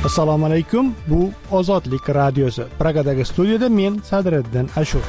Assalomu alaykum. Bu Ozodlik radiosi. Pragadagi studiyada men Sadriddin Ashur.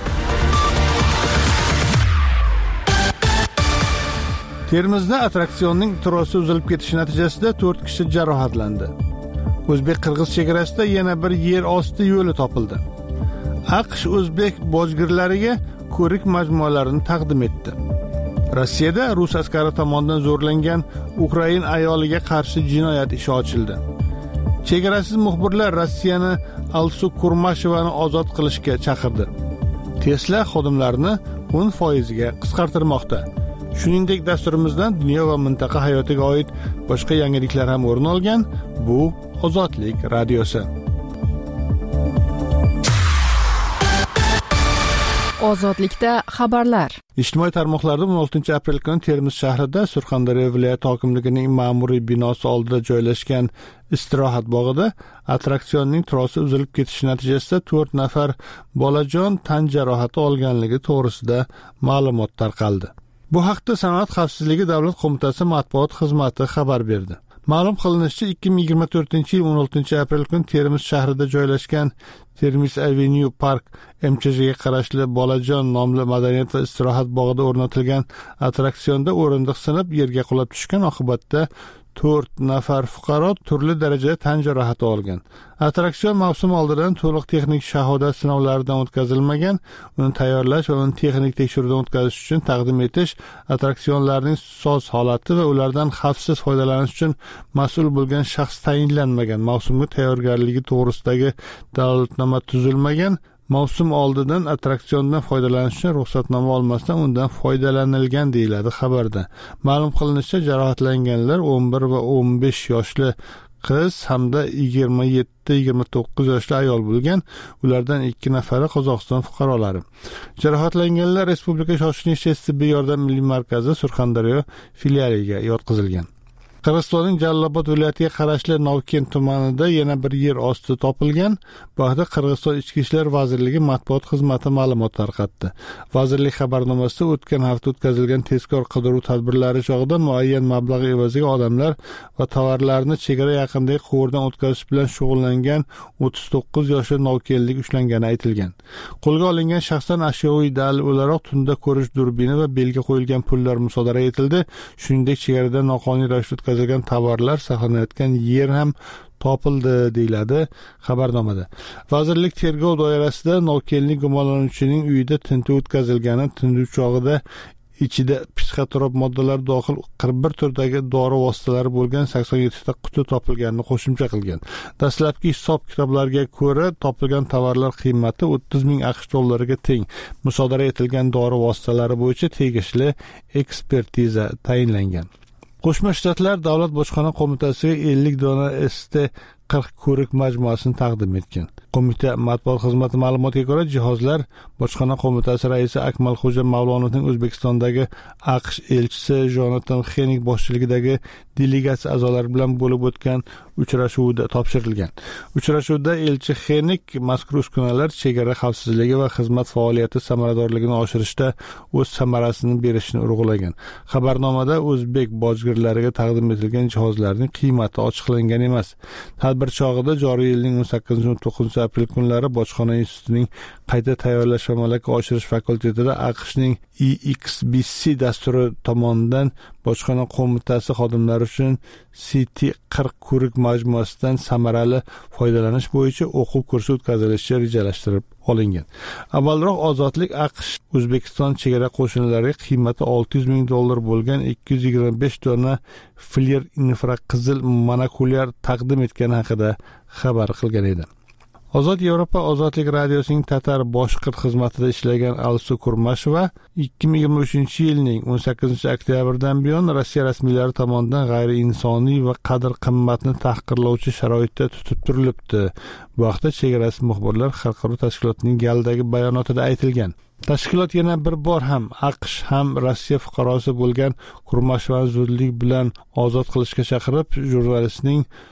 Termizda attraksionning trosi uzilib ketishi natijasida 4 kishi jarohatlandi. O'zbek-qirg'iz chegarasida yana bir yer osti yo'li topildi. AQSh o'zbek bojgirlariga ko'rik majmualarini taqdim etdi. Rossiyada rus askari tomonidan zo'rlangan Ukrain ayoliga qarshi jinoyat ishi ochildi. Chegarasiz muxbirlar Rossiyani Alsu Kurmashevani ozod qilishga chaqirdi. Tesla xodimlarini 10% ga qisqartirmoqda. Shuningdek, dasturimizdan dunyo va mintaqa hayotiga oid boshqa yangiliklar ham o'rin olgan. Bu Ozodlik radiosi. Ozodlikda xabarlar. Ijtimoiy tarmoqlarda 16 aprel kuni Termiz shahrida Surxondaryo viloyat hokimligining ma'muriy binosi oldida joylashgan istirohat bog'ida attraksionning trosi uzilib ketishi natijasida 4 nafar bolajon tan jarohati olganligi to'g'risida ma'lumot tarqaldi. Bu haqda Sanoat xavfsizligi davlat qo'mitasi matbuot xizmati xabar berdi. Ma'lum qilinishicha, 2024-yil 16 aprel kuni Termiz shahrida joylashgan Termiz Avenue Park MCHga qarashli Bolajon nomli madaniyat va istirohat bog'ida o'rnatilgan attraksionda o'rindiq sinib yerga qulab tushgan, oqibatda 4 nafar fuqaro turli darajada tan jarohati olgan. Attraksion mavsum oldidan to'liq texnik shahodat sinovlaridan o'tkazilmagan. Uni tayyorlash va uni texnik tekshiruvdan o'tkazish uchun taqdim etish, attraksionlarning soz holati va ulardan xavfsiz foydalanish uchun mas'ul bo'lgan shaxs tayinlanmagan. Mavsumga tayyorgarligi to'g'risidagi dalolatnoma tuzilmagan. Mavsum oldidan attraksiondan foydalanish uchun ruxsatnoma olmasdan undan foydalanilgan deyiladi xabarda. Ma'lum qilinishicha, jarohatlanganlar 11 va 15 yoshli qiz hamda 27-29 yoshli ayol bo'lgan. Ulardan 2 nafari Qozog'iston fuqarolari. Jarohatlanganlar Respublika shoshilinch tibbiy yordam milliy markazi Surxondaryo filialiga yotqizilgan. Qirg'izistonning Jallobod viloyatiga qarashli Novken tumanida yana bir yer osti topilgan. Bu haqda Qirg'iziston Ichki ishlar vazirligi matbuot xizmati ma'lumot tarqatdi. Vazirlik xabarnomasida o'tgan hafta o'tkazilgan tezkor qidiruv tadbirlari chog'ida muayyan mablag' evaziga odamlar va tovarlarni chegara yaqinidagi quvurdan o'tkazish bilan shug'ullangan 39 yoshli novkenlik ushlangani aytilgan. Qo'lga olingan shaxsdan ashyoviy dalil o'laroq tunda ko'rish durbini va belgi qo'yilgan pullar musodara etildi. Shuningdek, chegarada noqonuniy ravishda o'tkazilgan tovarlar saqlanayotgan yer ham topildi, deyiladi xabarnomada. Vazirlik tergov doirasida novkenlik gumonlanuvchining uyida tintuv o'tkazilgani, tintuv chog'ida ichida psixotrop moddalar dohil 41 turdagi dori vositalari bo'lgan 87 ta quti topilganini qo'shimcha qilgan. Dastlabki hisob-kitoblarga ko'ra, topilgan tovarlar qiymati 30 ming AQSh dollariga teng. Musodara etilgan dori vositalari bo'yicha tegishli ekspertiza tayinlangan. Qo'shma Shtatlar Davlat bojxona qo'mitasiga 50 dona ST-40 ko'rik majmuasini taqdim etgan. Qo'mita matbuot xizmati ma'lumotiga ko'ra, jihozlar bojxona qo'mitasi raisi Akmalxo'ja Mavlonovning O'zbekistondagi AQSh elchisi Jonatan Xenik boshchiligidagi delegatsiya a'zolari bilan bo'lib o'tgan uchrashuvda topshirilgan. Uchrashuvda elchi Xenik mazkur uskunalar chegara xavfsizligi va xizmat faoliyati samaradorligini oshirishda o'z samarasini berishini urg'ulagan. Xabarnomada o'zbek bojgirlariga taqdim etilgan jihozlarning qiymati ochiqlangan emas. Tadbir chog'ida joriy yilning 18-19 aprel kunlari Bojxona institutining qayta tayyorlash va malaka oshirish fakultetida AQShning EXBC dasturi tomonidan Bojxona qo'mitasi xodimlari uchun CT-40 ko'rik majmuasidan samarali foydalanish bo'yicha o'quv kursi o'tkazilishi rejalashtirib olingan. Avvalroq Ozodlik AQSh O'zbekiston chegara qo'shinlariga qiymati 600 ming dollar bo'lgan 225 dona Flir infraqizil monokulyar taqdim etgani haqida xabar qilgan edi. Ozod Yevropa Ozodlik radiosining tatar boshqirt xizmatida ishlagan Alsu Kurmasheva 2023-yilning 18-oktyabrdan buyon Rossiya rasmiylari tomonidan g'ayriinsoniy va qadr-qimmatni tahqirlovchi sharoitda tutib turilibdi. Bu haqda chegarasiz muxbirlar xalqaro tashkilotining galdagi bayonotida aytilgan. Tashkilot yana bir bor ham AQSh ham Rossiya fuqarosi bo'lgan Kurmashevani zudlik bilan ozod qilishga chaqirib, jurnalistning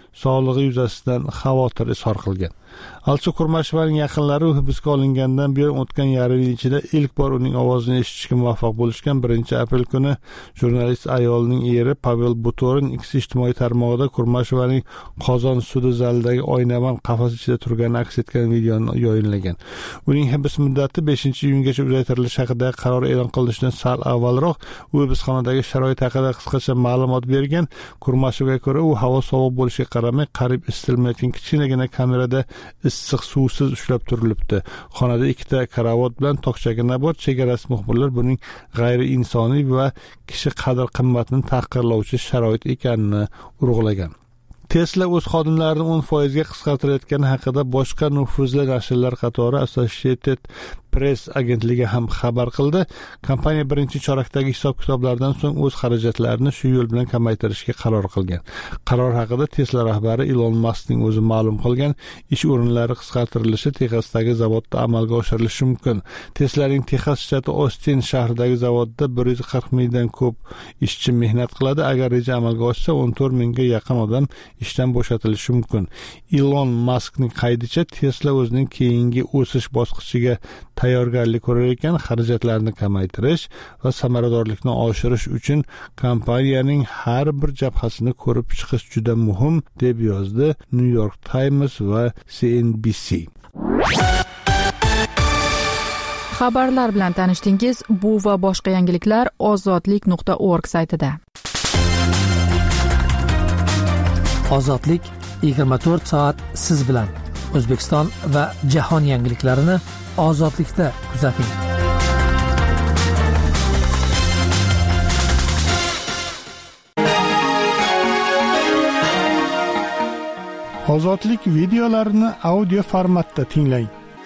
sog'lig'i yuzasidan xavotir izhor qilgan. Alchi Kurmashevaning yaqinlari hibsga olingandan beri o'tgan yarim yil ichida ilk bor uning ovozini eshitishga muvaffaq bo'lishgan. 1-aprel kuni jurnalist ayolning eri Pavel Butorin X ijtimoiy tarmog'ida Kurmashevaning Qozon sudi zalidagi oynaband qafas ichida turgani aks etgan videoni yayınlagan. Uning hibs muddati 5-iyungacha uzaytirilishi haqidagi qaror e'lon qilinishidan sal avvalroq u hibsxonadagi sharoit haqida qisqacha ma'lumot bergan. Kurmashevaga ko'ra, u havo sovuq bo'lishiga qaramay qarib isitilmayotgan kichkinagina kamerada issiq suvsiz ushlab turilibdi. Xonada 2 karavot bilan tokchagina bor. Chegarasi muxbirlar buning g'ayriinsoniy va kishi qadr-qimmatini tahqirlovchi sharoit ekanini urg'ulagan. Tesla o'z xodimlarini 10% ga qisqartirayotgani haqida boshqa nufuzli nashrlar qatori Associated Press agentligi ham xabar qildi. Kompaniya birinchi chorakdagi hisob-kitoblardan so'ng o'z xarajatlarini shu yo'l bilan kamaytirishga qaror qilgan. Qaror haqida Tesla rahbari Elon Muskning o'zi ma'lum qilgan. Ish o'rinlari qisqartirilishi Texasdagi zavodda amalga oshirilishi mumkin. Tesla'ning Texas shtati Ostin shahridagi zavodda 140 mingdan ko'p ishchi mehnat qiladi. Agar reja amalga oshsa, 14 mingga yaqin odam ishdan bo'shatilishi mumkin. Elon Muskning qaydicha Tesla o'zining keyingi o'sish bosqichiga tayyorgarlik ko'rar ekan. Xarajatlarni kamaytirish va samaradorlikni oshirish uchun kompaniyaning har bir jabhasini ko'rib chiqish juda muhim, deb yozdi New York Times va CNBC. Xabarlar bilan tanishdingiz. Bu va boshqa yangiliklar ozodlik.org saytida. Ozodlik 24 soat siz bilan. O'zbekiston va jahon yangiliklarini Ozodlikda kuzating. Ozodlik videolarini audio formatda tinglang.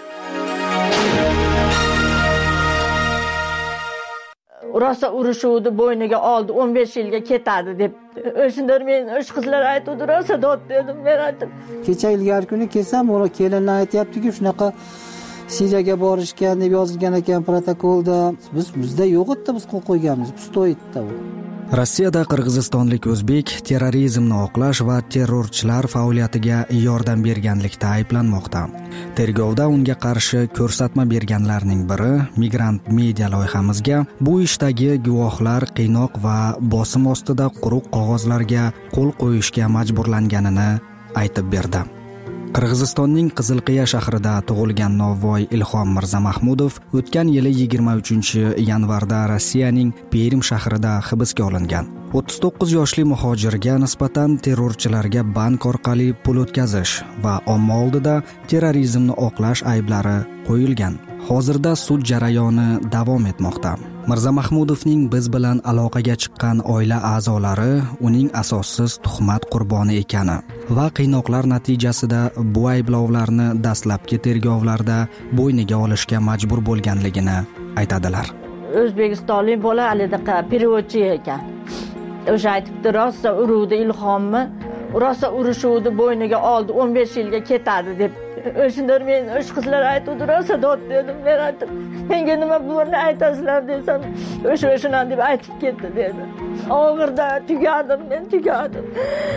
Rosa urushuvdi, bo'yniga oldi, 15 yilga ketadi deb. O'shunda men o'sh qizlar aytdi, rosa dod dedim, men aytdim. Kecha ilgari kuni kelsam, o'ra kelinlar aytayapti-ki, shunaqa Siriyaga borishgan deb yozilgan ekan protokolda. Bizda yo'q edi, biz qo'l qo'yganmiz, pustoyitda u. Rossiyada qirg'izistonlik o'zbek terrorizmni oqlash va terrorchilar faoliyatiga yordam berganlikda ayblanmoqda. Tergovda unga qarshi ko'rsatma berganlarning biri Migrant Media loyihamizga bu ishdagi guvohlar qiynoq va bosim ostida quruq qog'ozlarga qo'l qo'yishga majburlanganini aytib berdi. Qirg'izistonning Qizilqiya shahrida tug'ilgan Novvoy Ilhom Mirzamahmudov o'tgan yili 23-yanvarda Rossiyaning Perm shahrida hibsga olingan. 39 yoshli muhojirga nisbatan terrorchilarga bank orqali pul o'tkazish va omma oldida terrorizmni oqlash ayblari qo'yilgan. Hozirda sud jarayoni davom etmoqda. Mirzamahmudovning biz bilan aloqaga chiqqan oila a'zolari uning asossiz tuhmat qurboni ekani va qiynoqlar natijasida bu ayblovlarni dastlabki tergovlarda bo'yniga olishga majbur bo'lganligini aytadilar. O'zbekistonlik bola alidaqa переводчi ekan. O'sha aytibdi, rosa uruvdi Ilhomni, rosa urushuvdi, bo'yniga oldi, 15 yilga ketadi deb. O'shunda men o'sh qizlar aytdi, rosa dod dedim, men aytdim. Menga nima bo'lni aytasizlar desam, o'sha deb aytib ketdi dedi. Og'irda tugadim, men tugadim.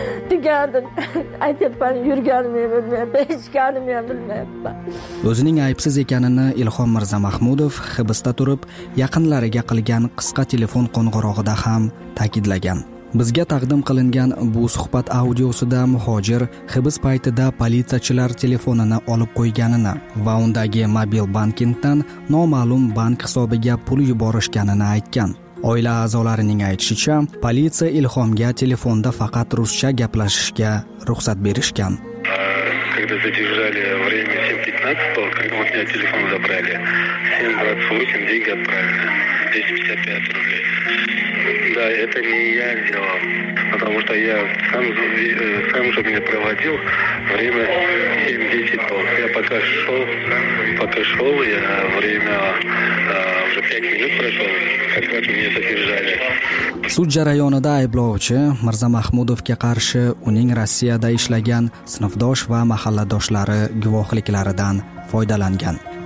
Aytibman, yurganim bilmayapman, hechganim ham bilmayapman. O'zining aybsiz ekanini Ilhom Mirzamahmudov hibsda turib yaqinlariga qilgan qisqa telefon qo'ng'irog'ida ham ta'kidlagan. Bizga taqdim qilingan bu suhbat audiosida muhojir hibs paytida politsiyachilar telefonini olib qo'yganini va undagi mobil bankingdan noma'lum bank hisobiga pul yuborishganini aytgan. Oila a'zolarining aytishicha, politsiya Ilhomga telefonda faqat ruscha gaplashishga ruxsat berishgan. Когда задержали время 7:15, когда у меня телефон забрали, 7:28 деньги отправили, 255 рублей. Да, это не я сделал, потому что я сам же меня проводил время 7:10. Я пока шел, я время уже 5 минут прошел, как раз меня задержали. Sud jarayonida ayblovchi Mirzamahmudovga qarshi uning Rossiyada ishlagan sinfdosh va mahalladoshlari guvohliklaridan foydalangan.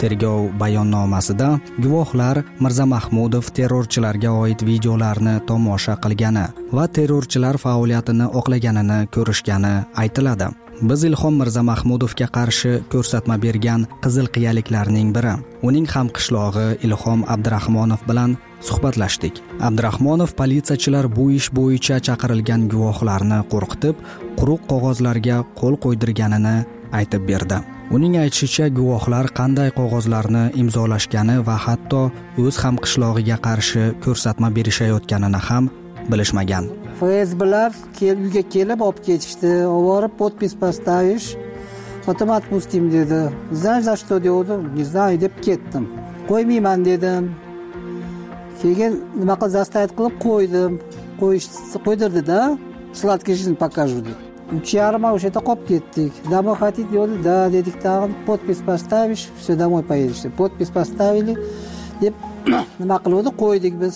Tergov bayonnomasida guvohlar Mirzamahmudov terrorchilarga oid videolarni tomosha qilgani va terrorchilar faoliyatini oqlaganini ko'rishgani aytiladi. Biz Ilhom Mirzamahmudovga qarshi ko'rsatma bergan qizilqiyaliklarning biri, uning hamqishlog'i Ilhom Abdurahmonov bilan suhbatlashdik. Abdurahmonov politsiyachilar bu ish bo'yicha chaqirilgan guvohlarni qo'rqitib, quruq qog'ozlarga qo'l qo'ydirganini aytib berdi. Uning aytishicha, guvohlar qanday qog'ozlarni imzolashgani va hatto o'z hamqishlog'iga qarshi ko'rsatma berishayotganini ham bilishmagan. FSBlar uyga kelib olib ketishdi. Oborib podpis поставишь, потом отпустим dedi. Знаешь, за что dedim? Не знаю deb ketdim. Qo'ymayman dedim. Keyin nima qilib zastavit qilib qo'ydim. Qo'ydirdi-da, сладкий жизнь покажу dedi. 3:30 o'sha yerda qolib ketdik. Домой хотите dedi. Да dedik, tag'in podpis поставишь, все домой поедешь. Podpis поставили deb nima qildi? Qo'ydik biz.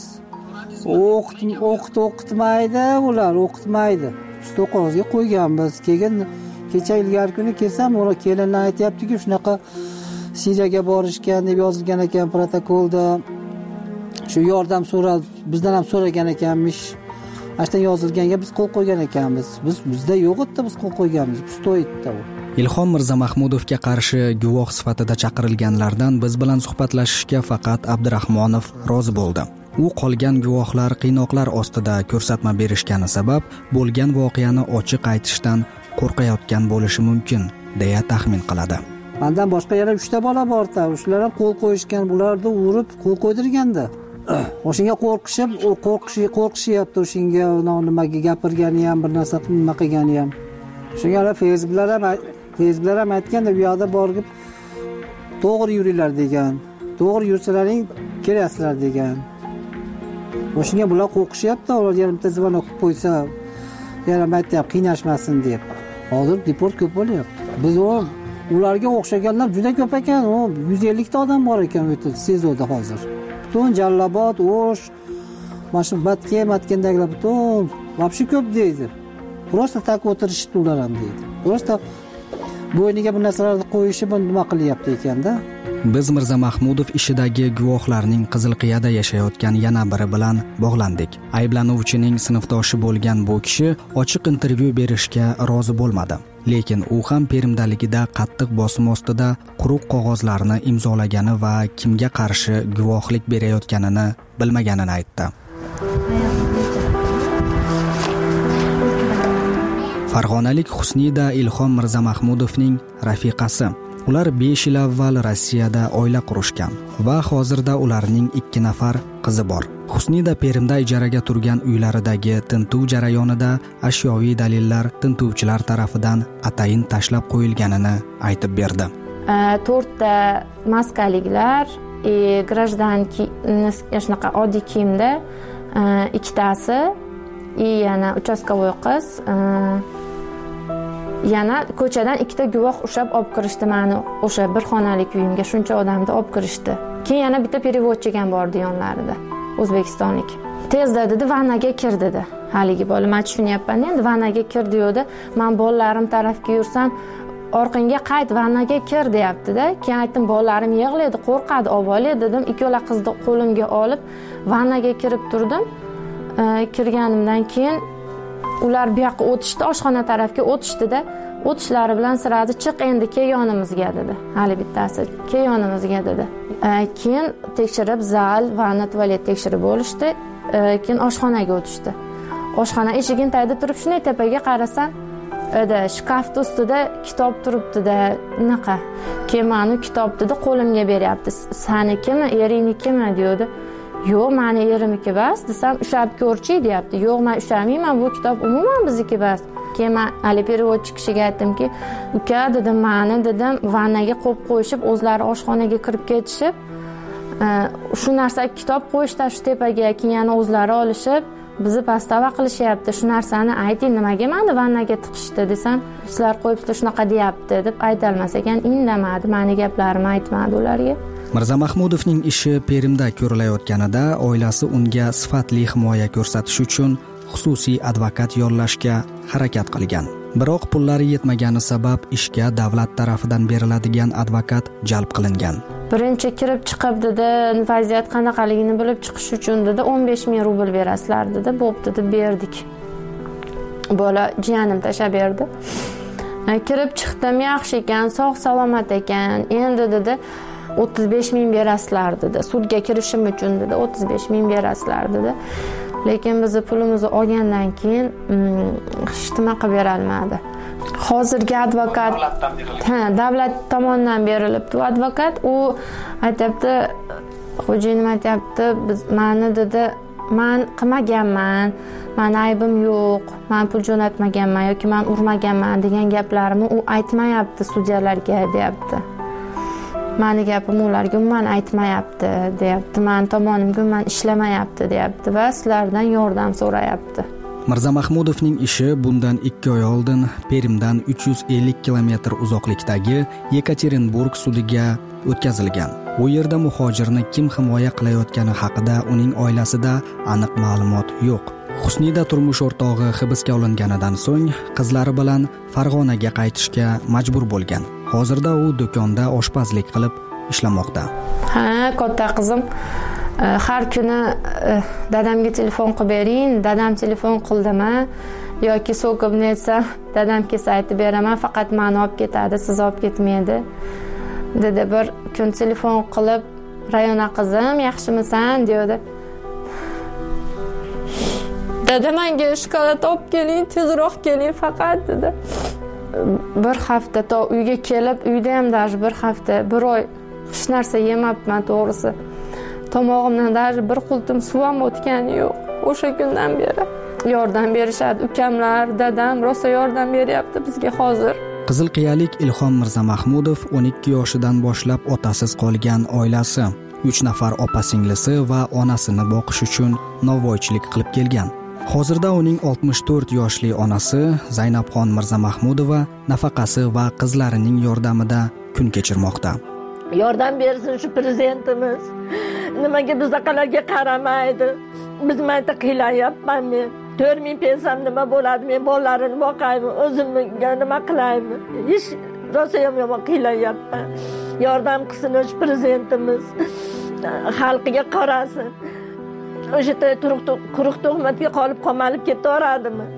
O'qitmaydi ular, o'qitmaydi. Stol qog'ozga qo'yganmiz. Keyin kecha ilgari kuni kelsam, ular kelinlar aytayapti-ki, shunaqa Siriyaga borishgan deb yozilgan ekan protokolda. Shu yordam so'rab, bizdan ham so'ragan ekanmish. Ashtan yozilganga biz qo'l qo'ygan ekanmiz. Bizda yo'q edi, biz qo'l qo'yganmiz. Stoyitda u. Ilhom Mirzamahmudovga qarshi guvoh sifatida chaqirilganlardan biz bilan suhbatlashishga faqat Abdurahmonov rozi bo'ldi. U qolgan guvohlar qiynoqlar ostida ko'rsatma berishgani sabab bo'lgan voqeani ochiq aytishdan qo'rqayotgan bo'lishi mumkin, deya taxmin qiladi. Mendan boshqa yana 3 ta bola bor-da, shular ham qo'l qo'yishgan, bularni urib qo'l qo'ydirganda. O'shinga qo'rqishyapti, o'shinga nimaga gapirgani ham, bir narsa nima qilgani ham. Shunga Facebooklar ham aytganda, bu yoqda borib to'g'ri yuringlar degan. To'g'ri yursalaring kelasizlar degan. O'shinga bular qo'rqishyapti, ular yarimta zvonok qilib qo'ysa, yana aytayapti, qiynashmasin deb. Hozir deport ko'p bo'lyapti. Biz ularga o'xshaganlar juda ko'p ekan, 150 ta odam bor ekan o'tib Sezoda hozir. Butun Jallobod, O'sh, mana shu Matkendagilar butun вообще ko'p deydi. Просто tak o'tirishdi ular ham deydi. Просто bo'yniga bu narsalarni qo'yishi nima qilyapti ekanda. Biz Mirzamahmudov ishidagi guvohlarning Qizilqiyada yashayotgan yana biri bilan bog'landik. Ayblanuvchining sinfdoshi bo'lgan bu kishi ochiq intervyu berishga rozi bo'lmadi. Lekin u ham Permdaligida qattiq bosim ostida quruq qog'ozlarni imzolagani va kimga qarshi guvohlik berayotganini bilmaganini aytdi. Farg'onalik Husnida Ilhom Mirzamahmudovning rafiqasi. Ular 5 yil avval Rossiyada oila qurishgan va hozirda ularning 2 nafar qizi bor. Husnida Perimda ijaraga turgan uylaridagi tintuv jarayonida ashyoviy dalillar tintuvchilar tarafidan atayin tashlab qo'yilganini aytib berdi. 4 ta moskaliklar, grajdanki shunaqa oddiy kiyimda 2 tasi, yana uchastkovoy qiz, yana ko'chadan 2 ta guvoh ushlab olib kirishdi meni o'sha bir xonalik uyimga, shuncha odamni olib kirishdi. Keyin yana bitta переводчик ham bordi yonlarida, o'zbekistonlik. Tezda dedi, vannaga kir dedi. Haligi bola, men tushunyapman, endi vannaga kir deydi. Men bolalarim tarafga yursam, orqangga qayt, vannaga kir deyapti-da. Keyin aytdim, bolalarim yig'laydi, qo'rqadi, avvalo dedim. Ikkola qizni qo'limga olib vannaga kirib turdim. Kirganimdan keyin ular bu yoqqa o'tishdi, oshxona tarafga o'tishdi-da. O'tishlari bilan siradi, chiq endi kel yonimizga dedi. Hali bittasi, kel yonimizga dedi. Keyin tekshirib, zal, vanna, tualet tekshirib bo'lishdi. Keyin oshxonaga o'tishdi. Oshxona eshigini tagida turib, shunday tepaga qarasam, shkaf ustida kitob turibdi-da, unaqa. Keyin meni kitobni qo'limga beryapti. Sanikimi, erinigimi deydi. Yo'q, meni erimniki bas desam, ushab ko'rchi deyapti. Yo'q, men ushamayman, bu kitob umuman bizniki bas. Keyin men hali переводчик kishiga aytdimki, uka dedim, meni dedim, vannaga qo'yib qo'yishib, o'zlari oshxonaga kirib ketishib, shu narsa kitob qo'yishda shu tepaga, keyin yana o'zlari olishib, bizni pastava qilishyapti. Shu narsani ayting, nimaga meni vannaga tiqishdi desam, sizlar qo'yibsizlar shunaqa deyapti deb aytolmas ekan, indamadi, meni gaplarimni aytmadi ularga. Mirzamahmudovning ishi Perimda ko'rilayotganida oilasi unga sifatli himoya ko'rsatish uchun xususiy advokat yollashga harakat qilgan. Biroq pullari yetmagani sabab ishga davlat tarafidan beriladigan advokat jalb qilingan. birinchi kirib chiqib dedi, vaziyat qanaqaligini bilib chiqish uchun dedi 15 ming rubl berasizlar dedi. Bo'pti deb berdik. Bola jiyanim tashlab berdi. Kirib chiqdim, yaxshi ekan, sog' salomat ekan. Endi dedi 35 ming berasizlar dedi. Sudga kirishim uchun dedi 35 ming berasizlar dedi. Lekin biz pulimizni olgandan keyin hech nima qilib bera olmadi. Hozirgi advokat davlat tomonidan berilibdi. Advokat u aytibdi, xo'jayinim aytibdi, meni dedi, men qilmaganman, meni aybim yo'q, men pul jo'natmaganman yoki men urmaganman degan gaplarimni u aytmayapti sudyalarga, deyapti. Meni gapim ularga umuman aytmayapti, deyapti. Men tomonimga umuman ishlamayapti, deyapti va sizlardan yordam so'rayapti. Mirzamahmudovning ishi bundan 2 oy oldin Perimdan 350 kilometr uzoqlikdagi Yekaterinburg sudiga o'tkazilgan. U yerda muhojirni kim himoya qilayotgani haqida uning oilasida aniq ma'lumot yo'q. Husnida turmush o'rtog'i hibsga olinganidan so'ng qizlari bilan Farg'onaga qaytishga majbur bo'lgan. Hozirda u do'konda oshpazlik qilib ishlamoqda. Katta qizim har kuni dadamga telefon qilib bering, dadam telefon qildimi yoki so'kib netsam, dadam kelsa aytib beraman, faqat meni olib ketadi, siz olib ketmaydi. Dedi bir kun telefon qilib, Rayona qizim, yaxshimisan dedi. Dada menga shokolad olib keling, tezroq keling faqat dedi. Bir hafta to uyga kelib, uyda ham даже bir hafta, bir oy hech narsa yemabman to'g'risi. Tomog'imdan даже bir qultum suv ham o'tgani yo'q. O'sha kundan beri yordam berishadi. Ukamlar, dadam rosa yordam beryapti bizga hozir. Qizilqiyalik Ilhom Mirzamahmudov 12 yoshidan boshlab otasiz qolgan oilasi, 3 nafar opa-singlisi va onasini boqish uchun novvoychilik qilib kelgan. Hozirda uning 64 yoshli onasi Zaynabxon Mirzamahmudova nafaqasi va qizlarining yordamida kun kechirmoqda. Yordam bersin shu prezidentimiz. Nimaga bizaqalarga qaramaydi? Biz mayta qilyapman men. 4000 pensiyam nima bo'ladi? Men bolalarimni boqaymi, o'zimga nima qilaymi? Hech rosa yomon qilyapman. Yordam qilsin shu prezidentimiz. Xalqiga qarasin. O'sha quruq tuhmatga qolib ketaveradimi?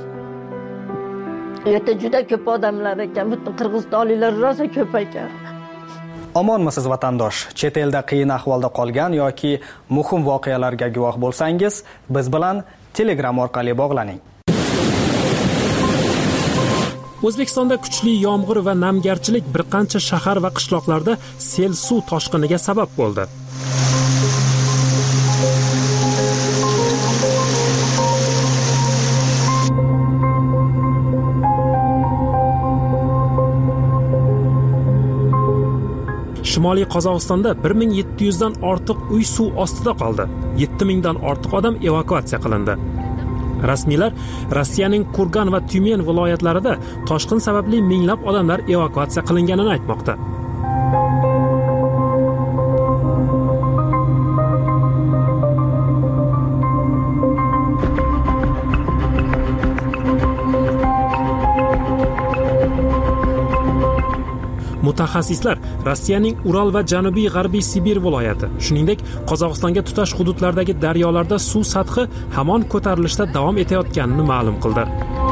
Yerda juda ko'p odamlar ekan, butun qirg'izistonliklar rosa ko'p ekan. Omonmisiz vatandosh? Chet elda qiyin ahvolda qolgan yoki muhim voqealarga guvoh bo'lsangiz, biz bilan Telegram orqali bog'laning. O'zbekistonda kuchli yomg'ir va namgarchilik bir qancha shahar va qishloqlarda sel suv toshqiniga sabab bo'ldi. Shimoliy Qozog'istonda 1700 dan ortiq uy suv ostida qoldi. 7000 dan ortiq odam evakuatsiya qilindi. Rasmiylar Rossiyaning Kurgan va Tyumen viloyatlarida toshqin sababli minglab odamlar evakuatsiya qilinganini aytmoqda. Mutaxassislar Rossiyaning Ural va Janubiy G'arbiy Sibir viloyati, shuningdek Qozog'istonga tutash hududlardagi daryolarda suv sathi hamon ko'tarilishda davom etayotganini ma'lum qildi.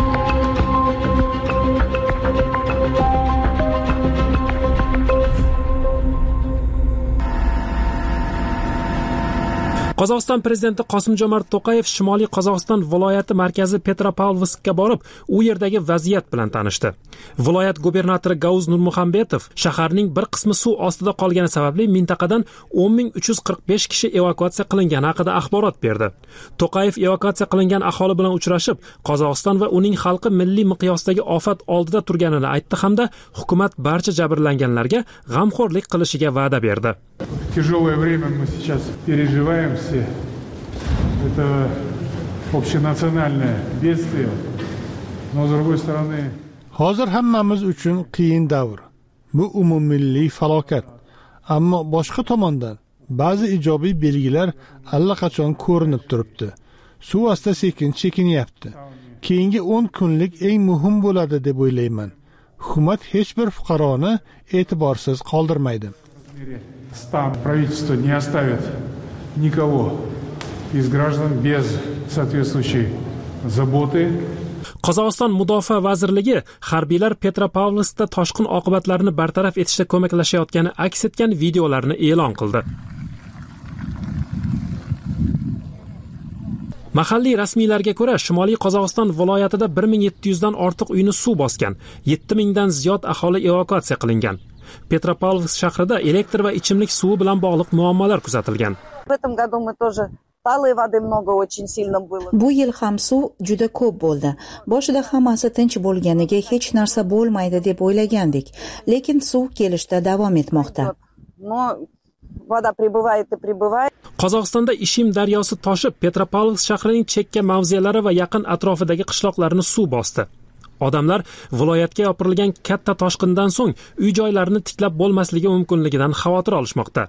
Qozog'iston prezidenti Qosim-Jomart To'qayev Shimoliy Qozog'iston viloyati markazi Petropavlovskga borib, u yerdagi vaziyat bilan tanishdi. Viloyat gubernatori Gavuz Nurmuhammedov shaharning bir qismi suv ostida qolgani sababli mintaqadan 10345 kishi evakuatsiya qilingani haqida axborot berdi. To'qayev evakuatsiya qilingan aholi bilan uchrashib, Qozog'iston va uning xalqi milliy miqyosdagi ofat oldida turganini aytdi hamda hukumat barcha jabrlanganlarga g'amxo'rlik qilishiga va'da berdi. Тяжелое время мы сейчас переживаем все. Это общенациональное бедствие. Но с другой стороны... Hozir hammamiz uchun qiyin davr. Bu umummilliy falokat. Ammo boshqa tomondan ba'zi ijobiy belgilar allaqachon ko'rinib turibdi. Suv asta sekin chekinyapti. Keyingi 10 kunlik eng muhim bo'ladi deb o'ylayman. Hukumat hech bir fuqaroni e'tiborsiz qoldirmaydi. Правительство не оставит никого из граждан без соответствующей заботы. Qozog'iston Mudofaa vazirligi harbiylar Petropavlovskda toshqin oqibatlarini bartaraf etishda ko'maklashayotgani aks etgan videolarni e'lon qildi. Mahalliy rasmiylarga ko'ra, Shimoliy Qozog'iston viloyatida 1700 dan ortiq uyni suv bosgan, 7000 dan ziyod aholi evakuatsiya qilingan. Petropavlovsk shahrida elektr va ichimlik suvi bilan bog'liq muammolar kuzatilgan. Bu yil ham suv juda ko'p bo'ldi. Boshida hammasi tinch bo'lganiga hech narsa bo'lmaydi deb o'ylagandik, lekin suv kelishda davom etmoqda. Qozog'istonda Ishim daryosi toshib, Petropavlovsk shahrining chekka mavzelari va yaqin atrofidagi qishloqlarni suv bosdi. Odamlar viloyatga yopirilgan katta toshqindan so'ng uy-joylarini tiklab bo'lmasligi mumkinligidan xavotir olishmoqda.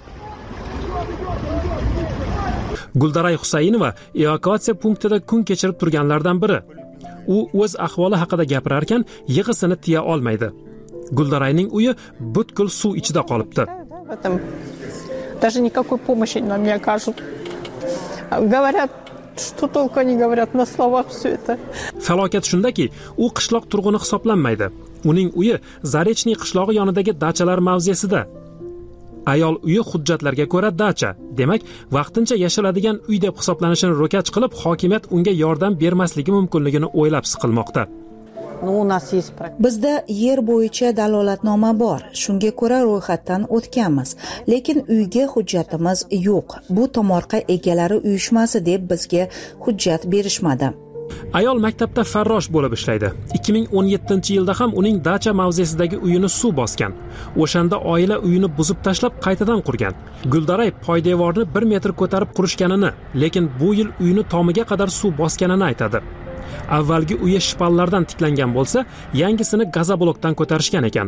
Guldaray Husaynova evakuatsiya punktida kun kechirib turganlardan biri. U o'z ahvoli haqida gapirar ekan, yig'isini tiya olmaydi. Guldarayning uyi butkul suv ichida qolibdi. Даже никакой помощи нам не окажут. Говорят, что только они говорят на словах все это. Falokat shundaki, u qishloq turg'uni hisoblanmaydi. Uning uyi Zarechniy qishlog'i yonidagi dachalar mavzesida. Ayol uyi hujjatlarga ko'ra dacha, demak, vaqtincha yashiladigan uy deb hisoblanishini ro'kach qilib, hokimiyat unga yordam bermasligi mumkinligini o'ylab siqilmoqda. Bizda yer bo'yicha dalolatnoma bor. Shunga ko'ra ro'yxatdan o'tganmiz, lekin uyga hujjatimiz yo'q. Bu tomorqa egalari uyushmasi deb bizga hujjat berishmadi. Ayol maktabda farrosh bo'lib ishlaydi. 2017-yilda ham uning dacha mavzesidagi uyini suv bosgan. O'shanda oila uyini buzib tashlab qaytadan qurgan. Guldaray poydevorni 1 metr ko'tarib qurishganini, lekin bu yil uyini tomiga qadar suv bosganini aytadi. Avvalgi uyi shpallardan tiklangan bo'lsa, yangisini gazoblokdan ko'tarishgan ekan.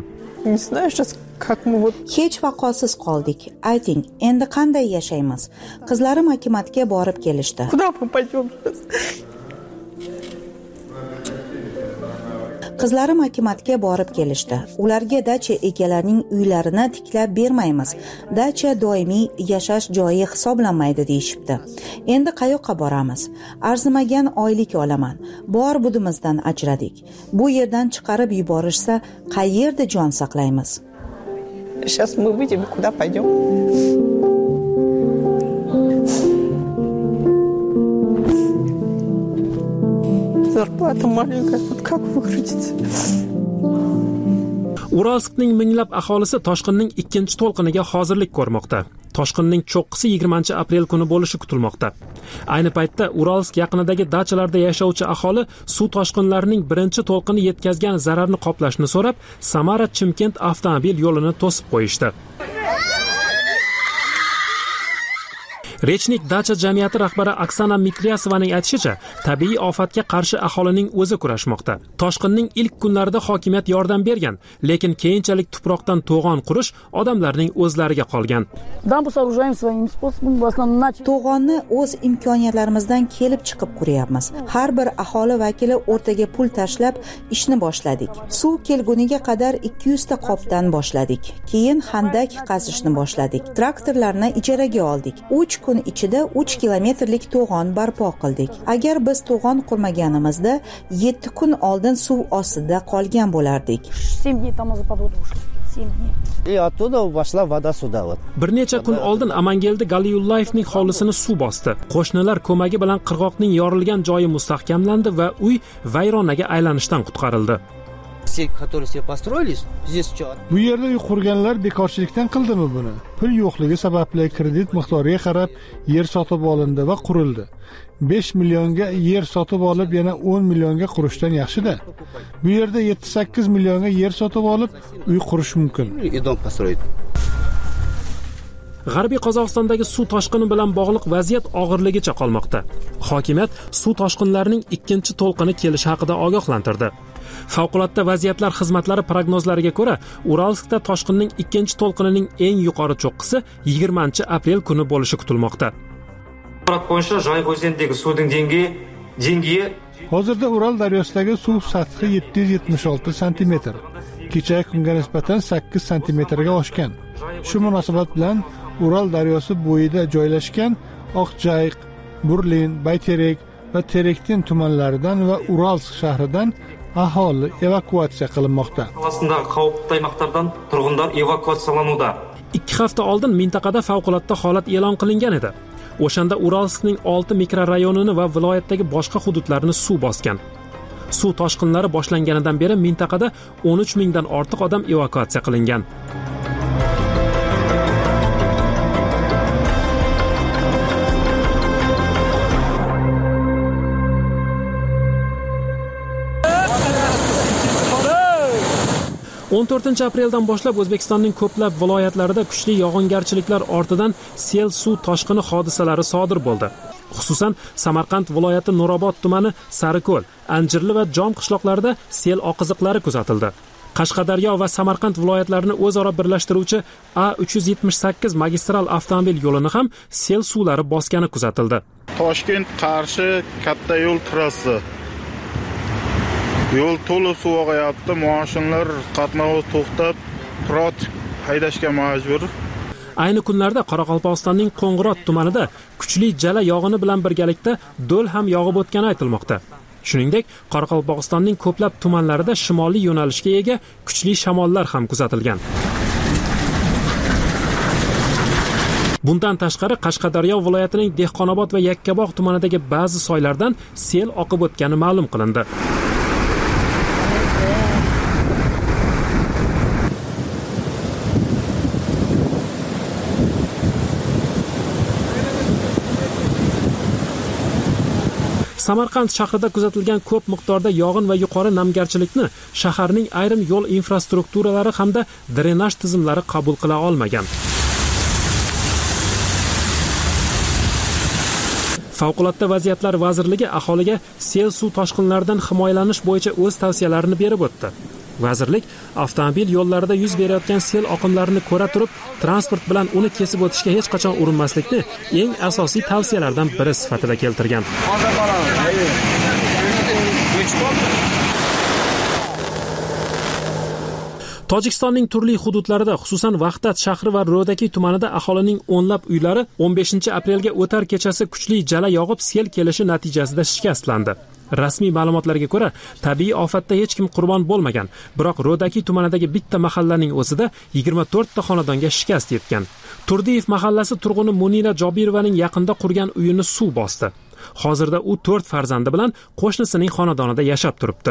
Hech vaqosiz qoldik. Ayting, endi qanday yashaymiz? Qizlarim hukumatga borib kelishdi. Qizlarim hukumatga borib kelishdi. Ularga dacha egalarining uylarini tiklab bermaymiz. Dacha doimiy yashash joyi hisoblanmaydi deyishibdi. Endi qayoqqa boramiz? Arzimagan oylik olaman. Bor budimizdan ajradik. Bu yerdan chiqarib yuborishsa, qayerda jon saqlaymiz? Сейчас мы выйдем, куда пойдем? Зарплата маленькая, вот как выкрутиться? Uralskning minglab aholisi toshqinning ikkinchi to'lqiniga hozirlik ko'rmoqda. Toshqinning cho'qqisi 20-aprel kuni bo'lishi kutilmoqda. Ayni paytda Uralsk yaqinidagi dachalarda yashovchi aholi suv toshqinlarining birinchi to'lqini yetkazgan zararni qoplashni so'rab, Samara-Chimkent avtomobil yo'lini to'sib qo'yishdi. Rechnik dacha jamiyati rahbari Oksana Mitriyasovaning aytishicha, tabiiy ofatga qarshi aholining o'zi kurashmoqda. Toshqinning ilk kunlarida hokimiyat yordam bergan, lekin keyinchalik tuproqdan to'g'on qurish odamlarning o'zlariga qolgan. To'g'onni o'z imkoniyatlarimizdan kelib chiqib quryapmiz. Har bir aholi vakili o'rtaga pul tashlab ishni boshladik. Suv kelguniga qadar 200 ta qopdan boshladik. Keyin xandak qazishni boshladik. Traktorlarni ijaraga oldik. 3 kun ichida 3 kilometrlik to'g'on barpo qildik. Agar biz to'g'on qurmaganimizda 7 kun oldin suv ostida qolgan bo'lardik. Bir necha kun oldin Amangelda Galiyullayevning hovlisini suv bosdi. Qo'shnilar ko'magi bilan qirg'oqning yorilgan joyi mustahkamlandi va uy vayronaga aylanishdan qutqarildi. Bu yerda uy qurganlar bekorchilikdan qildimi buni? Pul yo'qligi sababli kredit miqdoriga qarab yer sotib olindi va qurildi. 5 millionga yer sotib olib yana 10 millionga qurishdan yaxshi-da. Bu yerda 7-8 millionga yer sotib olib uy qurish mumkin. G'arbiy Qozog'istondagi suv toshqini bilan bog'liq vaziyat og'irligicha qolmoqda. Hokimiyat suv toshqinlarining ikkinchi to'lqini kelishi haqida ogohlantirdi. Favqulodda vaziyatlar xizmatlari prognozlariga ko'ra, Uralskda toshqinning ikkinchi to'lqinining eng yuqori cho'qqisi 20-aprel kuni bo'lishi kutilmoqda. Hozirda Ural daryosidagi suv sathi 776 sm. Kecha kunga nisbatan 8 sm ga oshgan. Shu munosabat bilan Ural daryosi bo'yida joylashgan Oqjayiq, Burlin, Bayterek va Terektin tumanlaridan va Uralsk shahridan aholi evakuatsiya qilinmoqda. Aslında qavubli aymaqlardan turg'unlar evakuatsiyalanmoqda. 2 hafta oldin mintaqada favqulodda holat e'lon qilingan edi. O'shanda Uralskning 6 mikrorayonini va viloyatdagi boshqa hududlarni suv bosgan. Suv toshqinlari boshlanganidan beri mintaqada 13 mingdan ortiq odam evakuatsiya qilingan. On 14 apreldan boshlab O'zbekistonning ko'plab viloyatlarida kuchli yog'ingarchiliklar ortidan sel suv toshqini hodisalari sodir bo'ldi. Xususan, Samarqand viloyati Nurobod tumani Sariko'l, Anjirli va Jom qishloqlarida sel oqiziqlari kuzatildi. Qashqadaryo va Samarqand viloyatlarini o'zaro birlashtiruvchi A378 magistral avtomobil yo'lini ham sel suvlari bosgani kuzatildi. Toshkent Qarshi katta yo'l trassasi. Yo'l to'la suv og'ayapti, mashinlar qatnovi to'xtab, piyoda haydashga majbur. Ayni kunlarda Qoraqalpog'istonning Qo'ng'irot tumanida kuchli jala yog'ini bilan birgalikda do'l ham yog'ib o'tgani aytilmoqda. Shuningdek, Qoraqalpog'istonning ko'plab tumanlarida shimoliy yo'nalishga ega kuchli shamollar ham kuzatilgan. Bundan tashqari Qashqadaryo viloyatining Dehqonobod va Yakkabog' tumanidagi ba'zi soylardan sel oqib o'tgani ma'lum qilindi. Samarqand shahrida kuzatilgan ko'p miqdorda yog'in va yuqori namgarchilikni shaharning ayrim yo'l infrastrukturalari hamda drenaj tizimlari qabul qila olmagan. Favqulodda vaziyatlar vazirligi aholiga sel suv toshqinlaridan himoyalanish bo'yicha o'z tavsiyalarini berib o'tdi. Vazirlik avtomobil yo'llarida yuz berayotgan sel oqimlarini ko'ra turib, transport bilan uni kesib o'tishga hech qachon urinmaslikni eng asosiy tavsiyalardan biri sifatida keltirgan. Tojikistonning turli hududlarida, xususan Vahdat shahri va Ro'daki tumanida aholining o'nlab uylari 15 aprelga o'tar kechasi kuchli jala yog'ib sel kelishi natijasida shikastlandi. Rasmiy ma'lumotlarga ko'ra, tabiiy ofatda hech kim qurbon bo'lmagan, biroq Ro'daki tumanidagi bitta mahallaning o'zida 24 ta xonadonga shikast yetgan. Turdiyev mahallasi turg'uni Munira Jobirovaning yaqinda qurgan uyini suv bosdi. Hozirda u 4 farzandi bilan qo'shnisining xonadonida yashab turibdi.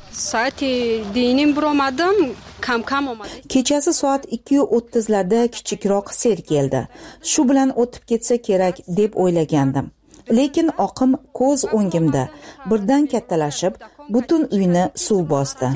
Kechasi soat 2:30 larda kichikroq sel keldi. Shu bilan o'tib ketsa kerak deb o'ylagandim. Lekin oqim ko'z o'ngimda birdan kattalashib, butun uyni suv bosdi.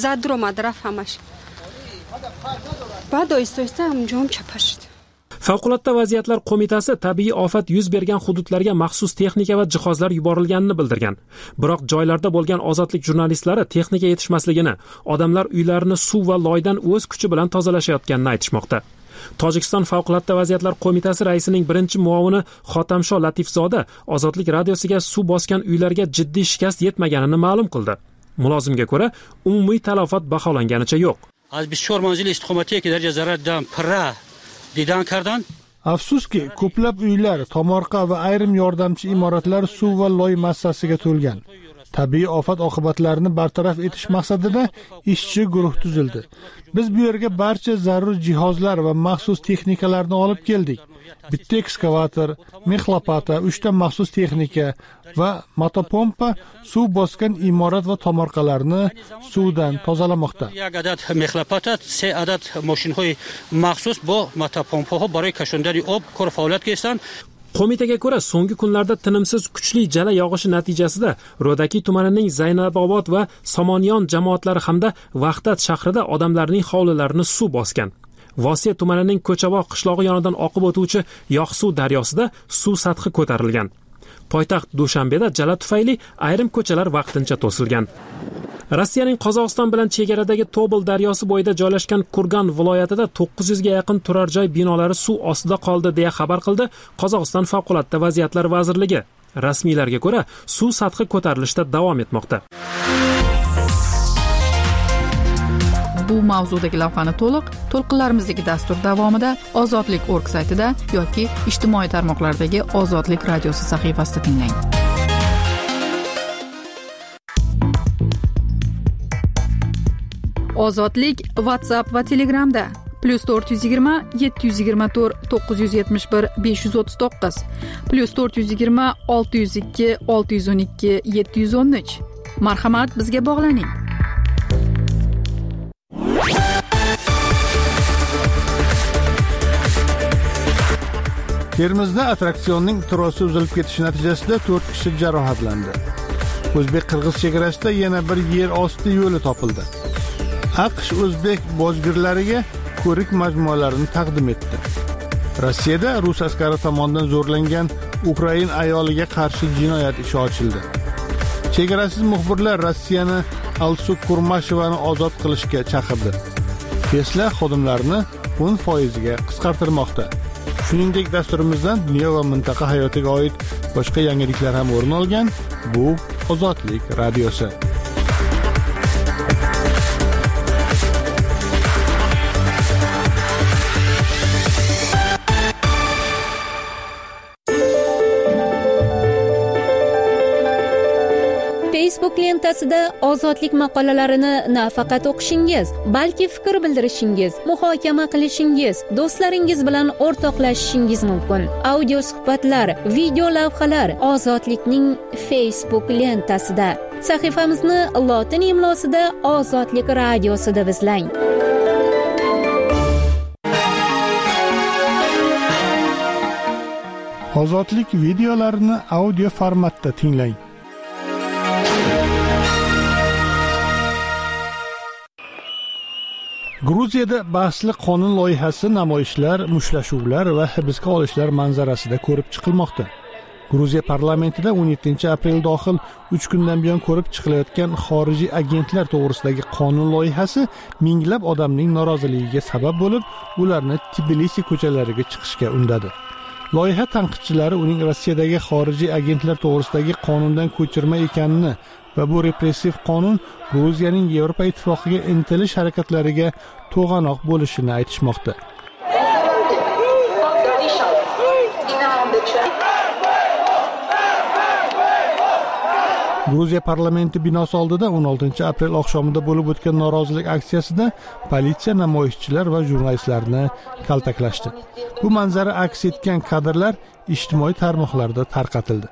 Favqulodda vaziyatlar qo'mitasi tabiiy ofat yuz bergan hududlarga maxsus texnika va jihozlar yuborilganini bildirgan. Biroq joylarda bo'lgan ozodlik jurnalistlari texnika yetishmasligini, odamlar uylarini suv va loydan o'z kuchi bilan tozalashayotganini aytishmoqda. Tojikiston Favqulodda vaziyatlar qo'mitasi raisining birinchi muovini Xotamsho Latifzoda Ozodlik radiosiga suv bosgan uylarga jiddiy shikast yetmaganini ma'lum qildi. Mulozimga ko'ra, umumiy talafot baholanganicha yo'q. Az 24 manzili istiqomatiga ki darja zarar dan pira didan kardan. Afsuski, ko'plab uylar, tomorqa va ayrim yordamchi imoratlar suv va loy massasiga to'lgan. Tabiiy ofat oqibatlarini bartaraf etish maqsadida ishchi guruh tuzildi. Biz bu yerga barcha zarur jihozlar va maxsus texnikalarni olib keldik. Bitta ekskavator, mexlopata, 3 ta maxsus texnika va motopompa suv bosgan imorat va tomorqalarni suvdan tozalamoqda. یک عدد مخلپات، 3 عدد ماشین‌های مخصوص با ماتاپمپ‌ها برای کشاندن آب کار فعالیت کردند. Qo'mitaga ko'ra, so'nggi kunlarda tinimsiz kuchli jala yog'ishi natijasida Ro'daki tumanining Zaynabobod va Somoniyon jamoatlari hamda Vahdat shahrida odamlarning hovlilarini suv bosgan. Vosiya tumanining Ko'chabog' qishlog'i yonidan oqib o'tuvchi Yoqsuv daryosida suv sathi ko'tarilgan. Poytaxt Dushanbeda jala tufayli ayrim ko'chalar vaqtincha to'silgan. Rossiyaning Qozog'iston bilan chegaradagi Tobol daryosi bo'yida joylashgan Kurgan viloyatida 900 ga yaqin turar joy binolari suv ostida qoldi deya xabar qildi Qozog'iston Favqulodda vaziyatlar vazirligi. Rasmiylarga ko'ra, suv sathi ko'tarilishda davom etmoqda. bu mavzudagi lavhani to'lqinlarimizdagi dastur davomida ozodlik.org saytida yoki ijtimoiy tarmoqlardagi Ozodlik radiosi sahifasida tinglang. Ozodlik WhatsApp va Telegramda +420 724 971 539 +420 602 612 713. Marhamat, bizga bog'laning. Termizda attraksionning trosi uzilib ketishi natijasida 4 kishi jarohatlandi. O'zbek-qirg'iz chegarasida yana bir yer osti yo'li topildi. AQSh o'zbek bojgirlariga ko'rik majmualarini taqdim etdi. Rossiyada rus askari tomonidan zo'rlangan Ukrain ayoliga qarshi jinoyat ishi ochildi. Chegarasiz muxbirlar Rossiyani Alsu Kurmashevani ozod qilishga chaqirdi. Tesla xodimlarini 10% ga qisqartirmoqda. Shuningdek, dasturimizdan dunyo va mintaqa hayotiga oid boshqa yangiliklar ham o'rin olgan. Bu Ozodlik radiosi. Facebook lentasida ozodlik maqolalarini nafaqat o'qishingiz, balki fikr bildirishingiz, muhokama qilishingiz, do'stlaringiz bilan o'rtoqlashishingiz mumkin. Audio suhbatlar, video lavhalar Ozodlikning Facebook lentasida. Sahifamizni lotin imlosida Ozodlik radiosi deb izlang. Ozodlik videolarini audio formatda tinglang. Gruziyada bahsli qonun loyihasi namoyishlar, mushtlashuvlar va hibsga olishlar manzarasida ko'rib chiqilmoqda. Gruziya parlamentida 17-aprel dohil 3 kundan buyon ko'rib chiqilayotgan xorijiy agentlar to'g'risidagi qonun loyihasi minglab odamning noroziligiga sabab bo'lib, ularni Tbilisi ko'chalariga chiqishga undadi. Loyiha tanqidchilari uning Rossiyadagi xorijiy agentlar to'g'risidagi qonundan ko'chirma ekanini va bu repressiv qonun Gruziyaning Yevropa ittifoqiga intilish harakatlariga to'g'anoq bo'lishini aytishmoqda. Gruziya parlamenti binosi oldida 16-aprel oqshomida bo'lib o'tgan norozilik aksiyasida politsiya namoyishchilar va jurnalistlarni kaltaklashdi. Bu manzara aks etgan kadrlar ijtimoiy tarmoqlarda tarqatildi.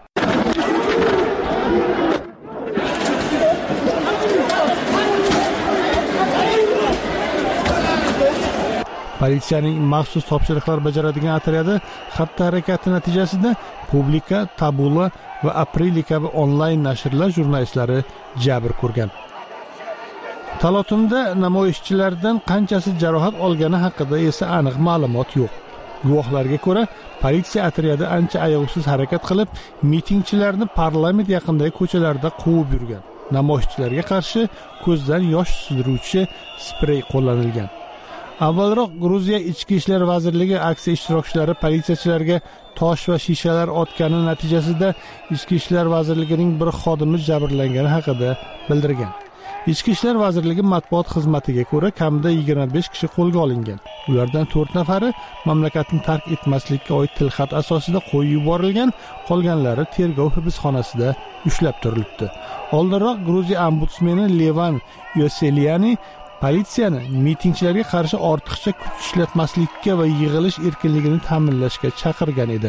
Politsiyaning maxsus topshiriqlar bajaradigan otryadi xatti-harakati natijasida Publika, Tabula va Aprili kabi onlayn nashrlar jurnalistlari jabr ko'rgan. Talotumda namoyishchilardan qanchasi jarohat olgani haqida esa aniq ma'lumot yo'q. Guvohlarga ko'ra, politsiya otryadi ancha ayovsiz harakat qilib, mitingchilarni parlament yaqinidagi ko'chalarda quvib yurgan. Namoyishchilarga qarshi ko'zdan yosh suzdiruvchi sprey qo'llanilgan. Avvalroq Gruziya Ichki ishlar vazirligi aksiya ishtirokchilari politsiyachilarga tosh va shishalar otgani natijasida Ichki ishlar vazirligining bir xodimi jabrlangani haqida bildirgan. Ichki ishlar vazirligi matbuot xizmatiga ko'ra, kamida 25 kishi qo'lga olingan. Ulardan 4 nafari mamlakatni tark etmaslikka oid tilxat asosida qo'yib yuborilgan, qolganlari tergov hibsxonasida ushlab turilibdi. Oldinroq Gruziya ombudsmeni Levan Yoseliani politsiyani mitingchilarga qarshi ortiqcha kuch ishlatmaslikka va yig'ilish erkinligini ta'minlashga chaqirgan edi.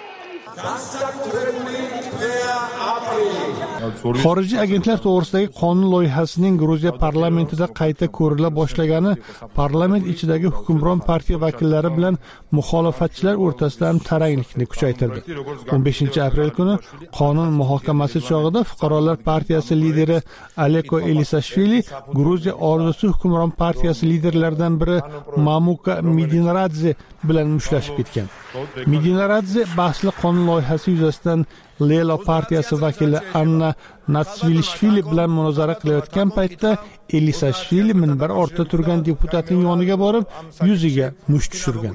Xorijiy agentlar to'g'risidagi qonun loyihasining Gruziya parlamentida qayta ko'rila boshlagani parlament ichidagi hukmron partiya vakillari bilan muxolifatchilar o'rtasida ham taranglikni kuchaytirdi. 15-aprel kuni qonun muhokamasi chog'ida Fuqarolar partiyasi lideri Aleko Elisashvili Gruziya orzusi hukmron partiyasi liderlaridan biri Mamuka Midinaradze bilan mushtlashib ketgan. Midinaradze bahsli qonun loyihasi yuzasidan Lelo partiyasi vakili Anna Natsvilishvili bilan munozara qilayotgan paytda Elisashvili minbar ortida turgan deputatning yoniga borib, yuziga musht tushirgan.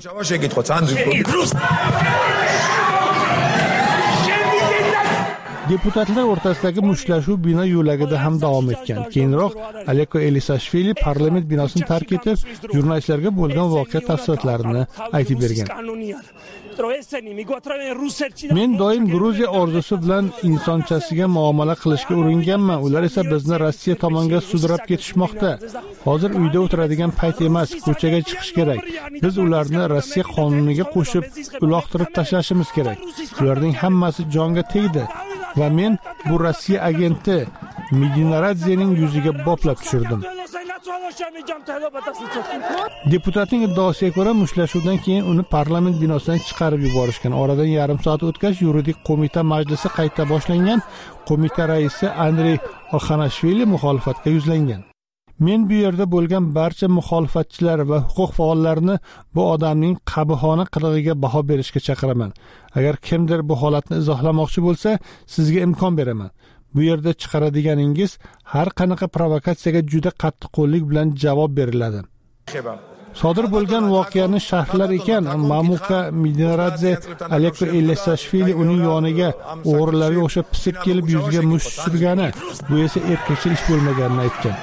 Deputatlar o'rtasidagi mushtlashuv bino yo'lagida ham davom etgan. Keyinroq Aleko Elisashvili parlament binosini tark etib, jurnalistlarga bo'lgan voqea tafsilotlarini aytib bergan. Men doim Gruziya orzusi bilan insonchasiga muomala qilishga uringanman. Ular esa bizni Rossiya tomonga sudrab ketishmoqda. Hozir uyda o'tiradigan payt emas, ko'chaga chiqish kerak. Biz ularni Rossiya qonuniga qo'shib, uloqtirib tashlashimiz kerak. Ularning hammasi jonga tegdi va men bu Rossiya agenti Medinaradzening yuziga boplab tushirdim. Deputatning iddaosiga ko'ra, mushtlashuvdan keyin uni parlament binosidan chiqarib yuborishgan. Oradan yarim soat o'tgach, yuridik qo'mita majlisi qayta boshlangan. Qo'mita raisi Andrey Oxanashvili muxolifatga yuzlangan. Men bu yerda bo'lgan barcha muxolifatchilar va huquq faollarini bu odamning qabihona qilig'iga baho berishga chaqiraman. Agar kimdir bu holatni izohlamoqchi bo'lsa, sizga imkon beraman. Bu yerda chiqaradiganingiz har qanaqa provokatsiyaga juda qattiqqo'llik bilan javob beriladi. Sodir bo'lgan voqeani sharhlar ekan, Mamuka Medinaradze Aleko Elisashvili uning yoniga o'g'rilarga o'xshab pisib kelib yuziga musht tushirgani, bu esa erkakcha ish bo'lmaganini aytgan.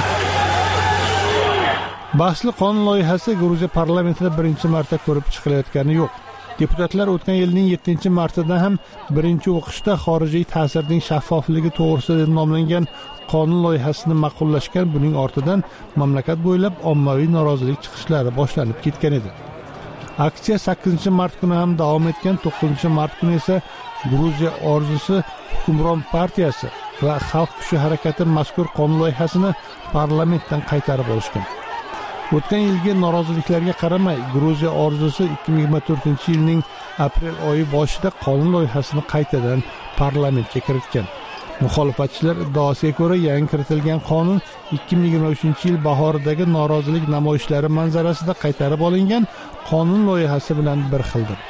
Bahsli qonun loyihasi Gruziya parlamentida birinchi marta ko'rib chiqilayotgani yo'q. Deputatlar o'tgan yilning 7-martida ham birinchi o'qishda xorijiy ta'sirning shaffofligi to'g'risida deb nomlangan qonun loyihasini ma'qullashgan. Buning ortidan mamlakat bo'ylab ommaviy norozilik chiqishlari boshlanib ketgan edi. Aksiya 8-mart kuni ham davom etgan. 9-mart kuni esa Gruziya orzusi hukmron partiyasi va xalq kuchi harakati mazkur qonun loyihasini parlamentdan qaytarib olishgan. O'tgan yilgi noroziliklarga qaramay, Gruziya orzusi 2024-yilning aprel oyi boshida qonun loyihasini qaytadan parlamentga kiritgan. Muxolifatchilar iddaosiga ko'ra, yangi kiritilgan qonun 2023-yil bahoridagi norozilik namoyishlari manzarasida qaytarib olingan qonun loyihasi bilan bir xildir.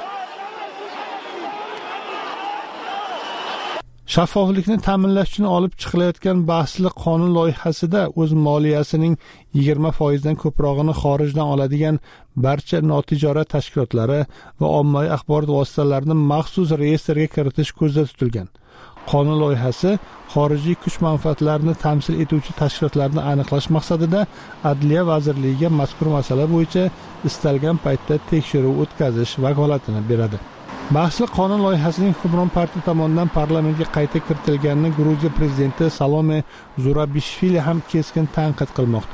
Shaffoflikni ta'minlash uchun olib chiqilayotgan bahsli qonun loyihasida o'z moliyasining 20% dan ko'prog'ini xorijdan oladigan barcha notijorat tashkilotlari va ommaviy axborot vositalarini maxsus reyestrga kiritish ko'zda tutilgan. Qonun loyihasi xorijiy kuch manfaatlarini tamsil etuvchi tashkilotlarni aniqlash maqsadida Adliya vazirligiga mazkur masala bo'yicha istalgan paytda tekshiruv o'tkazish vakolatini beradi. Bahsli qonun loyihasining hukmron partiya tomonidan parlamentga qayta kiritilganini Gruziya prezidenti Salome Zurabishvili ham keskin tanqid qilmoqda.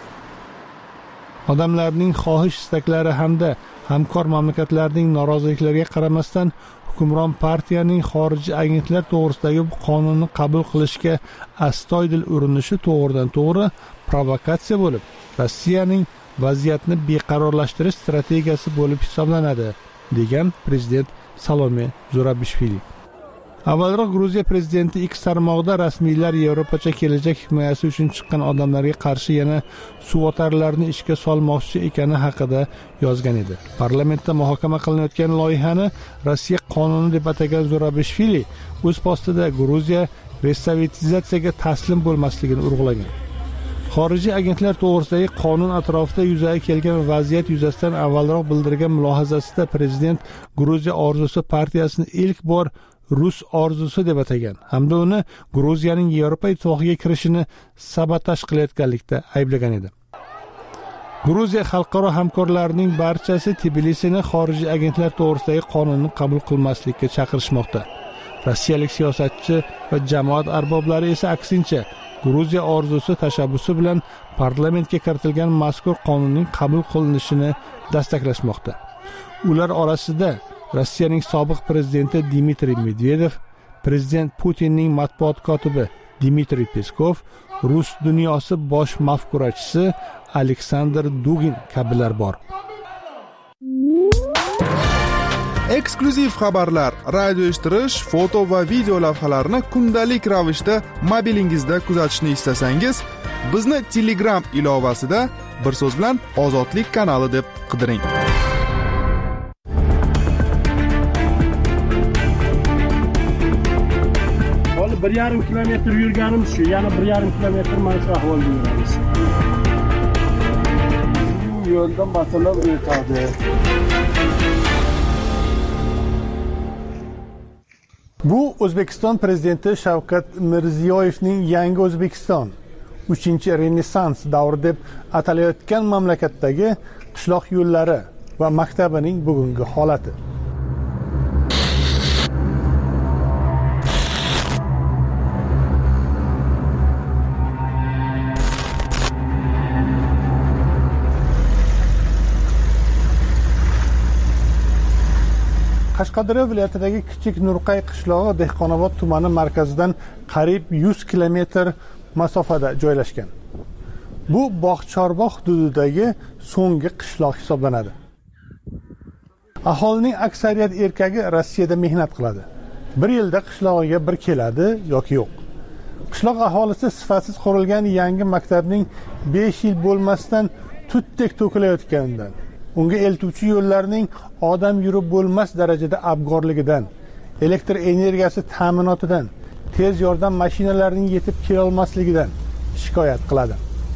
Odamlarning xohish-istaklari hamda hamkor mamlakatlarning noroziliklariga qaramasdan hukmron partiyaning xorijiy agentlar to'g'risidagi bu qonunni qabul qilishga astoydil urinishi to'g'ridan-to'g'ri provokatsiya bo'lib, Rossiyaning vaziyatni beqarorlashtirish strategiyasi bo'lib hisoblanadi, degan prezident Salome Zurabishvili. Avvalroq Gruziya prezidenti X tarmog'ida rasmiylar Yevropacha kelajak himoyasi uchun chiqqan odamlarga qarshi yana suvotarlarni ishga solmoqchi ekani haqida yozgan edi. Parlamentda muhokama qilinayotgan loyihani Rossiya qonuni deb atagan Zurabishvili o'z postida Gruziya resovetizatsiyaga taslim bo'lmasligini urg'ulagan. Xorijiy agentlar to'g'risidagi qonun atrofida yuzaga kelgan vaziyat yuzasidan avvalroq bildirgan mulohazasida prezident Gruziya orzusi partiyasini ilk bor Rus orzusi deb atagan hamda uni Gruziyaning Yevropa ittifoqiga kirishini sabotaj qilayotganlikda ayblagan edi. Gruziya xalqaro hamkorlarining barchasi Tbilisini xorijiy agentlar to'g'risidagi qonunni qabul qilmaslikka chaqirishmoqda. Rossiyalik siyosatchi va jamoat arboblari esa aksincha Gruziya orzusi tashabbusi bilan parlamentga kiritilgan mazkur qonunning qabul qilinishini dastaklashmoqda. Ular orasida Rossiyaning sobiq prezidenti Dmitriy Medvedev, prezident Putinning matbuot kotibi Dmitriy Peskov, Rus dunyosi bosh mafkurachisi Aleksandr Dugin kabilar bor. Eksklyuziv xabarlar, radio eshittirish, foto va video lavhalarni kundalik ravishda mobilingizda kuzatishni istasangiz, bizni Telegram ilovasida bir so'z bilan Ozodlik kanali deb qidiring. Hozir 1,5 kilometr yurganimiz shu, yana 1,5 kilometr mana shu ahvolda yuramiz. Yo'ldan masalan o'tadi. Bu O'zbekiston prezidenti Shavkat Mirziyoyevning yangi O'zbekiston 3-renessans davri deb atalayotgan mamlakatdagi qishloq yo'llari va maktabining bugungi holati. Qashqadaryo viloyatidagi kichik Nurqay qishlog'i Dehqonobod tumani markazidan qariyb 100 kilometr masofada joylashgan. Bu Bog'chorboq hududidagi so'nggi qishloq hisoblanadi. Aholining aksariyat erkagi Rossiyada mehnat qiladi. Bir yilda qishlog'iga bir keladi yoki yo'q. Qishloq aholisi sifatsiz qurilgan yangi maktabning 5 yil bo'lmasdan tutdek to'kilayotganidan, unga eltuvchi yo'llarning odam yurib bo'lmas darajada abgorligidan, elektr energiyasi ta'minotidan, tez yordam mashinalarining yetib kela olmasligidan shikoyat qiladi.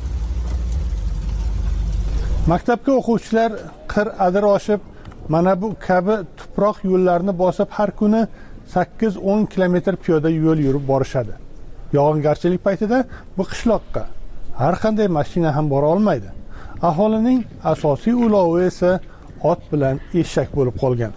Maktabga o'quvchilar qir-adir oshib, mana bu kabi tuproq yo'llarni bosib har kuni 8-10 kilometr piyoda yo'l yurib borishadi. Yog'ingarchilik paytida bu qishloqqa har qanday mashina ham bora olmaydi. Aholining asosiy ulovi esa ot bilan eshak bo'lib qolgan.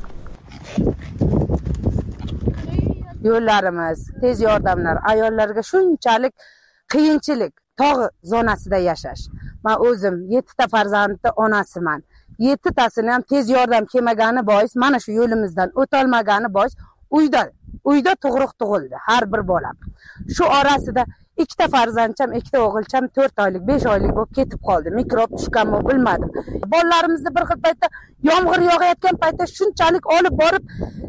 Yo'llarimiz, tez yordamlar ayollarga shunchalik qiyinchilik, tog' zonasida yashash. Men o'zim 7 ta farzandning onasiman. 7 tasini ham tez yordam kelmagani bois, mana shu yo'limizdan o'tolmagani bois uyda tug'ruq tug'ildi har bir bolam. Shu orasida 2 ta farzandcham, 2 ta o'g'ilcham 4 oylik, 5 oylik bo'lib ketib qoldi. Mikrob tushganmi bilmadim. Bolalarimizni bir xil paytda yomg'ir yog'ayotgan paytda shunchalik olib borib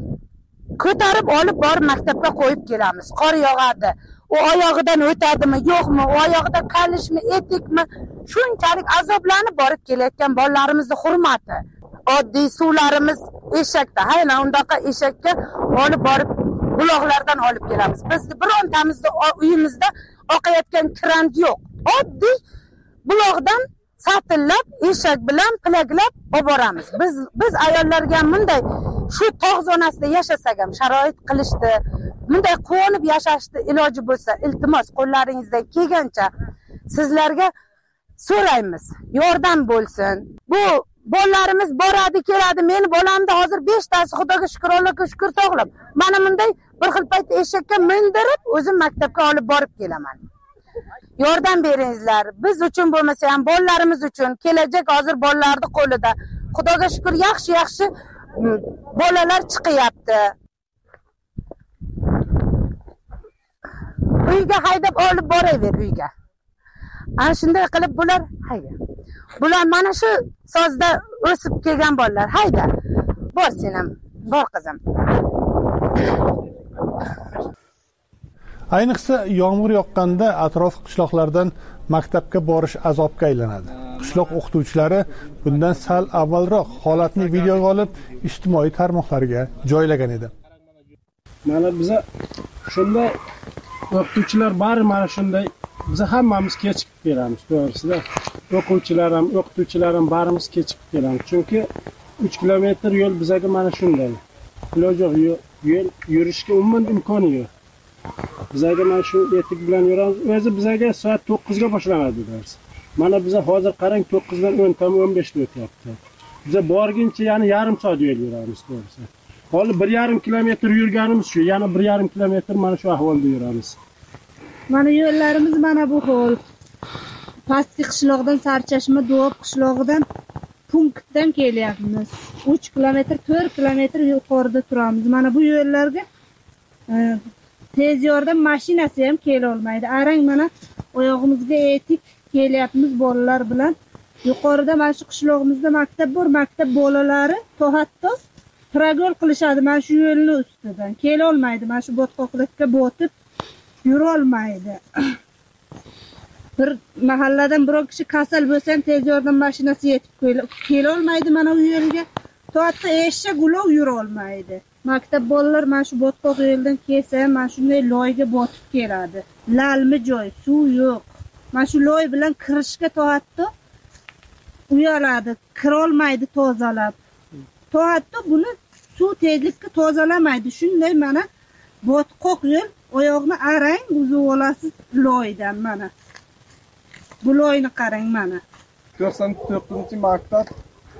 maktabga qo'yib kelamiz. Qor yog'adi. U oyog'idan o'tadimi, yo'qmi, u oyog'ida qalishmi, etikmi, shunchalik azoblanib borib kelayotgan bolalarimizni hurmati. Oddiy suvlarimiz eshakda, hayna undaqa eshakka olib borib buloqlardan olib kelamiz. Biz birontamizni uyimizda oqayotgan kran yo'q. Oddiy buloqdan satillab, eshak bilan pilaglab olib boramiz. Biz ayollarga bunday shu tog' zonasida yashasak ham sharoit qilishdi. Bunday quvonib yashashni iloji bo'lsa, iltimos qo'llaringizdan kelgancha sizlarga so'raymiz. Yordam bo'lsin. Bu bolalarimiz boradi, keladi. Meni bolamda hozir 5 tasi Xudoga shukr, Allohga shukr sog'lom. Mana bunday bir xil payt eshakka mindirib, o'zim maktabga olib borib kelaman. Yordam beringizlar. Biz uchun bo'lmasa ham bolalarimiz uchun. Kelajak hozir bolalarning qo'lida. Xudoga shukr, yaxshi bolalar chiqyapti. Uyga haydab olib boraver uyga. Ana shunday qilib bular mana shu sozda o'sib kelgan bolalar. Hayda. Bor sen ham, bor qizim. Ayniqsa yomg'ir yoqqanda atrof qishloqlardan maktabga borish azobga aylanadi. Qishloq o'qituvchilari bundan sal avvalroq holatni videoga olib ijtimoiy tarmoqlarga joylagan edi. Mana biz shunday o'qituvchilar bari mana shunday biz hammamiz kechikib kelamiz, to'g'risida. O'qituvchilar ham barimiz kechikib kelamiz. Chunki 3 kilometr yo'l bizga mana shunday. Iloji yo'q, yo'l yurishga umuman imkoni yo'q. Bizga mana shu etik bilan yuramiz. O'zi bizga soat 9 ga boshlanadi dars. Mana biz hozir qarang 9 dan 10 tam 15 ga o'tyapti. Biz borguncha yana yarim soat yo'l yuramiz, to'g'risi. Hozir 1,5 kilometr yurganimiz shu, yana 1,5 kilometr mana shu ahvolda yuramiz. Mana yo'llarimiz mana bu xil. Pastki qishloqdan Sarchashma Do'b qishlog'idan punktdan kelyapmiz. 3 kilometr, 4 kilometr yuqorida turamiz. Mana bu yo'llarga tez yordam mashinasi ham kela olmaydi. Arang mana oyog'imizga etik kelyapmiz bolalar bilan. Yuqorida mana shu qishlog'imizda maktab bor. Maktab bolalari to'xtatib pragol qilishadi mana shu yo'lni ustidan. Kela olmaydi. Mana shu botqoqlikka botib yura olmaydi. Bir mahalladan biror kishi kasal bo'lsa, tez yordam mashinasi yetib kela olmaydi mana bu yo'lga. To'xtatib eshak ulov yura olmaydi. Maktab bolalar mana shu botqoq yo'ldan kelsa, mana shunday loyga botib keladi. Lalmi joy, suv yo'q. Mana shu loy bilan kirishga to'xtatib uyaladi, kira olmaydi tozalab. To'xtatib buni suv tezlikka tozalamaydi. Shunday mana botqoq yo'l, oyoqni arang uzib olasiz loydan mana. Bu loyni qarang mana. 99-maktab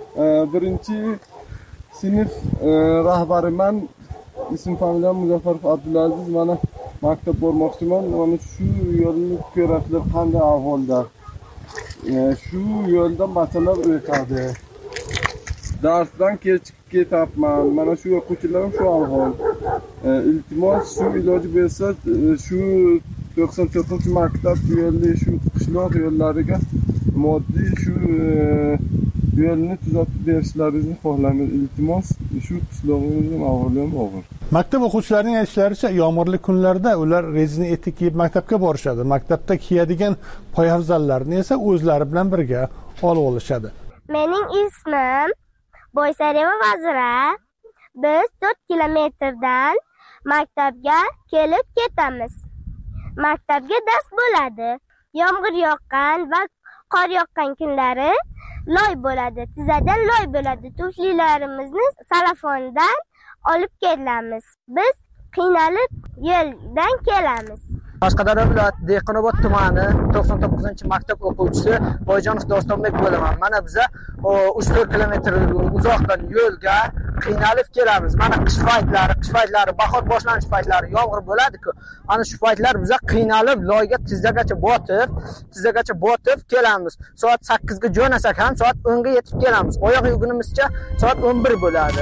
1-sinf rahbariman. Ism familiyam Muzaffarov Abdulaziz. Mana maktab bormoqchiman. Mana shu yo'lni ko'rasizlar qanday ahvolda. Shu yo'ldan bachchalar o'tadi. Darsdan kechikib ketyapman. Mana shu o'quvchilarim shu ahvol. Iltimos shu iloji bo'lsa shu 94-maktab yo'lli shu qishloq yo'llariga moddiy shu yo'lni tuzatib berishlaringizni xohlamaymiz. Iltimos shu qishlog'imizning ahvoli ham og'ir. Maktab o'quvchilarining aytishlaricha, yomg'irli kunlarda ular rezina etik kiyib maktabga borishadi. Maktabda kiyadigan poyafzallarni esa o'zlari bilan birga olib olishadi. Mening ismim Boysareva Vazira. Biz 4 kilometrdan maktabga kelib ketamiz. Maktabga dars bo'ladi. Yomg'ir yoqqan va qor yoqqan kunlari loy bo'ladi. Tizadan loy bo'ladi. Tuflilarimizni salafondan olib kelamiz. Biz qiynalib yo'ldan kelamiz. Qashqadaryo viloyati Dehqonobod tumani 99-maktab o'quvchisi Boyjonov Dostonbek bo'laman. Mana biza 3-4 kilometr uzoqdan yo'lga qiynalib kelamiz. Mana qish paytlari, bahor boshlanish paytlari yomg'ir bo'ladi-ku. Ana shu paytlar biza qiynalib loyga tizzagacha botib kelamiz. Soat 8 ga jo'nasak ham soat 10 ga yetib kelamiz. Oyoq yugunimizcha soat 11 bo'ladi.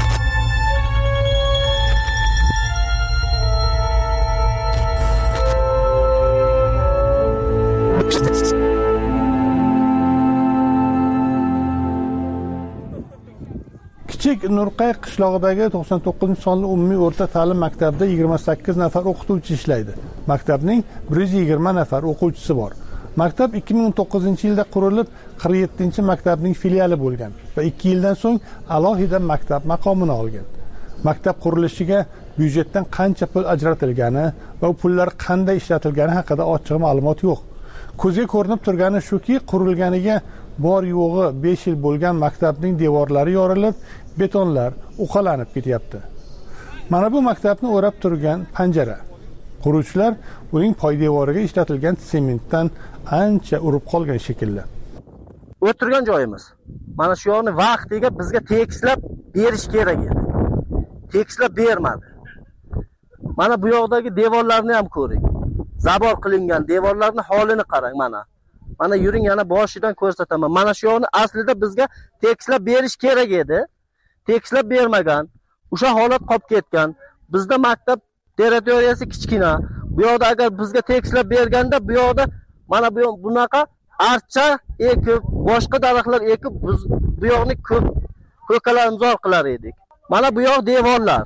Kichik Nurqay qishlog'idagi 99-sonli umumiy o'rta ta'lim maktabida 28 nafar o'qituvchi ishlaydi. Maktabning 120 nafar o'quvchisi bor. Maktab 2019-yilda qurilib, 47-maktabning filiali bo'lgan va 2 yildan so'ng alohida maktab maqomini olgan. Maktab qurilishiga byudjetdan qancha pul ajratilgani va pullar qanday ishlatilgani haqida ochiq ma'lumot yo'q. Ko'zga ko'rinib turgani shuki, qurilganiga bor yo'g'i 5 yil bo'lgan maktabning devorlari yorilib, betonlar uqalanib ketyapti. Mana bu maktabni o'rab turgan panjara. Quruvchilar uning poydevoriga ishlatilgan sementdan ancha urib qolgan shekilli. O'tirgan joyimiz. Mana shu yo'lni vaqtiga bizga tekislab berish kerak edi. Tekislab bermadi. Mana bu yoqdagi devorlarni ham ko'ring. Zabor qilingan devorlarning holini qarang mana. Mana yuring, yana boshidan ko'rsataman. Mana shu yo'lni aslida bizga tekislab berish kerak edi. Tekislab bermagan. O'sha holat qolib ketgan. Bizda maktab territoriyasi kichkina. Bu yoqda agar bizga tekislab berganda, bu yoqda mana bunaqa archa ekib, boshqa daraxtlar ekib, biz bu yoqni ko'kalarimizni qilar edik. Mana bu yoq devorlar.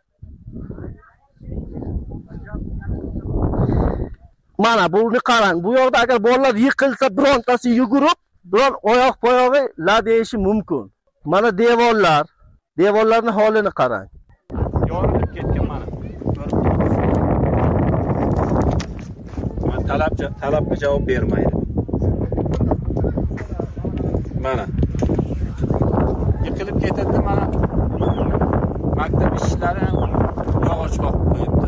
Mana buni qarang. Bu yoqda agar bolalar yiqilsa, birontasi yugurib, biron oyoq-poyog'i ladeyishi mumkin. Mana devorlar. Devorlarning holini qarang. Yorilib ketgan mana. Talabga javob bermaydi. Mana. Yiqilib ketadi mana. Maktab ishlari yog'och boqib qo'yibdi.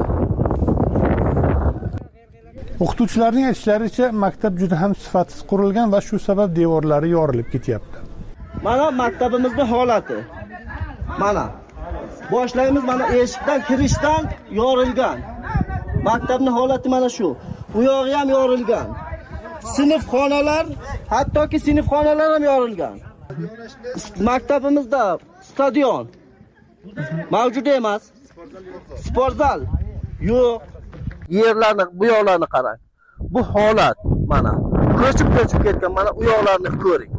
O'qituvchilarning aytishlaricha, maktab juda ham sifatsiz qurilgan va shu sabab devorlari yorilib ketyapti. Mana maktabimizning holati. Mana boshlaymiz, mana eshikdan kirishdan yorilgan. Maktabning holati mana shu. Bu yog'i ham yorilgan. Sinfxonalar, hattoki sinfxonalar ham yorilgan. Maktabimizda stadion mavjud emas. Sportzal yo'q. Yerlarni, bu yoqlarni qarang. Bu holat mana. Ko'chib ketgan, mana u yoqlarni ko'ring.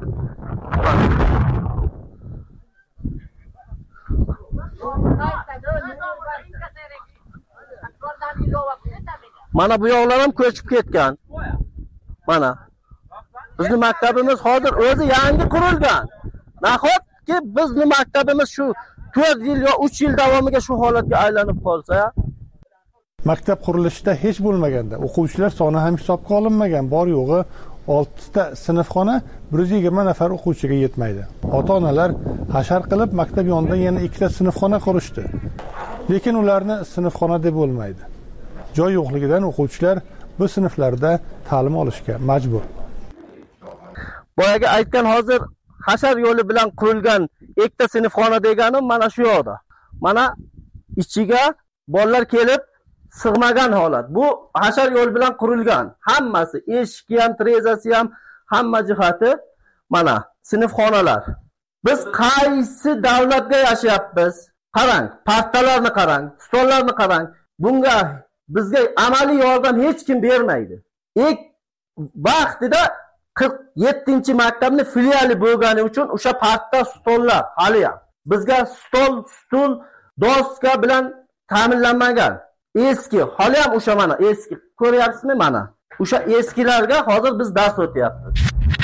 Mana bu yoqlar ham ko'chib ketgan. Mana. Bizning maktabimiz hozir o'zi yangi qurilgan. Nahotki bizning maktabimiz shu 4 yil yo 3 yil davomiga shu holatga aylanib qolsa, maktab qurilishida hech bo'lmaganda o'quvchilar soni ham hisobga olinmagan. Bor yo'g'i 6 ta sinfxona 120 nafar o'quvchiga yetmaydi. Ota-onalar hashar qilib maktab yonidan yana 2 ta sinfxona qurishdi. Lekin ularni sinfxona deb bo'lmaydi. Joy yo'qligidan o'quvchilar bu sinflarda ta'lim olishga majbur. Boyaga aytgan hozir hashar yo'li bilan qurilgan ikkita sinfxona deganim mana shu yoqda. Mana ichiga bolalar kelib sig'magan holat. Bu hashar yo'l bilan qurilgan. Hammasi, eshigi ham, trezasi ham, hamma jihati mana sinfxonalar. Biz qaysi davlatda yashayapmiz? Qarang, partalarni qarang, stollarni qarang. Bunga bizga amaliy yordam hech kim bermaydi. İlk vaqtida 47-maktabning filiali bo'lgani uchun o'sha parta, stollar hali ham bizga stul, doska bilan ta'minlanmagan. Eski, hali ham o'sha mana eski. Ko'ryapsizmi mana? O'sha eskilarga hozir biz dars o'tyapmiz.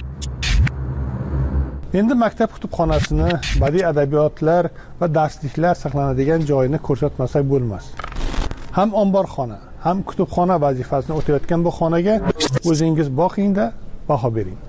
Endi maktab kutubxonasini, badiiy adabiyotlar va darsliklar saqlanadigan joyini ko'rsatmasak bo'lmas. Ham omborxona, ham kutubxona vazifasini o'tayotgan bu xonaga o'zingiz boqing-da baho bering.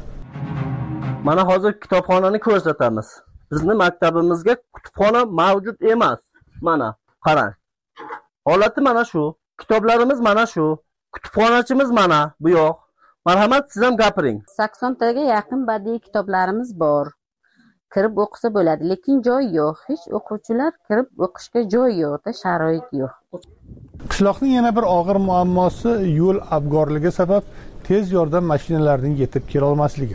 Mana hozir kitobxonani ko'rsatamiz. Bizning maktabimizga kutubxona mavjud emas. Mana, qarang. Holati mana shu. Kitoblarimiz mana shu. Kutubxonachimiz mana bu yoq. Marhamat, siz ham gapiring. 80 taga yaqin badiiy kitoblarimiz bor. Kirib o'qisa bo'ladi, lekin joy yo'q. Hech o'quvchilar kirib o'qishga joy yo'q, sharoit yo'q. Qishloqning yana bir og'ir muammosi yo'l abgorligi sabab tez yordam mashinalarining yetib kela olmasligi.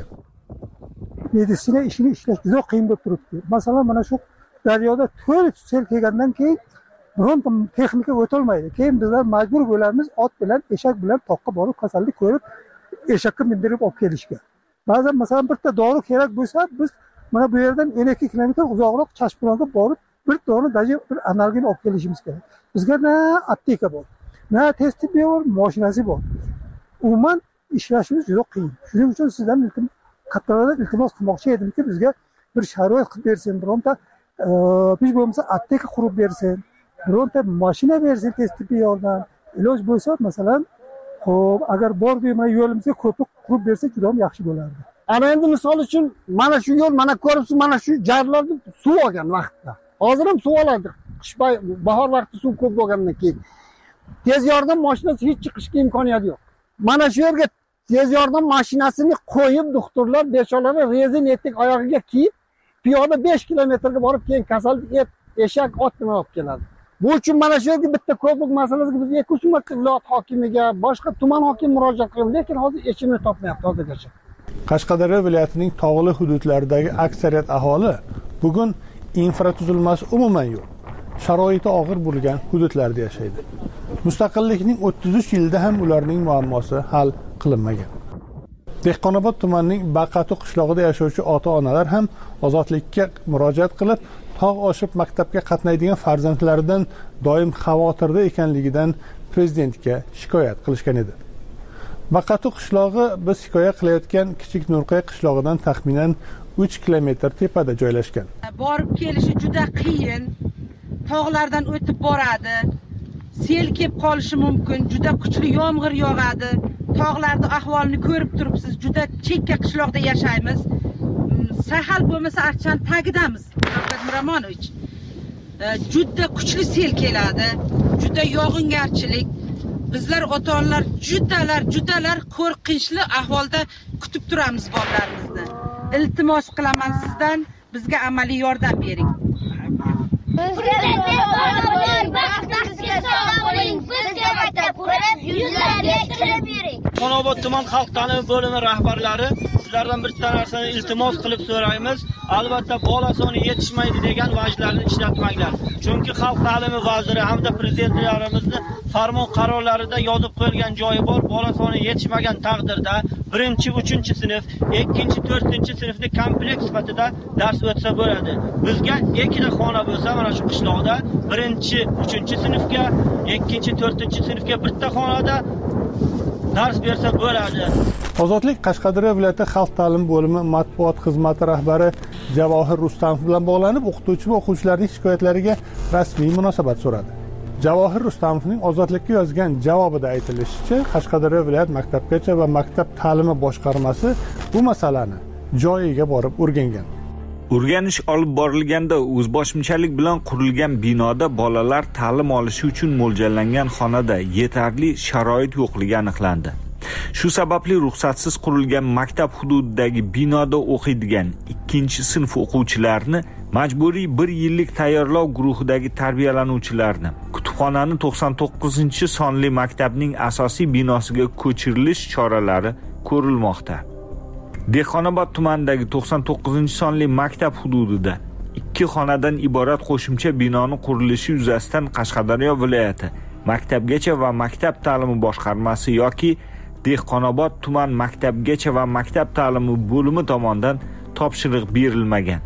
Meditsina ishini ishlash juda qiyin bo'lib turibdi. Masalan, mana shu daryoda 4 sel kelgandan keyin bironta texnika o'tolmaydi. Keyin bizlar majbur bo'lamiz ot bilan, eshak bilan toqqa borib kasallik ko'rib, eshakka mindirib olib kelishga. Ba'zan masalan bitta dori kerak bo'lsa, biz mana bu yerdan 12 kilometr uzoqroq Chashburonga borib, bir dori daji bir analgin olib kelishimiz kerak. Bizga na apteka bor, na tez tibbiy bor, mashinasi bor. Umuman ishlashimiz juda qiyin. Shuning uchun sizdan kattalardan iltimos qilmoqchi edimki, bizga bir sharoit qilib bersin, bironta hech bo'lmasa apteka qurib bersin, bironta mashina bersin, tez tibbiy yordam. Iloj bo'lsa, masalan, xo'p, agar bor deyman yo'limizga ko'prik qurib bersa juda ham yaxshi bo'lardi. Ana endi misol uchun mana shu yo'l, mana ko'ribsiz, mana shu jarlarni suv olgan vaqtda. Hozir ham suv oladi. Bahor vaqti suv ko'p bo'lgandan keyin tez yordam mashinasi hech chiqishga imkoniyati yo'q. Mana shu yerga tez yordam mashinasini qo'yib, doktorlar, besholari rezin etik oyog'iga kiyib, piyoda 5 kilometrga borib keyin kasallik eshak, ot bilan olib keladi. Bu uchun mana shu yerga bitta ko'prik masalasiga biz 2-3 marta viloyat hokimiga, boshqa tuman hokim murojaat qildik, lekin hozir yechimini topmayapti hozirgacha. Qashqadaryo viloyatining tog'li hududlaridagi aksariyat aholi bugun infratuzilmasi umuman yo'q. Sharoiti og'ir bo'lgan hududlarda yashaydi. Mustaqillikning 33 yilda ham ularning muammosi hal qilinmagan. Dehqonobod tumanining Baqatu qishlog'ida yashovchi ota-onalar ham ozodlikka murojaat qilib, tog' oshib maktabga qatnaydigan farzandlaridan doim xavotirda ekanligidan prezidentga shikoyat qilishgan edi. Baqatu qishlog'i biz hikoya qilayotgan Kichik Nurqay qishlog'idan taxminan 3 kilometr tepada joylashgan. Borib kelishi juda qiyin. Tog'lardan o'tib boradi. Sel kelib qolishi mumkin, juda kuchli yomg'ir yog'adi. Tog'larning ahvolini ko'rib turibsiz, juda chekka qishloqda yashaymiz. Sahal bo'lmasa archan tagidamiz. Shavkat Miromonovich. Juda kuchli sel keladi, juda yog'ingarchilik. Bizlar ota-onalar judalar qo'rqinchli ahvolda kutib turamiz bolalarimizni. Iltimos qilaman sizdan, bizga amaliy yordam bering. Bizga maktab qurib, yuzlarga kirib bering. Xonobod tuman xalq ta'limi bo'limi rahbarlari sizlardan bir narsani iltimos qilib so'raymiz. Albatta bola soni yetishmaydi degan vajlarni ishlatmanglar. Chunki xalq ta'limi vaziri hamda prezidentlarimizni farmon qarorlarida yozib qo'yilgan joyi bor. Bola soni yetishmagan taqdirda 1-3-sinf, 2-4-sinfni kompleks sifatida dars o'tsa bo'ladi. Bizga ikkita xona bo'lsa, mana shu qishloqda 1-3-sinfga, 2-4-sinfga bitta xonada dars bersa bo'ladi. Ozodlik Qashqadaryo viloyati xalq ta'limi bo'limi matbuot xizmati rahbari Javohir Rustamov bilan bog'lanib, o'qituvchi va o'quvchilarning shikoyatlariga rasmiy munosabat so'radi. Javohir Rustamovning Ozodlikka yozgan javobida aytilishicha, Qashqadaryo viloyat maktabgacha va maktab ta'limi boshqarmasi bu masalani joyiga borib o'rgangan. O'rganish olib borilganda o'zboshimchalik bilan qurilgan binoda bolalar ta'lim olishi uchun mo'ljallangan xonada yetarli sharoit yo'qligi aniqlandi. Shu sababli ruxsatsiz qurilgan maktab hududidagi binoda o'qiydigan 2-sinf o'quvchilarni majburiy 1 yillik tayyorlov guruhidagi tarbiyalanuvchilarni kutubxonani 99-sonli maktabning asosiy binosiga ko'chirilish choralari ko'rilmoqda. Dehqonobod tumanidagi 99-sonli maktab hududida 2 xonadan iborat qo'shimcha binoning qurilishi yuzasidan Qashqadaryo viloyati Maktabgacha va maktab ta'limi boshqarmasi yoki Dehqonobod tuman maktabgacha va maktab ta'limi bo'limi tomonidan topshiriq berilmagan.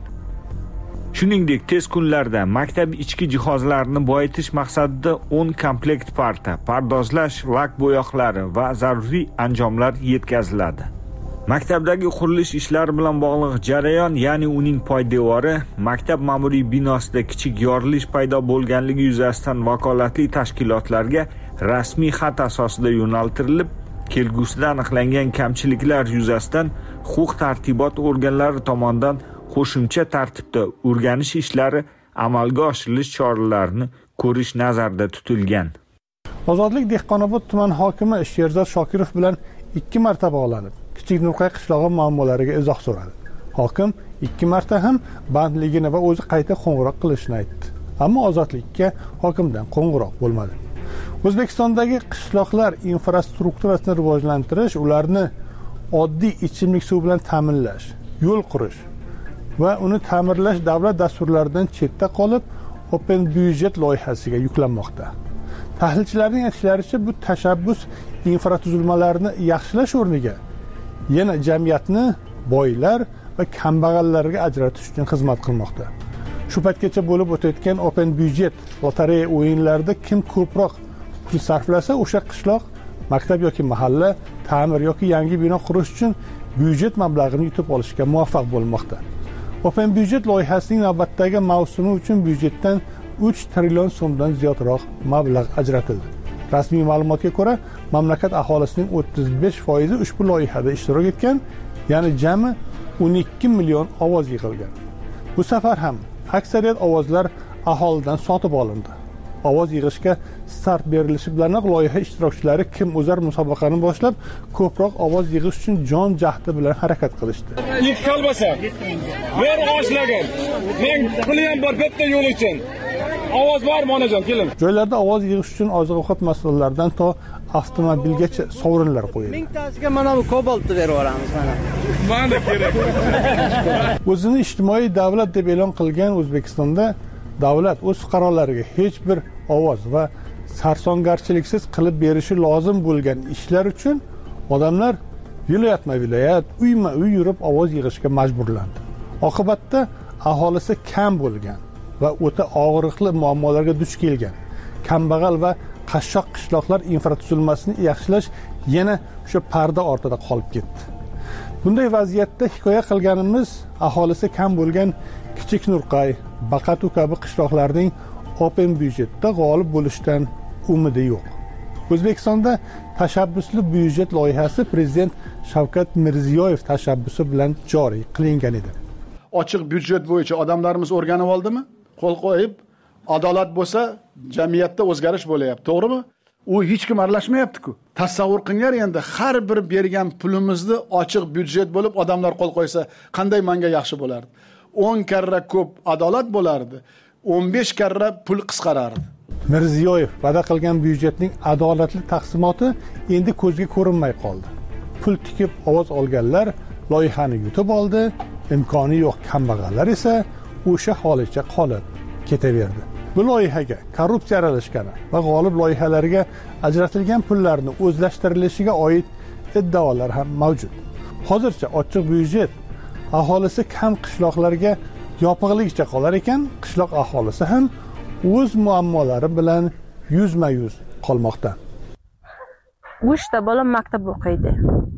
Shuningdek, tez kunlarda maktab ichki jihozlarini boyitish maqsadida 10 komplekt parta, pardozlash, lak bo'yoqlari va zaruriy anjomlar yetkaziladi. Maktabdagi qurilish ishlari bilan bog'liq jarayon, ya'ni uning poydevori, maktab ma'muriy binosida kichik yorilish paydo bo'lganligi yuzasidan vakolatli tashkilotlarga rasmiy xat asosida yo'naltirilib, kelgusida aniqlangan kamchiliklar yuzasidan huquq-tartibot organlari tomonidan qo'shimcha tartibda o'rganish ishlari amalga oshirilish choralarini ko'rish nazarda tutilgan. Ozodlik Dehqonobod tuman hokimi Sherzod Shokirov bilan 2 marta bog'lanib, Kichik Nurqay qishlog'i muammolariga izoh so'radi. Hokim 2 marta ham bandligini va o'zi qayta qo'ng'iroq qilishni aytdi. Ammo Ozodlikka hokimdan qo'ng'iroq bo'lmadi. O'zbekistondagi qishloqlar infrastrukturasini rivojlantirish, ularni oddiy ichimlik suvi bilan ta'minlash, yo'l qurish va uni ta'mirlash davlat dasturlaridan chetda qolib, Open byudjet loyihasiga yuklanmoqda. Tahlilchilarning aytishlaricha, bu tashabbus infratuzilmalarni yaxshilash o'rniga yana jamiyatni boylar va kambag'allarga ajratish uchun xizmat qilmoqda. Shu paytgacha bo'lib o'tayotgan Open byudjet lotereya o'yinlarida kim ko'proq pul sarflasa, o'sha qishloq, maktab yoki mahalla, ta'mir yoki yangi bino qurish uchun byudjet mablag'ini yutib olishga muvaffaq bo'lmoqda. Open byudjet loyihasining navbatdagi mavsumi uchun byudjetdan 3 trillion so'mdan ziyodroq mablag' ajratildi. Rasmiy ma'lumotga ko'ra, mamlakat aholisining 35% ushbu loyihada ishtirok etgan, ya'ni jami 12 million ovoz yig'ilgan. Bu safar ham aksariyat ovozlar aholidan sotib olindi. Ovoz yig'ishga start berilishi bilanoq loyiha ishtirokchilari kim o'zar musobaqani boshlab, ko'proq ovoz yig'ish uchun jon jahdi bilan harakat qilishdi. It qalbasa, bir oshlagan. Men puli ham bor bitta yo'l uchun. Ovoz bormi onajon, keling. Joylarda ovoz yig'ish uchun oziq-ovqat mahsulotlaridan to avtomobilgacha sovrinlar qo'yildi. 1000 tasiga mana bu kobaltni berib yuboramiz mana. Mana kerak. O'zini ijtimoiy davlat deb e'lon qilgan O'zbekistonda davlat o'z fuqarolariga hech bir ovoz va sarsongarchiliksiz qilib berishi lozim bo'lgan ishlar uchun odamlar viloyatma-viloyat, uyma-uy yurib ovoz yig'ishga majburlandi. Oqibatda aholisi kam bo'lgan va o'ta og'riqli muammolarga duch kelgan kambag'al va qashshoq qishloqlar infratuzilmasini yaxshilash yana o'sha parda ortida qolib ketdi. Bunday vaziyatda hikoya qilganimiz aholisi kam bo'lgan Kichik Nurqay, Baqatu kabi qishloqlarning Open byudjetda g'olib bo'lishdan umidi yo'q. O'zbekistonda tashabbusli byudjet loyihasi Prezident Shavkat Mirziyoyev tashabbusi bilan joriy qilingan edi. Ochiq byudjet bo'yicha odamlarimiz o'rganib oldimi? Qo'l qo'yib, adolat bo'lsa, jamiyatda o'zgarish bo'layapti, to'g'rimi? U hech kim aralashmayapti-ku. Tasavvur qilinglar, endi har bir bergan pulimizni ochiq byudjet bo'lib odamlar qo'l qo'ysa, qanday menga yaxshi bo'lardi. 10 karra ko'p adolat bo'lardi, 15 karra pul qisqarardi. Mirziyoyev va'da qilgan byudjetning adolatli taqsimoti endi ko'zga ko'rinmay qoldi. Pul tikib ovoz olganlar loyihani yutib oldi, imkoni yo'q kambag'allar esa o'sha holicha qolib ketaverdi. Bu loyihaga korrupsiya aralashgani va g'olib loyihalarga ajratilgan pullarni o'zlashtirilishiga oid iddaolar ham mavjud. Hozircha ochiq byudjet aholisi kam qishloqlarga yopiqligicha qolar ekan, qishloq aholisi ham o'z muammolari bilan yuzma-yuz qolmoqda. 3 ta bola maktab o'qiydi.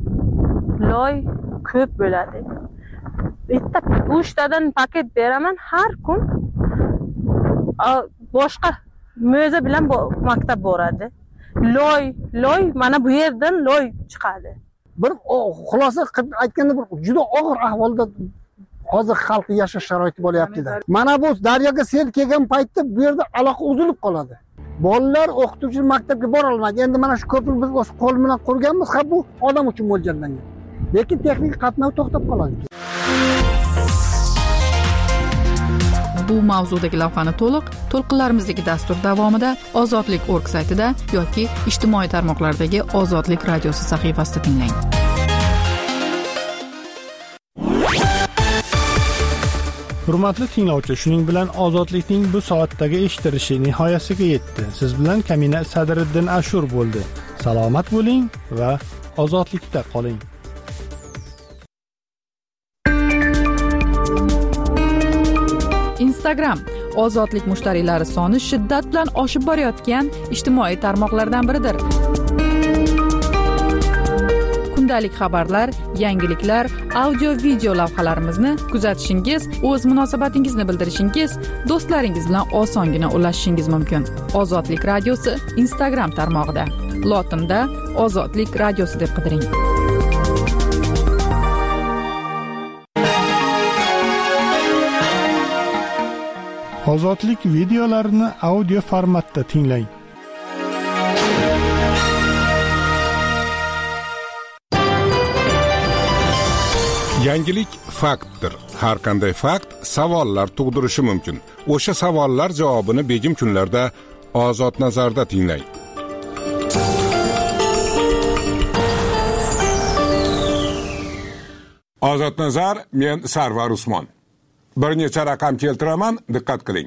Loy ko'p bo'ladi. Bitta 3 tadan paket beraman har kun. Boshqa mo'za bilan maktab boradi. Loy mana bu yerdan loy chiqadi. Bir xulosa qilib aytganda bir juda og'ir ahvolda hozir xalqning yashash sharoiti bo'lyapti-da. Mana bu daryoga sel kelgan paytda bu yerda aloqa uzilib qoladi. Bolalar o'qituvchi maktabga bora olmaydi. Endi mana shu ko'prik biz o'z qo'l bilan qurganmiz, ha bu odam uchun mo'ljallangan. Lekin texnik qatnov to'xtab qoladi. Bu mavzudagi lavhani to'lqinlarimizdagi dastur davomida ozodlik.org saytida yoki ijtimoiy tarmoqlardagi Ozodlik radiosi sahifasida tinglang. Hurmatli tinglovchi, shuning bilan Ozodlikning bu soatdagi eshitilishi nihoyasiga yetdi. Siz bilan Kamina Sadriddin Ashur bo'ldi. Salomat bo'ling va ozodlikda qoling. Instagram ozodlik mushtariylari soni shiddat bilan oshib borayotgan ijtimoiy tarmoqlardan biridir. Kundalik xabarlar, yangiliklar, audio-video lavhalarimizni kuzatishingiz, o'z munosabatingizni bildirishingiz, do'stlaringiz bilan osongina ulashishingiz mumkin. Ozodlik radiosi Instagram tarmog'ida. Lotinda Ozodlik radiosi deb qidiring. Ozodlik videolarini audio formatda tinglang. Yangilik faktdir. Har qanday fakt savollar tug'dirishi mumkin. O'sha savollar javobini begim kunlarda Ozod nazarda tinglang. Ozod nazar, men Sarvar Usmon. Bir necha raqam keltiraman, diqqat qiling.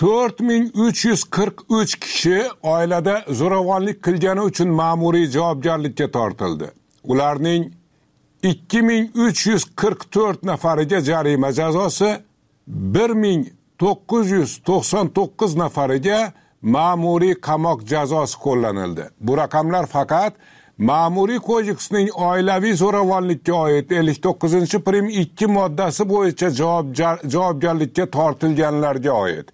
4343 kishi oilada zo'ravonlik qilgani uchun ma'muriy javobgarlikka tortildi. Ularning 2344 nafariga jarima jazosi, 1999 nafariga ma'muriy qamoq jazosi qo'llanildi. Bu raqamlar faqat Ma'muriy kodeksning oilaviy zo'ravonlikka oid 59-prim 2 moddasi bo'yicha javobgarlikka tortilganlarga oid.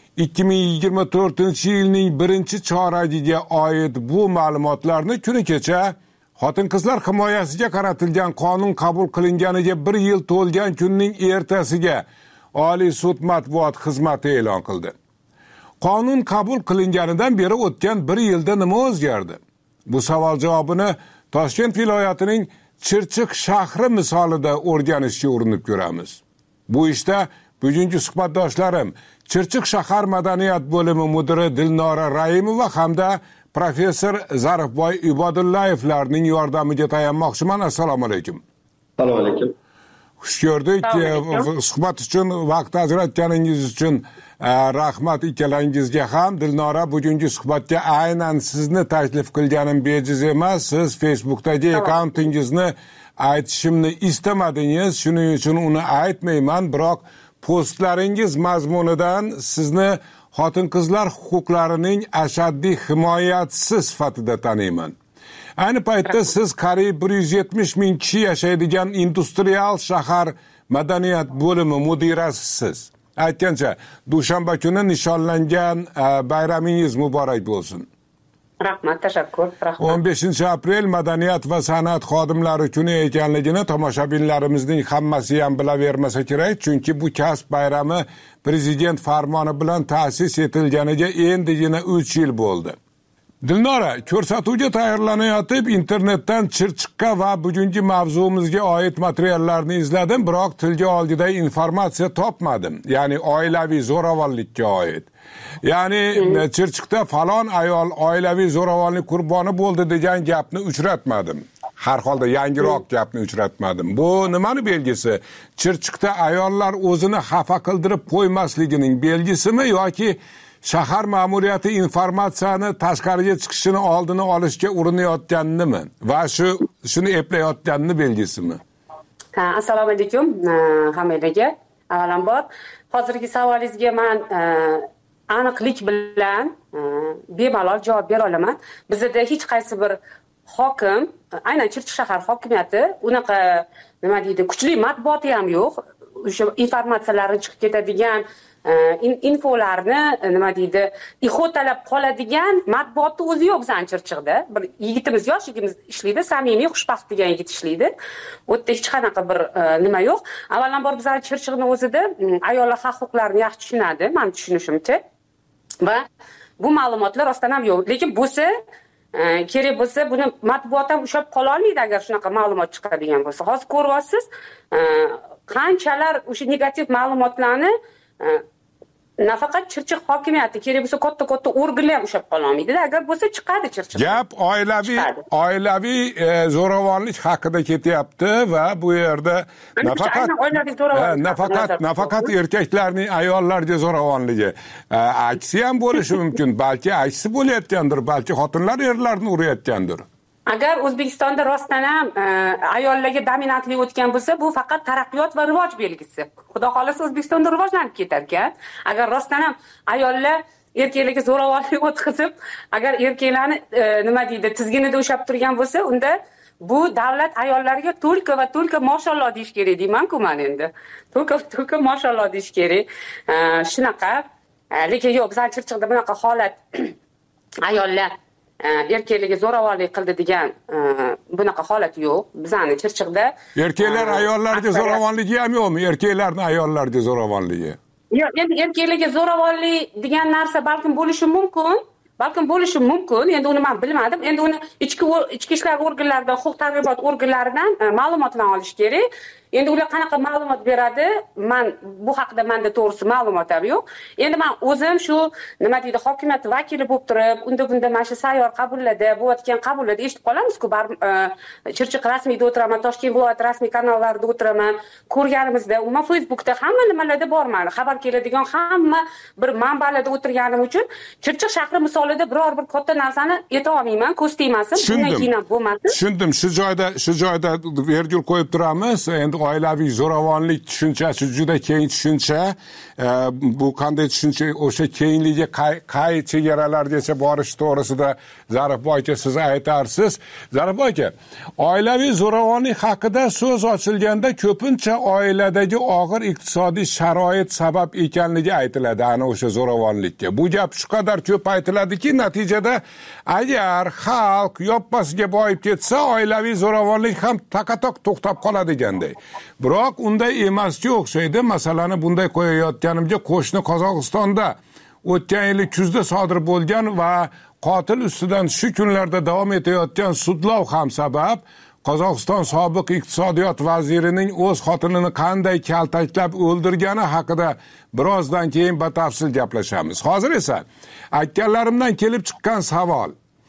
2024-yilning 1-choragiga oid bu ma'lumotlarni kuni kecha Xotin-qizlar himoyasiga qaratilgan qonun qabul qilinganiga 1 yil to'lgan kunning ertasiga Oliy sud matbuot xizmati e'lon qildi. Qonun qabul qilinganidan beri o'tgan 1 yilda nima o'zgardi? Bu savol javobini Toshkent viloyatining Chirchiq shahri misolida o'rganishga urinib ko'ramiz. Bu ishda bugungi suhbatdoshlarim Chirchiq shahar madaniyat bo'limi mudiri Dilnora Raimova hamda professor Zarifboy Ibodullayevlarning yordamiga tayanmoqchiman. Assalomu alaykum. Assalomu alaykum. Xush ko'rdik. Suhbat uchun vaqt ajratganingiz uchun rahmat ikkalangizga ham. Dilnora, bugungi suhbatga aynan sizni taklif qilganim bejiz emas. Siz Facebook'dagi akkauntingizni aytishimni istamadingiz. Shuning uchun uni aytmayman, biroq postlaringiz mazmunidan sizni xotin-qizlar huquqlarining ashaddiy himoyachisi sifatida taniyman. Ayni paytda siz qariyb 170 ming kishi yashaydigan industrial shahar madaniyat bo'limi mudirasisiz. Aytgancha, dushanba kuni nishonlangan bayramingiz muborak bo'lsin. Rahmat, tashakkur. 15-aprel madaniyat va san'at xodimlari kuni ekanligini tomoshabinlarimizning hammasi ham bilavermasa kerak, chunki bu kasb bayrami prezident farmoni bilan ta'sis etilganiga endigina 3 yil bo'ldi. Dilnora, ko'rsatuvga tayyorlanayotib internetdan Chirchiqqa va bugungi mavzumizga oid materiallarni izladim, biroq tilga olgidek informatsiya topmadim. Ya'ni oilaviy zo'ravonlikka oid. Ya'ni Chirchiqda falon ayol oilaviy zo'ravonlik qurboni bo'ldi degan gapni uchratmadim. Har holda yangiroq gapni uchratmadim. Bu nimani belgisi? Chirchiqda ayollar o'zini xafa qildirib qo'ymasligining belgisimi yoki shahar ma'muriyati informatsiyani tashqariga chiqishini oldini olishga urinayotganimi va shuni eplayotganini belgisimi? Assalomu alaykum hammaga. Avvalambor hozirgi savolingizga men aniqlik bilan bemalol javob bera olaman. Bizda hech qaysi bir hokim, aynan Chirchiq shahar hokimiyati unaqa nima deydi, kuchli matbuoti ham yo'q. o'sha informatsiyalarni chiqib ketadigan infolarni nima deydi ixotalab qoladigan matbuotni o'zi yo'q bizani Chirchiqda. Bir yigitimiz, yosh yigitimiz ishlaydi, samimiy xushbaxt degan yigit ishlaydi. U yerda hech qanaqa bir nima yo'q. Avvalambor bizani Chirchiqning o'zida ayollar huquqlarini yaxshi tushunadi, men tushunishimcha. Va bu ma'lumotlar rostdan ham yo'q. Lekin bo'lsa, kerak bo'lsa buni matbuot ham ushlab qola olmaydi agar shunaqa ma'lumot chiqadigan bo'lsa. Hozir ko'ryapsiz, qanchalar o'sha negativ ma'lumotlarni nafaqat Chirchiq hokimiyati, kerak bo'lsa katta organlar ham ushlab qola olmaydi. Agar bo'lsa chiqadi Chirchiq. Gap oilaviy zo'ravonlik haqida ketyapti va bu yerda nafaqat erkaklarning ayollarga zo'ravonligi, aksi ham bo'lishi mumkin. Balki aksi bo'layotgandir, balki xotinlar erlarni urayotgandir. Agar O'zbekistonda rostdan ham ayollarga dominantlik o'tgan bo'lsa, bu faqat taraqqiyot va rivoj belgisi. Xudo xolasa O'zbekistonda rivojlanib ketar ekan. Agar rostdan ham ayollar erkaklarga zo'ravonlik o'tkazib, agar erkaklarni nima deydi, tizginida ushlab turgan bo'lsa, unda bu davlat ayollarga to'lka mashalloh deyish kerak deyman-ku men endi. To'lka mashalloh deyish kerak. Shunaqa. Lekin yo'q, bizning Chirchiqda bunaqa holat ayollar erkaklarga zo'ravonlik qildi degan bunaqa holat yo'q. Bizning Chirchiqda erkaklar ayollarga zo'ravonligi ham yo'qmi? Erkaklarning ayollarga zo'ravonligi. Yo'q, endi erkaklarga zo'ravonlik degan narsa balkim bo'lishi mumkin. Endi uni men bilmadim. Endi uni ichki ishlar organlaridan, huquq tartibot organlaridan ma'lumotlarni olish kerak. Endi ular qanaqa ma'lumot beradi? Men bu haqida menda to'g'risi ma'lumotim yo'q. Endi men o'zim shu nima deydi, hokimiyat vakili bo'lib turib, unda mana shu sayyor qabullarda, bo'layotgan qabullarda eshitib qolamiz-ku, Chirchiq rasmiyda o'tiraman, Toshkent viloyat rasmiy kanallarida o'tiraman. Ko'rganimizda, umuman Facebookda hamma nimalarda borman. Xabar keladigan hamma bir manbalarda o'tirganim uchun Chirchiq shahri misolida biror bir katta narsani ayta olmayman, ko'z tegmasin, bundan keyin ham bo'lmasin. Tushundim. Shu joyda virgul qo'yib turamiz. Endi oilaviy zo'ravonlik tushunchasi juda keng tushuncha. Bu qanday tushuncha, o'sha kengligiga qay chegaralargacha borish to'g'risida Zarifboy aka siz aytarsiz. Zarifboy aka, oilaviy zo'ravonlik haqida so'z ochilganda ko'pincha oiladagi og'ir iqtisodiy sharoit sabab ekanligi aytiladi ana o'sha zo'ravonlikka. Bu gap shu qadar ko'p aytiladiki, natijada agar xalq yoppasiga boyib ketsa, oilaviy zo'ravonlik ham taqatoq to'xtab qoladi deganday. Biroq unday emasga o'xshaydi. Masalani bunday qo'yayotganimga qo'shni Qozog'istonda o'tgan yil kuzda sodir bo'lgan va qotil ustidan shu kunlarda davom etayotgan sudlov ham sabab. Qozog'iston sobiq iqtisodiyot vazirining o'z xotinini qanday kaltaklab o'ldirgani haqida birozdan keyin batafsil gaplashamiz. Hozir esa aytganlarimdan kelib chiqqan savol: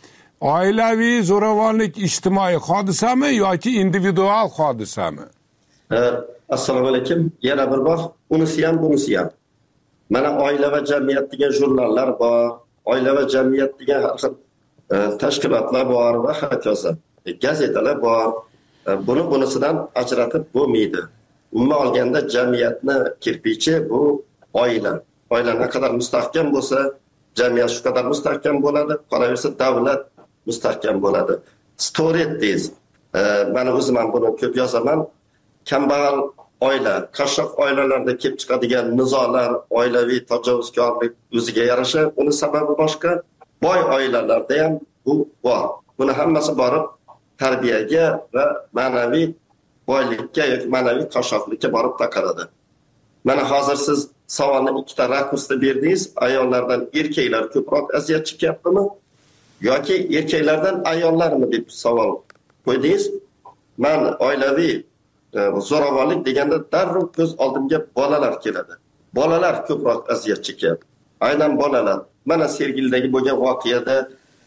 oilaviy zo'ravonlik ijtimoiy hodisami yoki individual hodisami? Assalomu alaykum. Yana bir bor unisi ham bunisi ham. Mana oila va jamiyat degan jurnallar bor, oila va jamiyat degan tashkilotlar bor va hokazo. Gazetalar bor. Bunisidan ajratib bo'lmaydi. Umuman olganda jamiyatni kirpichi bu oila. Oila ne kadar mustahkam bo'lsa, jamiyat shu qadar mustahkam bo'ladi. Qolaversa davlat mustahkam bo'ladi. Story deyz. Mana o'zim ham buni ko'p yozaman. Kambag'al oila, qashshoq oilalarda kelib chiqadigan nizolar, oilaviy tajovuzkorlik o'ziga yarasha, uni sababi boshqa. Boy oilalarda ham bu bor. Buni hammasi borib tarbiyaga va ma'naviy boylikka yoki ma'naviy qashshoqlikka borib taqaladi. Mana hozir siz savolni ikkita rakursda berdingiz. Ayollardan erkaklar ko'proq aziyat chekyaptimi yoki erkaklardan ayollarmi deb savol qo'ydingiz. Men oilaviy zo'ravonlik deganda darrov ko'z oldimga bolalar keladi. Bolalar ko'proq aziyat chekyapti. Aynan bolalar. Mana Sergildagi bo'lgan voqeada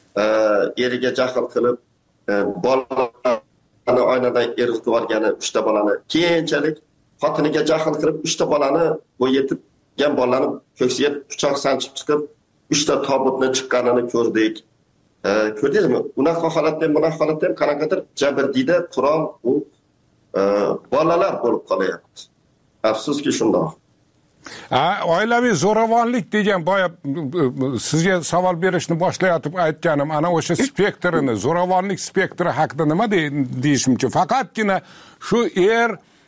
eriga jahl qilib bolani oynadan eritib olgani 3 ta bolani, keyinchalik xotiniga jahl qilib 3 ta bolani, bu yetibgan bolani ko'ksiga pichoq sanchib chiqib 3 ta tobutni chiqqanini ko'rdik. Ko'rdingizmi? Unaqa holatda ham, bunaqa holatda ham qanaqadir jabrdiyda Qur'on bu bolalar bo'lib qolyapti. Afsuski shundoq. Oilaviy zo'ravonlik degan boya sizga savol berishni boshlayotib aytganim ana o'sha spektrini, zo'ravonlik spektri haqida nima deyish mumkin? Faqatgina shu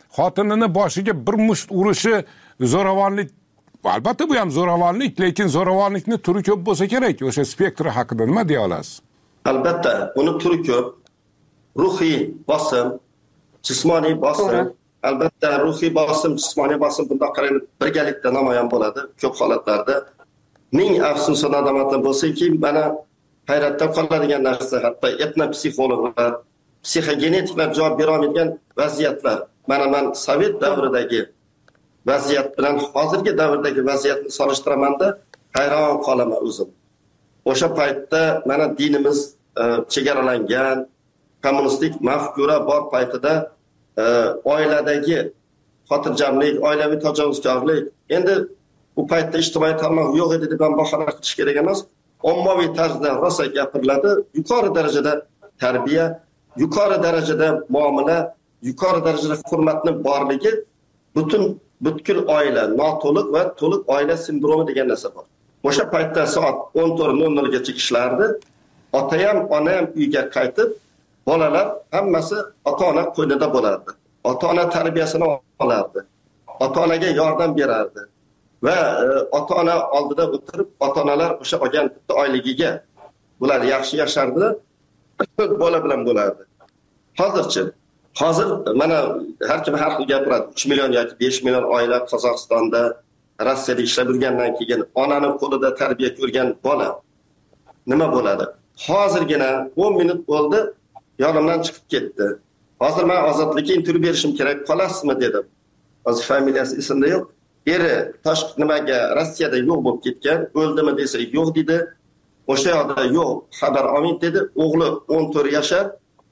xotinini boshiga bir musht urishi zo'ravonlik. Albatta bu ham zo'ravonlik, lekin zo'ravonlikni turi ko'p bo'lsa kerak. O'sha spektri haqida nima deya olasiz? Albatta, uni turi ko'p. Ruhiy bosim, jismoniy bosim, albatta ruhiy bosim, jismoniy bosim bunday qarang birgalikda namoyon bo'ladi ko'p holatlarda. Ming afsus nadomatim bo'lsa-ki, mana hayratda qoladigan narsa, hatto etnopsixologlar, psixogenetiklar javob bera olmaydigan vaziyatlar. Mana men Sovet davridagi vaziyat bilan hozirgi davrdagi vaziyatni solishtiraman-da, hayron qolaman o'zim. O'sha paytda mana dinimiz chegaralangan, kommunistik mafkura bor paytida oiladagi xotirjamlik, oilaviy tajovuzkorlik, endi bu paytda ijtimoiy tarmoq yo'q edi deb ham bahona qilish kerak emas. Ommaviy tarzda rosa gapiriladi, yuqori darajada tarbiya, yuqori darajada muomala, yuqori darajada hurmatning borligi butkul oila, noto'liq va to'liq oila sindromi degan narsa bor. O'sha paytda soat 14:00 gacha ishlardi. Ota ham, ona ham uyga qaytib, bolalar hammasi ota-ona qo'ynida bo'lardi. Ota-ona tarbiyasini olardi. Ota-onaga yordam berardi. Va ota-ona oldida o'tirib, ota-onalar o'sha olgan oyligiga bular yaxshi yashardi, bola bilan bo'lardi. Hozir mana har kim har xil gapiradi. 3 million yoki 5 million oila Qozog'istonda, Rossiyada ishlab yurgandan keyin onaning qo'lida tarbiya ko'rgan bola nima bo'ladi? Hozirgina 10 minut bo'ldi, yonimdan chiqib ketdi. Hozir men Ozodlikka intervyu berishim kerak, qolasizmi dedim. Hozir familiyasi esimda yo'q. Eri nimaga Rossiyada yo'q bo'lib ketgan, o'ldimi desa yo'q dedi. O'sha yoqda yo'q, xabar olmaydi dedi. O'g'li 14 yashar.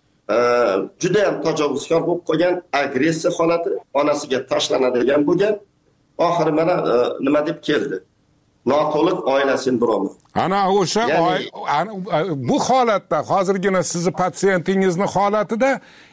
Juda ham tajovuzkor bo'lib qolgan, agressiya holati, onasiga tashlanadigan bo'lgan. Oxiri mana nima deb keldi? Noto'liq oila sindromi. Ana o'sha bu holatda hozirgina sizni patsientingizni holatida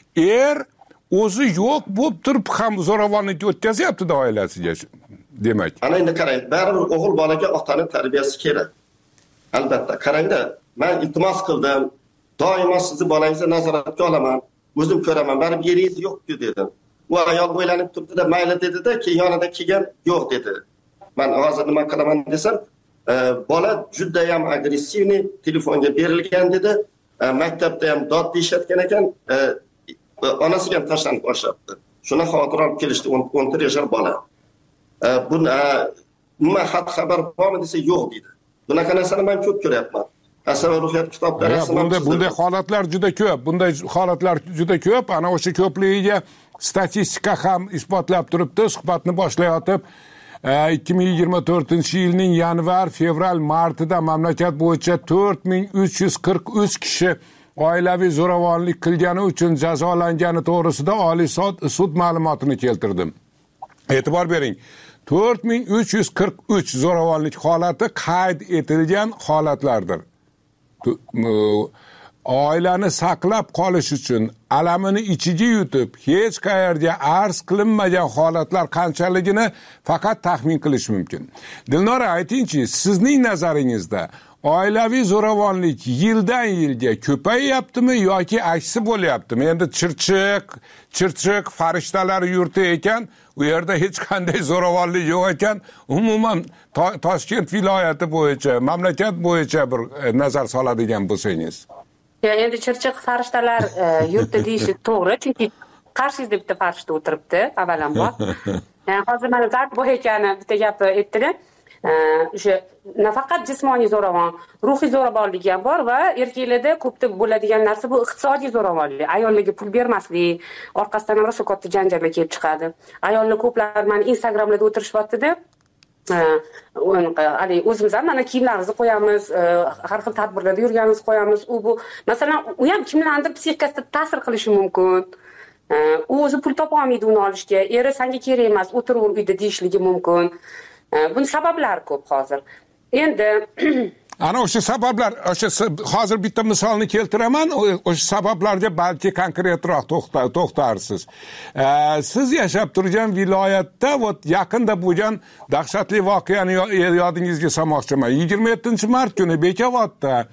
o'zi yo'q bo'lib turib ham zo'ravonlik o'tkazyapti-da oilasiga, demak. Ana endi qarang, baribir o'g'il bolaga otaning tarbiyasi kerak. Albatta, qarangda, men iltimos qildim. Doimo sizni bolangizni nazoratga olaman, o'zim ko'raman, baribir yeringiz yo'q-ku dedim. U ayol o'ylanib turdi-da, mayli dedi-da, keyin yonida kelgan yo'q dedi. Men hozir nima qilaman desam, bola juda ham agressivni, telefonga berilgan dedi. Maktabda ham dod deyishayotgan ekan, onasiga ham tashlanib boshlayapti. Shuni xavotir olib kelishdi, 14 yashar bola. Buni nima xabar bormi desa yo'q dedi. Bunaqa narsani men ko'p ko'ryapman. Asaba ruhiyat kitoblarida bunday holatlar juda ko'p. Bunday holatlar juda ko'p. Ana o'sha ko'pligiga statistika ham isbotlab turibdi. Suhbatni boshlayotib 2024-yilning yanvar-fevral martida mamlakat bo'yicha 4343 kishi oilaviy zo'ravonlik qilgani uchun jazolangani to'g'risida Oliy sud ma'lumotini keltirdim. E'tibor bering. 4343 zo'ravonlik holati qayd etilgan holatlardir. Oilani saqlab qolish uchun alamini ichiga yutib, hech qayerga arz qilinmagan holatlar qanchaligini faqat taxmin qilish mumkin. Dilnora, aytingchi, sizning nazaringizda oilaviy zo'ravonlik yildan yilga ko'payyaptimi yoki aksi bo'lyaptimi? Endi chirchiq farishtalar yurti ekan, u yerda hech qanday zo'ravonlik yo'q ekan, umuman Toshkent viloyati bo'yicha, mamlakat bo'yicha bir nazar soladigan bo'lsangiz. Endi chirchiq farishtalar yurti deyish to'g'ri, chunki qarshingizda bitta farishta o'tiribdi, avvalambor. Hozir mana zat bo'y ekani bitta gapni aytdilar. O'sha nafaqat jismoniy zo'ravon, ruhiy zo'ravonlik ham bor va erkaklarda ko'pda bo'ladigan narsa bu iqtisodiy zo'ravonlik. Ayollarga pul bermaslik, orqasidan ham rosa katta janjallar kelib chiqadi. Ayollar ko'plar mana Instagramlarda o'tirishyapti-da. O'zimiz ham mana kiyimlarimizni qo'yamiz, har xil tadbirlarda yurganimizni qo'yamiz. Bu masalan, u ham kimlardir psixikasiga ta'sir qilishi mumkin. U o'zi pul topa olmaydi uni olishga, eri senga kerak emas, o'tiraver uyda deyishligi mumkin. Buning sabablari ko'p hozir. Endi ana o'sha sabablar, hozir bitta misolni keltiraman, o'sha sabablarga balki konkretroq to'xtarsiz. Siz yashab turgan viloyatda yaqinda bo'lgan dahshatli voqeani yodingizga solmoqchiman. 27 mart kuni Bekobodda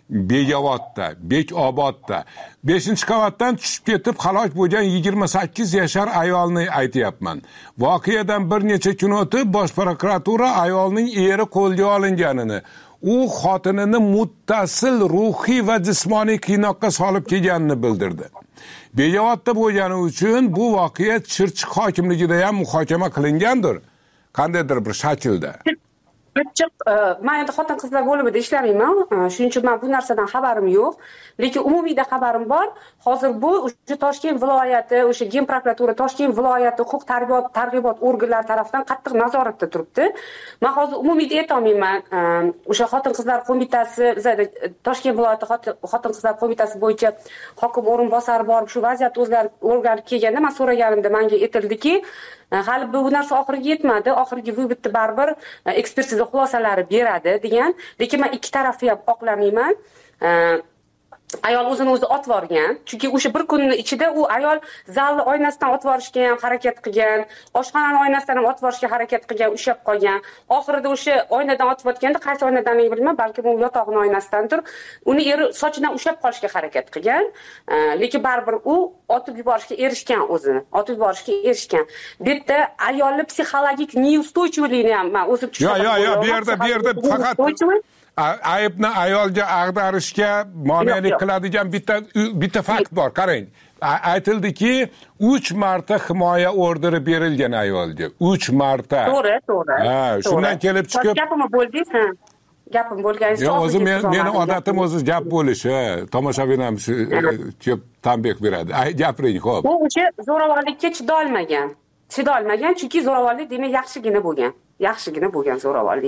Begavodda, Bekobodda 5-qavatdan tushib ketib halok bo'lgan 28 yashar ayolni aytyapman. Voqeadan bir necha kun o'tib Bosh prokuratura ayolning eri qo'lga olinganini, u xotinini muttasil ruhiy va jismoniy qiynoqqa solib kelganini bildirdi. Begavodda bo'lgani uchun bu voqea Chirchiq hokimligida ham muhokama qilingandir. Qandaydir bir shaklda. Men endi xotin-qizlar bo'limida ishlamayman. Shuning uchun men bu narsadan xabarim yo'q. Lekin umumiyda xabarim bor. Hozir bu o'sha Toshkent viloyati, o'sha Gen prokuratura Toshkent viloyati huquq targ'ibot organlari tomonidan qattiq nazoratda turibdi. Men hozir umumiyda ayta olmayman. O'sha xotin-qizlar qo'mitasi, bizda Toshkent viloyati xotin-qizlar qo'mitasi bo'yicha hokim o'rinbosari borib shu vaziyat o'zgarib kelganda men so'raganimda menga aytildiki, hali bu narsa oxiriga yetmadi. Oxirgi vivitni baribir ekspertiza xulosalari beradi degan. Lekin men ikki tarafni ham oqlamayman. Ayol o'zini o'zi otib olgan. Chunki o'sha bir kunning ichida u ayol zalni oynasidan otib olishga ham harakat qilgan, oshxonaning oynasidan ham otib olishga harakat qilgan, ushab qolgan. Oxirida o'sha oynadan otib o'tganda, qaysi oynadanligini bilmayman, balki bu yotog'ining oynasidandir. Uni eri sochidan ushab qolishga harakat qilgan. Lekin baribir u otib yuborishga erishgan o'zini. Otib yuborishga erishgan. Bu yerda ayolni psixologik neustойчивligini ham men o'zim tushundim. Yo'q, bu yerda faqat aybni ayolga ag'darishga monelik qiladigan bitta fakt bor. Qarang, aytildiki 3 marta himoya orderi berilgan ayolga. 3 marta. To'g'ri. Ha, shundan kelib chiqib gapimni bo'ldingiz. Gapim bo'lganicha. Yo'q, o'zim meni odatim o'zi gap bo'lish. Tomoshabin ham ko'p tanbeh beradi. Gapiring, xo'p. Bu o'sha zo'ravonlikka chidolmagan. Chunki zo'ravonlik demak yaxshigina bo'lgan zo'ravonlik.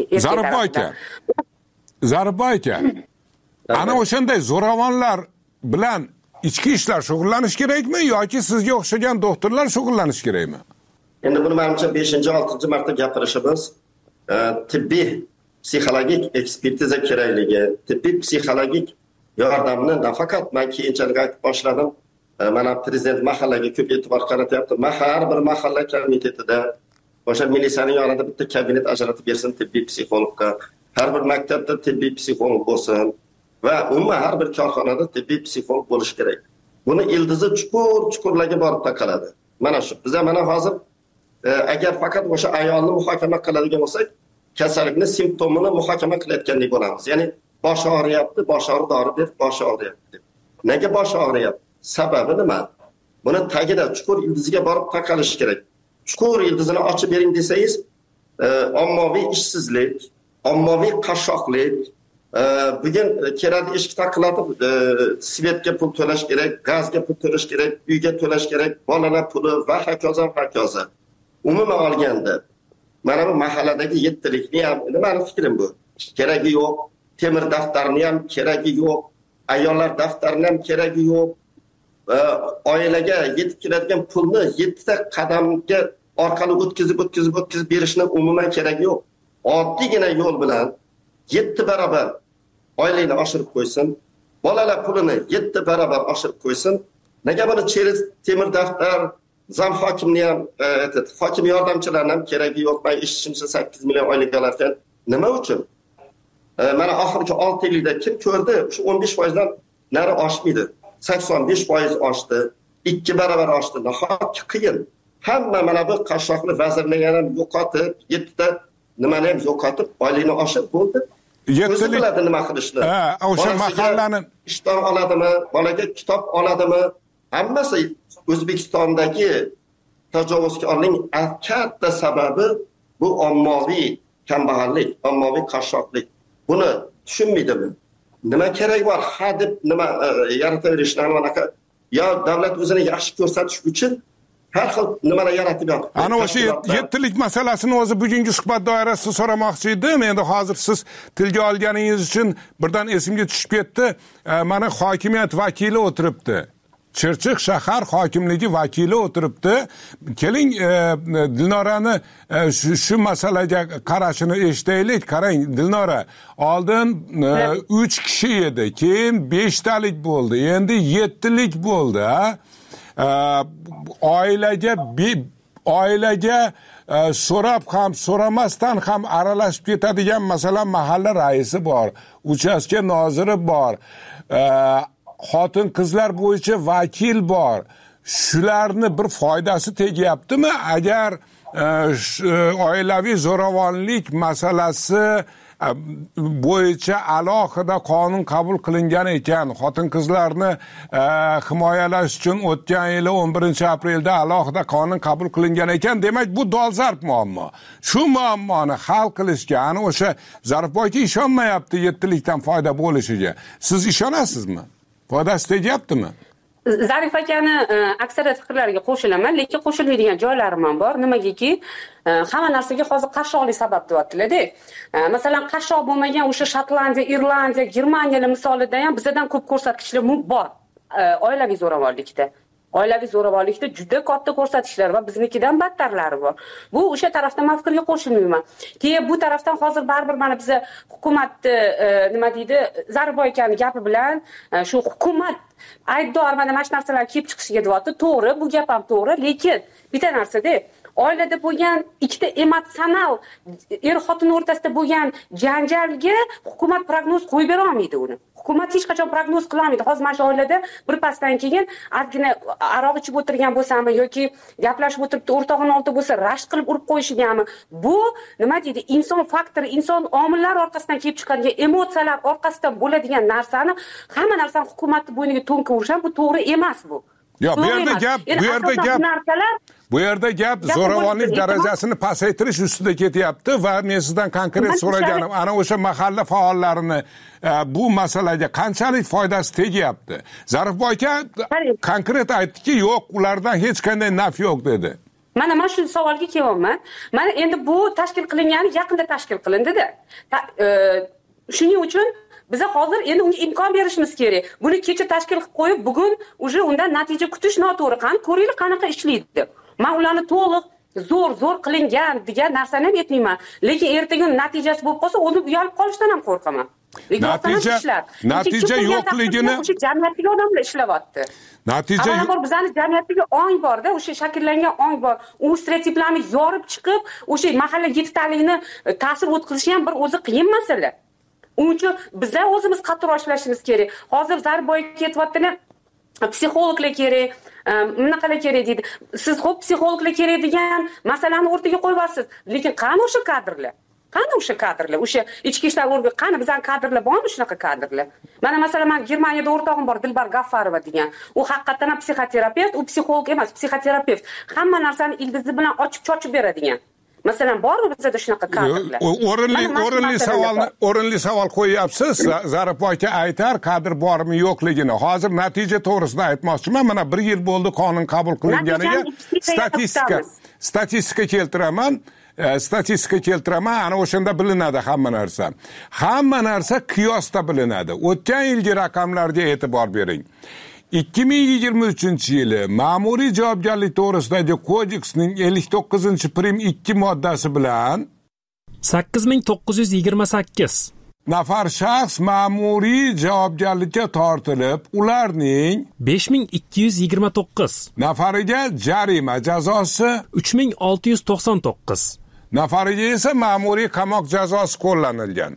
Zaribboy aka, ana o'shanday zo'ravonlar bilan ichki ishlar shug'ullanish kerakmi yoki sizga o'xshagan doktorlar shug'ullanish kerakmi? Endi buni menimcha 5-6 marta gapirishimiz, tibbiy psixologik ekspertiza kerakligi, tibbiy psixologik yordamni nafaqat men keyinchalik aytib boshladim. Mana prezident mahallaga ko'p e'tibor qaratyapti. Har bir mahalla komitetida o'sha militsiyaning yonida bitta kabinet ajratib bersin tibbiy psixologga. Har bir maktabda tibbiy psixolog bo'lsin va umuman har bir korxonada tibbiy psixolog bo'lishi kerak. Buni ildizi chuqurlarga borib taqaladi. Mana shu. Biz mana hozir agar faqat o'sha ayolni muhokama qiladigan bo'lsak, kasallikni simptomini muhokama qilayotgandek bo'lamiz. Ya'ni bosh og'riyapti, bosh og'ri dori ber, bosh og'riyapti. Nega bosh og'riyapti? Sababi nima? Buni tagida chuqur ildiziga borib taqalish kerak. Chuqur ildizini ochib bering desangiz, ommaviy ishsizlik, ommaviy qashshoqlik, bugun keladi eshik taqillatib, svetga pul to'lash kerak, gazga pul to'lash kerak, uyga to'lash kerak, bolalar puli va hokazo. Umuman olganda, mana bu mahalladagi yettilikni ham, meni fikrim bu. Keragi yo'q, temir daftarni ham keragi yo'q, ayollar daftarini ham keragi yo'q. Oilaga yetib keladigan pulni 7 ta qadamga orqali o'tkazib berishni umuman keragi yo'q. Oddiygina yo'l bilan 7 barobar oilayni oshirib qo'ysin, bolalar pulini 7 barobar oshirib qo'ysin. Nega buni temir daftar, zam hokimni ham, hokim yordamchilarni ham keragi yo'q. Men ishchimcha 8 million oylik olarkan, nima uchun? Mana oxirgi 6 yilda kim ko'rdi? Shu 15% dan nari oshmaydi. 85% oshdi, 2 barobar oshdi. Nahotki qiyin. Hamma mana bu qashshoqli vazirni ham yo'qotib, 7 ta nimani ham yo'qotib, oylikni oshirib bo'ldi. O'zi biladi nima qilishni. O'sha mahallani ishdan oladimi, bolaga kitob oladimi? Hammasi O'zbekistondagi tajovuzkorning katta sababi bu ommaviy kambag'allik, ommaviy qashshoqlik. Buni tushunmaydimi? Nima kerak bor? Ha deb nima yarataverishni anaqa yo davlat o'zini yaxshi ko'rsatish uchun har xil nimalar yaratib yotibdi. Ana o'sha yettilik masalasini o'zi bugungi suhbat doirasida so'ramoqchi edim. Endi hozir siz tilga olganingiz uchun birdan esimga tushib ketdi. Mana hokimiyat vakili o'tiribdi. Chirchiq shahar hokimligi vakili o'tiribdi. Keling, Dilnorani shu masalaga qarashini eshitaylik. Qarang, Dilnora, oldin 3 kishi edi, keyin 5 talik bo'ldi, endi 7lik bo'ldi. oilaga so'rab ham so'ramasdan ham aralashib ketadigan masalan mahalla raisi bor, uchastka noziri bor, xotin qizlar bo'yicha vakil bor. Shularni bir foydasi tegyaptimi? Agar oilaviy zo'ravonlik masalasi bo'yicha alohida qonun qabul qilingan ekan, xotin qizlarni himoyalash uchun o'tgan yili 11-aprelda alohida qonun qabul qilingan ekan, demak bu dolzarb muammo. Shu muammoni hal qilishga ana o'sha Zarifboyga ishonmayapti 7likdan foyda bo'lishiga. Siz ishonasizmi? Foydasi tegyaptimi? Zarif akani aksariyat fikrlariga qo'shilaman, lekin qo'shilmaydigan joylarim ham bor. Nimagaki, hamma narsaga hozir qarshoqlik sabab deyaptilar-da. Masalan, qarshoq bo'lmagan o'sha Shotlandiya, Irlandiya, Germaniyalar misolida ham bizdan ko'p ko'rsatkichlar bor oilaviy zo'ravonlikda. Oilaviy zo'ravonlikda juda katta ko'rsatishlar va biznikidan battarlari bor. Bu o'sha tarafdan men fikrga qo'shilmayman. Keyin bu tarafdan hozir baribir mana biz hukumatni nima deydi, Zarboy akani gapi bilan shu hukumat aybdor mana shu narsalar kelib chiqishiga deyapti. To'g'ri, bu gap ham to'g'ri, lekin bitta narsa-da, oilada bo'lgan ikkita emotsional er-xotin o'rtasida bo'lgan janjalga hukumat prognoz qo'yib bera olmaydi uni. Hukumat hech qachon prognoz qila olmaydi. Hozir mana shu oilada bir pasdan keyin ozgina aroq ichib o'tirgan bo'lsami yoki gaplashib o'tiribdi, o'rtog'ini oldida bo'lsa rashk qilib urib qo'yishganmi? Bu nima deydi? Inson faktori, inson omillari orqasidan kelib chiqadigan emotsiyalar orqasidan bo'ladigan narsani, hamma narsani hukumatning bo'yniga to'nka urish ham bu to'g'ri emas bu. Yo, bu yerda gap zo'ravonlik darajasini pasaytirish ustida ketyapti va men sizdan konkret so'raganim ana o'sha mahalla faollarini bu masalaga qanchalik foydasi tegyapti? Zarifboy aka konkret aytdiki, yo'q, ulardan hech qanday naf yo'q dedi. Mana shu savolga kelyapman. Mana endi bu tashkil qilingani yaqinda tashkil qilindi-da. Shuning uchun biz hozir endi unga imkon berishimiz kerak. Buni kecha tashkil qilib qo'yib, bugun uje undan natija kutish noto'g'ri. Qani ko'ringlar qanaqa ishlaydi. Men ularni to'liq zo'r qilingan degan narsani ham aytmayman. Lekin ertaga natijasi bo'lib qolsa, o'zim uyalib qolishdan ham qo'rqaman. Natija yo'qligini o'sha jamiyatdagi odamlar ishlayapti. Natija yo'q. Bizning jamiyatdagi ong bor-da, o'sha shakllangan ong bor. U stereotiplarni yorib chiqib, o'sha mahalla yetitaligini ta'sir o'tkazish ham bir o'zi qiyin masala. Uning uchun bizlar o'zimiz qattiq ishlashimiz kerak. Hozir Zarboy ketyaptilar, psixologlar kerak, naqalar kerak deydi. Siz xo'p psixologlar kerak degan masalani o'rtaga qo'yasiz. Lekin qani o'sha kadrlar? Qani o'sha kadrlar? O'sha ichki ishlar organi qani bizning kadrlar bormi shunaqa kadrlar? Mana masalan men Germaniyada o'rtog'im bor, Dilbar Gaffarova degan. U haqiqatan ham psixoterapevt, u psixolog emas, psixoterapevt. Hamma narsani ildizi bilan ochib beradigan. Masalan, bormi bizda shunaqa kadrlar? O'rinli savol qo'yapsiz. Zarifboy aka aytar kadr bormi yo'qligini. Hozir natija to'g'risida aytmoqchiman. Mana 1 yil bo'ldi qonun qabul qilinganiga statistika keltiraman. Ana o'shanda bilinadi hamma narsa. Hamma narsa qiyosda bilinadi. O'tgan yilgi raqamlarga e'tibor bering. 2023-yili ma'muriy javobgarlik to'g'risidagi kodeksning 59-prim 2 moddasi bilan 8928 nafar shaxs ma'muriy javobgarlikka tortilib, ularning 5229 nafariga jarima jazosi 3699 nafariga esa ma'muriy qamoq jazosi qo'llanilgan.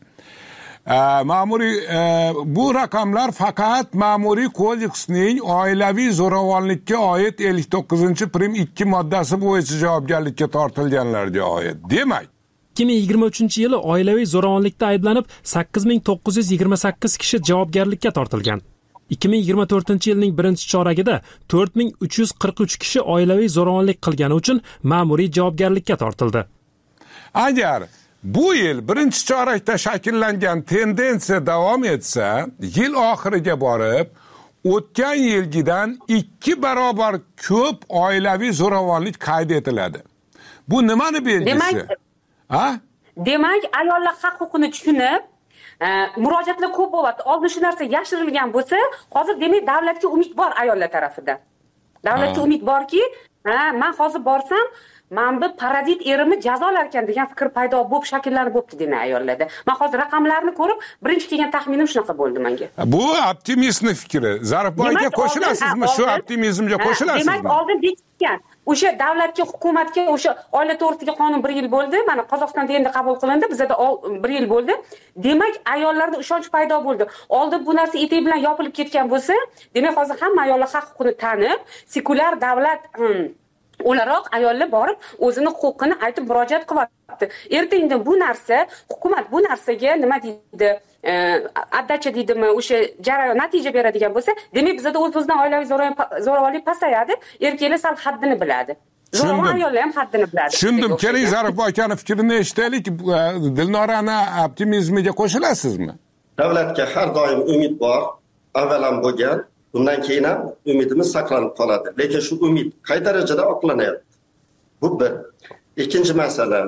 Bu raqamlar faqat ma'muriy kodeksning oilaviy zo'ravonlikka oid 59-prim 2 moddasi bo'yicha javobgarlikka tortilganlarga oid. Demak, 2023-yili oilaviy zo'ravonlikda ayblanib 8928 kishi javobgarlikka tortilgan. 2024-yilning 1-choragida 4343 kishi oilaviy zo'ravonlik qilgani uchun ma'muriy javobgarlikka tortildi. Agar bu yil 1-chorakda shakllangan tendensiya davom etsa, yil oxiriga borib, o'tgan yilgidan 2 barobar ko'p oilaviy zo'ravonlik qayd etiladi. Bu nimani belgisi? Demak, ayollar haq-huquqini tushunib, murojaatlar ko'p bo'lyapti. Oldin shu narsa yashirilgan bo'lsa, hozir demak davlatga umid bor ayollar tarafidan. Davlatga umid borki, men hozir borsam men bu parazit erimni jazolar ekan degan fikr paydo bo'lib shakllanib bo'libdi demak ayollarda. Men hozir raqamlarni ko'rib, birinchi kelgan taxminim shunaqa bo'ldi menga. Bu optimistning fikri. Zarifboyga qo'shilasizmi? Shu optimizmga qo'shilasizmi? Demak, oldin bekitgan. o'sha davlatga, hukumatga o'sha oila to'g'risidagi qonun 1 yil bo'ldi. Mana Qozog'istonda endi qabul qilindi, bizda 1 yil bo'ldi. Demak, ayollarda ishonch paydo bo'ldi. Oldin bu narsa etik bilan yopilib ketgan bo'lsa, demak hozir hamma ayollar haq huquqini tanib, sekulyar davlat o'laroq ayollar borib o'zini huquqini aytib murojaat qilyapti. Ertaga bu narsa hukumat bu narsaga nima deydi? Addacha deydimi, o'sha jarayon natija beradigan bo'lsa, demak bizda o'z-o'zidan oilaviy zo'ravonlik pasayadi, erkaklar sal haddini biladi. Zo'ravon ayollar ham haddini biladi. Tushundim. Keling, Zarif akaning fikrini eshitaylik. Dilnorani optimizmiga qo'shilasizmi? Davlatga har doim umid bor, avvalam bo'lgan, bundan keyin ham umidimiz saqlanib qoladi. Lekin shu umid qay darajada oqlanyapti? Bu bir. Ikkinchi masala,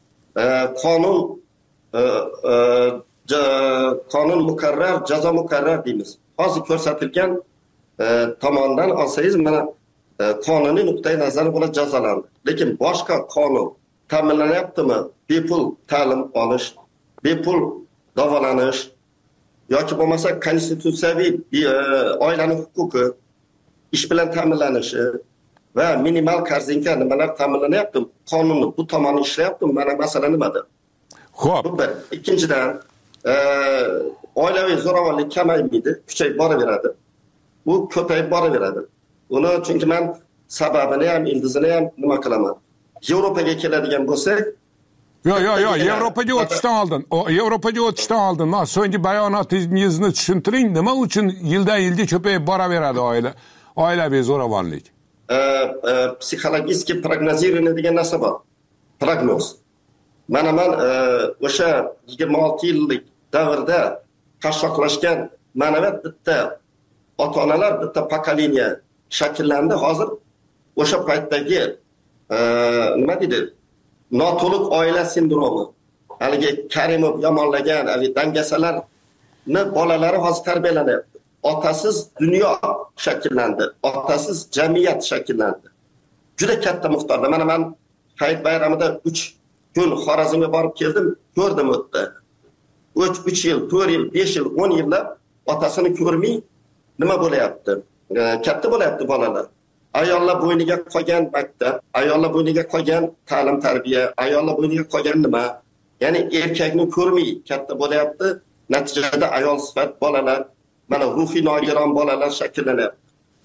qonun muqarrar, jazo muqarrar deymiz. Hozir ko'rsatilgan tomondan olsangiz, mana qonuniy nuqtai nazar bilan jazolandi. Lekin boshqa qonun ta'minlanyaptimi? Bepul ta'lim olish, bepul davolanish yoki bo'lmasa konstitutsiyaviy oilaning huquqi, ish bilan ta'minlanishi va minimal korzinka nimalar ta'minlanyapti? Qonunni bu tomoni ishlayaptimi? Mana masala nimada? Xo'p. Bu bir. Ikkinchidan, oilaviy zo'ravonlik kamaymaydi, kuchayib boraveradi. Bu ko'payib boraveradi. Uni chunki men sababini ham, ildizini ham nima qilaman? Yevropaga keladigan bo'lsak, Yo'q, Yevropaga o'tishdan oldin, so'nggi bayonotingizni tushuntiring, nima uchun yildan-yilga ko'payib boraveradi oilaviy zo'ravonlik? Psixologik prognozирование degan narsa bor. Prognoz. Mana men o'sha 26 yillik davrda qashshoqlashgan ma'naviyat bitta ota-onalar, bitta pokoleniya shakllandi. Hozir o'sha paytdagi nima deydi? Noto'liq oila sindromi. Haligi Karimov yomonlagan, haligi dangasalarni bolalari hozir tarbiyalanyapti. Otasiz dunyo shakllandi, otasiz jamiyat shakllandi. Juda katta miqdorda. Mana men Hayit bayramida 3 kun Xorazmga borib keldim, ko'rdim o'tda. 3 yil, 4 yil, 5 yil, 10 yillab otasini ko'rmay nima bo'layapti? Katta bo'layapti bolalar. Ayollar bo'yniga qolgan maktab, ayollar bo'yniga qolgan ta'lim tarbiya, ayollar bo'yniga qolgan nima? Ya'ni erkakni ko'rmay katta bo'layapti. Natijada ayol sifat bolalar, mana ruhiy nogiron bolalar shakllanyapti.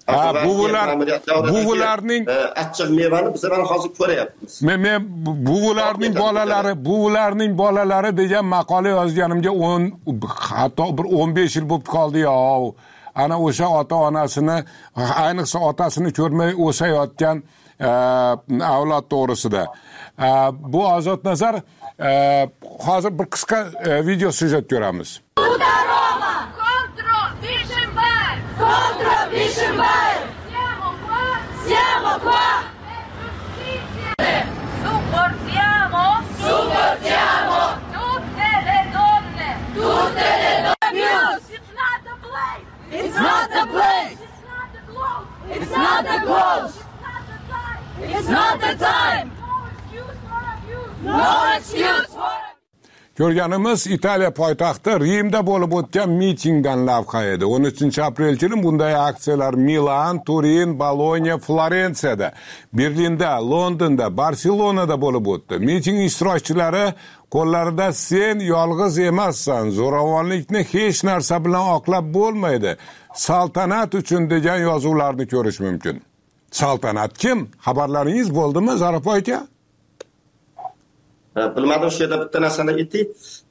Buvilarning achchiq mevani biz mana hozir ko'ryapmiz. Men buvilarning bolalari degan maqola yozganimga hatto bir 15 yil bo'lib qoldi-ya. Ana o'sha ota-onasini, ayniqsa otasini ko'rmay o'sayotgan avlod to'g'risida. Bu Ozod Nazar, hozir bir qisqa video syujet ko'ramiz. It's not the place. It's not the clothes. It's not the time. No excuse for abuse. Ko'rganimiz Italiya poytaxti Rimda bo'lib o'tgan mitingdan lavha edi. 13-aprel kuni bunday aksiyalar Milan, Turin, Bologna, Florensiyada, Berlinda, Londonda, Barselonada bo'lib o'tdi. Miting ishtirokchilari qo'llarida "Sen yolg'iz emassan, zo'ravonlikni hech narsa bilan oqlab bo'lmaydi. Saltanat uchun" degan yozuvlarni ko'rish mumkin. Saltanat kim? Xabarlaringiz bo'ldimi, Zarif aka? Bilmadim, shu yerda bitta narsani aytdik.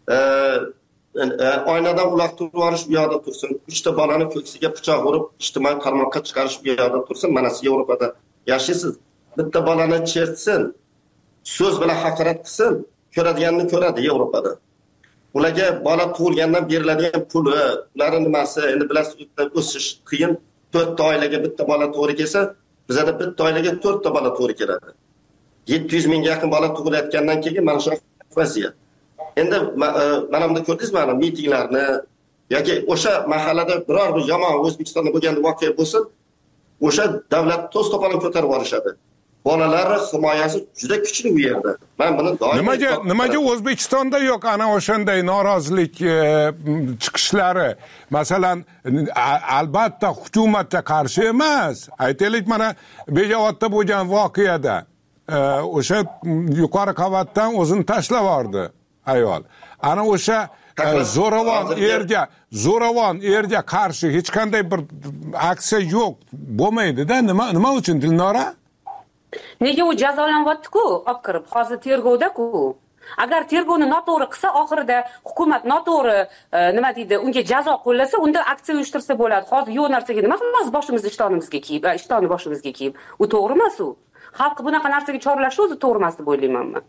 Oynadan uloqtirib yuborish bu yoqda tursin. 3 ta bolani ko'ksiga pichoq urib, ijtimoiy tarmoqqa chiqarish bu yoqda tursin. Mana siz Yevropada yashaysiz. Bitta bolani chertsin, so'z bilan haqorat qilsin, ko'radiganini ko'radi Yevropada. Ularga bola tug'ilgandan beriladigan puli, ularning nimasi, endi bilasiz, o'sish qiyin. 4 ta oilaga bitta bola to'g'ri kelsa, bizda bitta oilaga 4 ta bola to'g'ri keladi. 700 mingga yaqin bola tug'ilayotgandan keyin mana shu vaziyat. Endi mana bunda ko'rdingizmi, mana mitinglarni yoki o'sha mahallada biror bir yomon O'zbekistonda bo'lgan voqea bo'lsin, o'sha davlat to's to'polon ko'tarib borishadi. Bolalar himoyasi juda kuchli bu yerda. Men buni doim nimaga O'zbekistonda yo'q ana o'shanday norozilik chiqishlari? Masalan, albatta hukumatga qarshi emas. Aytaylik, mana Bejovatda bo'lgan voqeada o'sha yuqori qavatdan o'zini tashlab yubordi ayol. Ana o'sha zo'ravon erga qarshi hech qanday bir aksiya yo'q bo'lmaydi-da. Nima uchun Dilnora? Nega u jazolanyapti-ku, olib kirib, hozir tergovda-ku. Agar tergovni noto'g'ri qilsa, oxirida hukumat noto'g'ri nima deydi, unga jazo qo'llasa, unda aksiya uyushtirsa bo'ladi. Hozir yo'q narsaga nima qilamiz, boshimizni ishtonni boshimizga kiyib. U to'g'ri emas u. Xalq bunaqa narsaga chorlashi o'zi to'g'ri emas deb o'ylayman men.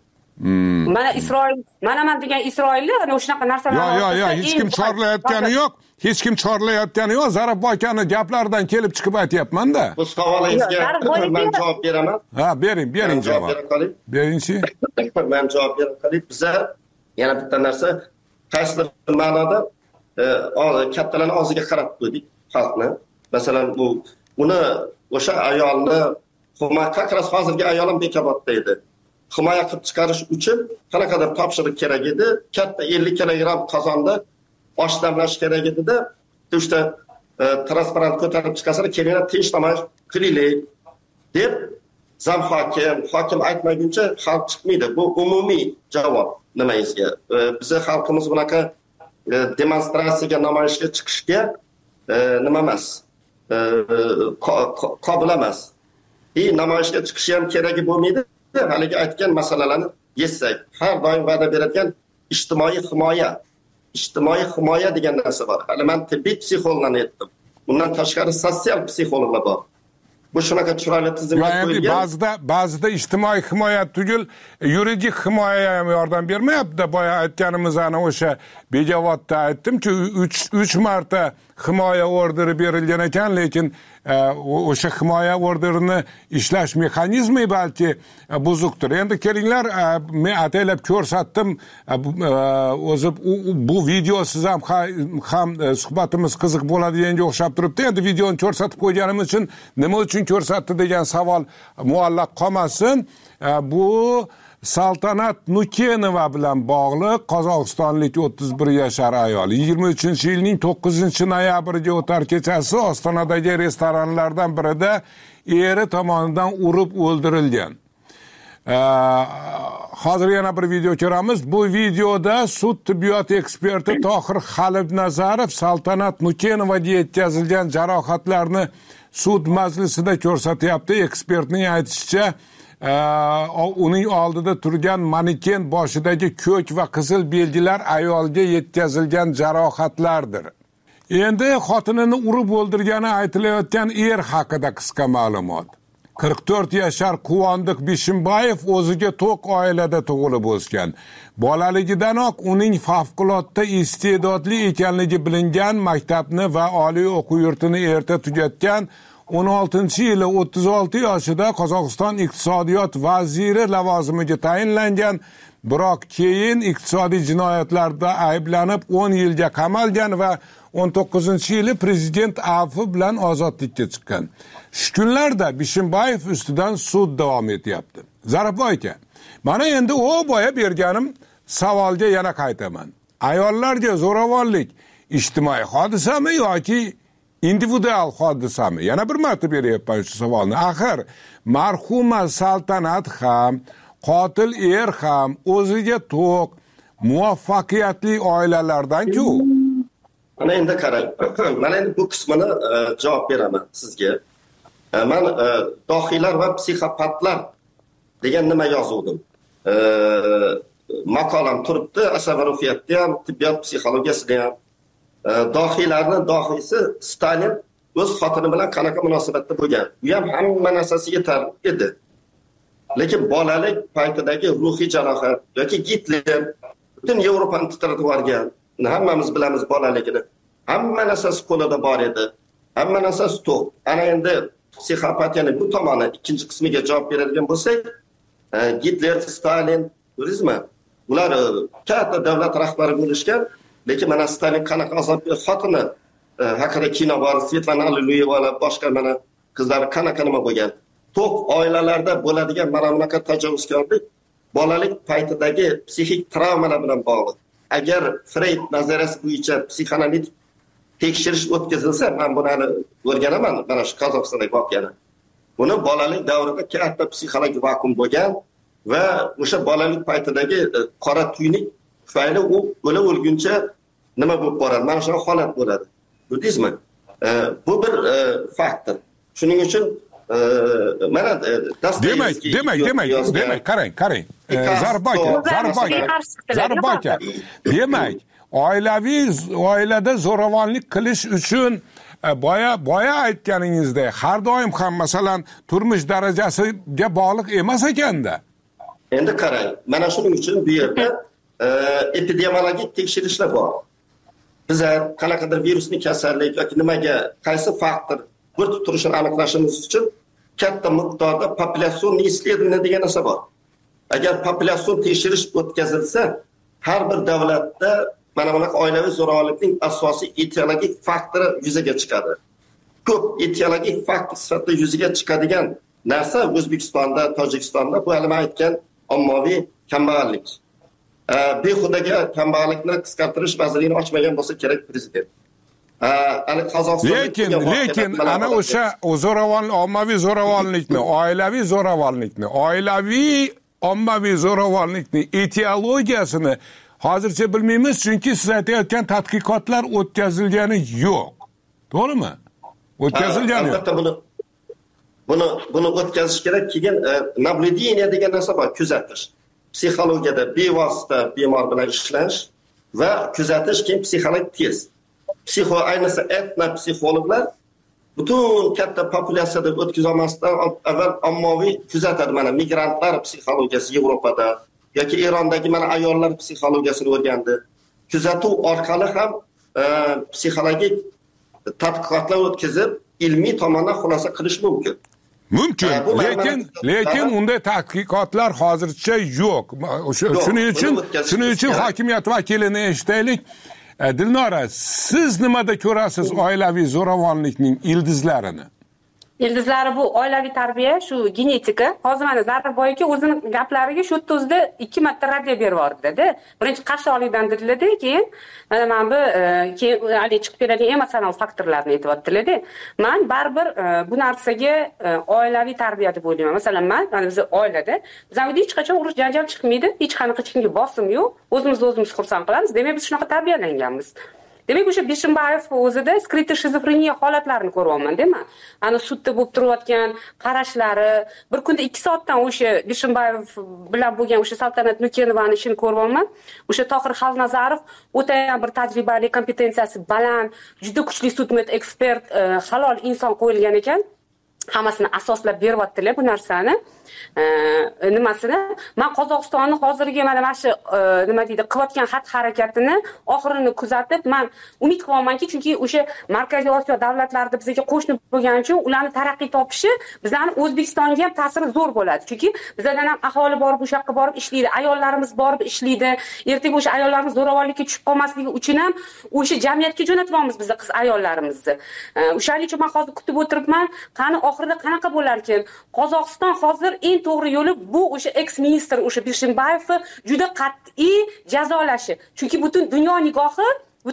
Mana degan Isroilni ana o'shunaqa narsalar. Yo'q, hech kim chorlayotgani yo'q. Hech kim chorlayotgani yo'q. Zarafboy akani gaplaridan kelib chiqib aytyapman-da. Bu savolingizga men javob beraman. Ha, bering javob. Beringchi. Men javob beraman. Biza yana bitta narsa, qaysidir ma'noda kattalarning og'ziga qarab qo'ydik xalqni. Masalan, uni o'sha ayolni qaqras hozirgi ayolim Bekobodda edi. Himoya qilib chiqarish uchun qanaqadir topshiriq kerak edi. Katta 50 kilogramm qozonda osh damlash kerak edi-da, o'shda transparent ko'tarib chiqasizlar, kelinglar tinch namoyish qilinglar deb hokim aytmaguncha xalq chiqmaydi. Bu umumiy javob nimangizga. Bizni xalqimiz bunaqa demonstratsiyaga, namoyishga chiqishga nima emas, qobil emas. Namoyishga chiqishi ham keragi bo'lmaydi. Haligi aytgan masalalarni yetsak, har doim va'da beradigan ijtimoiy himoya degan narsa bor. Hali men tibbiy psixologlarni aytdim. Bundan tashqari sotsial psixologlar bor. Bu shunaqa chiroyli tizimga qo'yilgan. Ba'zida ijtimoiy himoya tugul, yuridik himoya ham yordam bermayapti. Boya aytganimiz ana o'sha Bejovatda aytdim-ki, 3 marta himoya orderi berilgan ekan, lekin o'sha himoya orderini ishlash mexanizmi balki buzukdir. Endi kelinglar, men ataylab ko'rsatdim. O'zi bu videosiz ham suhbatimiz qiziq bo'ladiganga o'xshab turibdi. Endi videoni ko'rsatib qo'yganimiz uchun nima uchun ko'rsatdi degan savol muallaq qolmasin. Bu Saltanat Nukenova bilan bog'liq Qozog'istonlik 31 yashar ayol 23-yilning 9-noyabriga o'tar kechasi Ostonadagi restoranlardan birida eri tomonidan urib o'ldirilgan. Hozir yana bir video ko'ramiz. Bu videoda sud tibbiyot eksperti Tohir Xalibnazarov Saltanat Nukenovaga yetkazilgan jarohatlarni sud majlisida ko'rsatyapti. Ekspertning aytishicha, uning oldida turgan maneken boshidagi ko'k va qizil belgilar ayolga yetkazilgan jarohatlardir. Endi xotinini urib o'ldirgani aytilayotgan haqida qisqa ma'lumot. 44 yashar Quvondiq Bishimbayev o'ziga to'q oilada tug'ilib o'sgan. Bolaligidanoq uning favqulodda iste'dodli ekanligi bilingan, maktabni va oliy o'quv yurtini erta tugatgan. 16-yili 36 yoshida Qozog'iston iqtisodiyot vaziri lavozimiga tayinlangan, biroq keyin iqtisodiy jinoyatlarda ayblanib 10 yilga qamalgan va 19-yili prezident afvi bilan ozodlikka chiqqan. Shu kunlarda Bishimbayev ustidan sud davom etyapti. Zarafboy aka, mana endi boya berganim savolga yana qaytaman. Ayollarga zo'ravonlik ijtimoiy hodisami yoki individual hodisami? Yana bir marta beryapman shu savolni. Axir marhuma Saltanat ham, qotil ham o'ziga to'q, muvaffaqiyatli oilalardan-ku. Mana endi qarang. Mana endi bu qismini javob beraman sizga. Men dohiylar va psixopatlar degan nima yozuvdim. Maqolam turibdi, asabiy ruhiyatda ham, tibbiyot psixologiyasida ham. Dohiylarni dohiysi Stalin o'z xotini bilan qanaqa munosabatda bo'lgan. U ham hamma narsasi yetar edi. Lekin bolalik paytidagi ruhiy jarohat yoki Gitler butun Yevropani titratib yuborgan. Hammamiz bilamiz bolaligini. Hamma narsasi qo'lida bor edi. Hamma narsasi to'q. Ana endi psixopatiyani bu tomoni ikkinchi qismiga javob beradigan bo'lsak, Gitler, Stalin, turizmi? Ular katta davlat rahbari bo'lishgan, lekin mana Stalin qanaqa azob xotini haqida kino bor, Svetlana Alliluyeva va boshqa mana qizlar qanaqa nima bo'lgan. to'q oilalarda bo'ladigan mana bunaqa tajovuzkorlik bolalik paytidagi psixik travmalar bilan bog'liq. Agar Freyd nazariyasi bo'yicha psixoanalitik tekshirish o'tkazilsa, men buni o'rganaman, mana shu Qozog'istondagi voqeani. Buni bolalik davrida katta psixologik vakuum bo'lgan va o'sha bolalik paytidagi qora tuynik tufayli u o'lguncha nima bo'lib boradi? Mana shu holat bo'ladi. Bildingizmi? Bu bir faktdir. Shuning uchun mana demak, qarang. Zarbaka. Demak, oilada zo'ravonlik qilish uchun boya aytganingizdek, har doim ham masalan turmush darajasiga bog'liq emas ekanda. Endi qarang, mana shuning uchun bu yerda epidemiologik tekshirishlar bor. Biz qanaqadir virusli kasallik yoki nimaga qaysi faktor o'tib turishini aniqlashimiz uchun katta miqdorda populyasion исследование degan narsa bor. Agar populyasion tekshirish o'tkazilsa, har bir davlatda mana bunaqa oilaviy zo'ravonlikning asosiy etiologik faktori yuzaga chiqadi. Ko'p etiologik faktor sifatida yuzaga chiqadigan narsa O'zbekistonda, Tojikistonda bu hali men aytgan ommaviy kambag'allik. Behudaga kambag'allikni qisqartirish vazirligini ochmagan bo'lsa kerak prezident. Lekin ana o'sha ommaviy zo'ravonlikni etiologiyasini hozircha bilmaymiz, chunki siz aytayotgan tadqiqotlar o'tkazilgani yo'q. To'g'rimi? O'tkazilgani yo'q. Albatta buni o'tkazish kerak. Keyin nabludeniya degan narsa bor, kuzatish. Psixologiyada bevosita bemor bilan ishlash va kuzatish, keyin psixologik test. Ayniqsa etnopsixologlar butun katta populyatsiyada o'tkazolmasdan avval ommaviy kuzatadi. Mana migrantlar psixologiyasi Yevropada yoki Erondagi mana ayollar psixologiyasini o'rgandi. Kuzatuv orqali ham psixologik tadqiqotlar o'tkazib, ilmiy tomondan xulosa qilish mumkin. Lekin unday tadqiqotlar hozircha yo'q. Shuning uchun hokimiyat vakilini eshitaylik. Dilnora, siz nimada ko'rasiz oilaviy zo'ravonlikning ildizlarini? Ildizlari bu oilaviy tarbiya, shu genetika. Hozir mana Zarboyga o'zini gaplariga shu o'zida 2 marta raddiya berib yubordi-da. Birinchi qarshilikdan dediladi, keyin mana bu keyin hali chiqib keladigan emotsional faktorlarni aytibotdilar-da. Men baribir bu narsaga oilaviy tarbiya deb o'ylayman. Masalan, mana biz oilada bizning uyda hech qachon urush janjal chiqmaydi, hech qanaqa hech kimga bosim yo'q. O'zimiz xursand qilamiz. Demak, biz shunaqa tarbiyalanganmiz. Demak, o'sha Bishimbayev o'zida skriptor shizofreniya holatlarini ko'ryapman, deyman. Ana sudda bo'lib turayotgan qarashlari, bir kunda 2 soatdan o'sha Bishimbayev bilan bo'lgan o'sha Saltanat Nukenovani ishini ko'ryapman. O'sha Tohir Xalnazarov o'ta bir tajribali, kompetensiyasi baland, juda kuchli sudmet ekspert, halol inson qo'yilgan ekan. Hammasini asoslab beryaptilar bu narsani. Nimasini? Men Qozog'istonni hozirgi mana shu nima deydi, qilayotgan xat-harakatini oxirini kuzatib, men umid qilamanki, chunki o'sha Markaziy Osiyo davlatlarida bizga qo'shni bo'lgani uchun ularning taraqqiy topishi bizlarning O'zbekistonga ham ta'siri zo'r bo'ladi. Chunki bizlardan ham aholi borib o'sha yoqqa borib ishlaydi, ayollarimiz borib ishlaydi. Ertaga o'sha ayollarimiz zo'ravonlikka tushib qolmasligi uchun ham o'sha jamiyatga jo'natamiz biz qiz ayollarimizni. O'shaning uchun men hozir kutib o'tiribman, qani oxirida qanaqa bo'lar ekan? Qozog'iston hozir eng to'g'ri yo'li bu o'sha eks-ministr o'sha Bishimbayevni juda qat'iy jazolashi. Chunki butun dunyo nigohi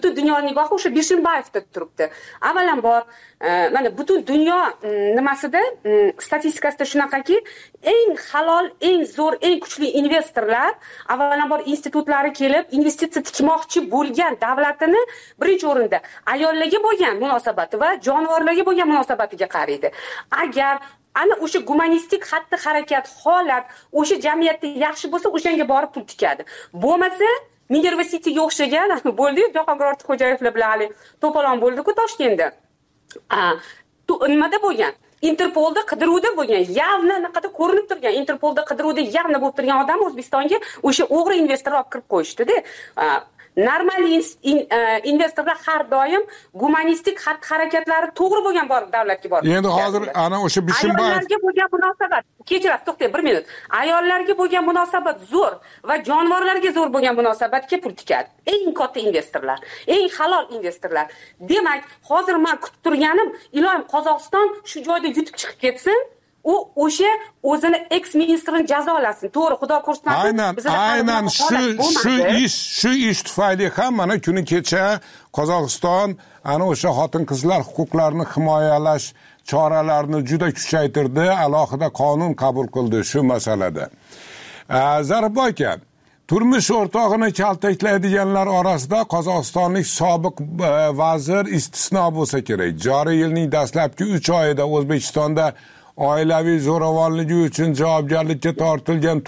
o'sha Bishimbayevda turibdi. Avvalambor mana butun dunyo nimasida statistikasida shunaqaki, eng halol, eng zo'r, eng kuchli investorlar avvalambor institutlari kelib investitsiya tikmoqchi bo'lgan davlatini birinchi o'rinda ayollarga bo'lgan munosabati va jonivorlarga bo'lgan munosabatiga qaraydi. Agar ana o'sha gumanistik xatti-harakat, holat o'sha jamiyatda yaxshi bo'lsa, o'shanga borib pul tikadi. Bo'lmasa Minerva Cityga o'xshagan bo'ldi-yu, Jahongir Ortiqxo'jayevlar bilan hali to'polon bo'ldi-ku Toshkentda. Nimada bo'lgan? Interpolda qidiruvda bo'lgan, явно naqada ko'rinib turgan, Interpolda qidiruvda явно bo'lib turgan odam O'zbekistonga o'sha o'g'ri investorlar olib kirib qo'yishdi-da. Normal investorlar har doim gumanistik xatti-harakatlari to'g'ri bo'lgan borib davlatga borib. Endi hozir ana o'sha Bishimbayev ayollarga bo'lgan munosabat, kechirasiz, to'xtang 1 minut. Ayollarga bo'lgan munosabat zo'r va jonivorlarga zo'r bo'lgan munosabatga pul tikadi. Eng katta investorlar, eng halol investorlar. Demak, hozir men kutib turganim, iloyim Qozog'iston shu joyda yutib chiqib ketsin u o'sha o'zini ex ministrini jazolasin. To'g'ri, Xudo ko'rsatmasin. Aynan shu ish tufayli ham mana kuni kecha Qozog'iston ana o'sha xotin-qizlar huquqlarini himoyalash choralarini juda kuchaytirdi, alohida qonun qabul qildi shu masalada. Zarboy aka, turmush o'rtog'ini kaltaklaydiganlar orasida qozog'istonlik sobiq vazir istisno bo'lsa kerak. Joriy yilning dastlabki 3 oyida O'zbekistonda oilaviy zo'ravonligi uchun javobgarlikka tortilgan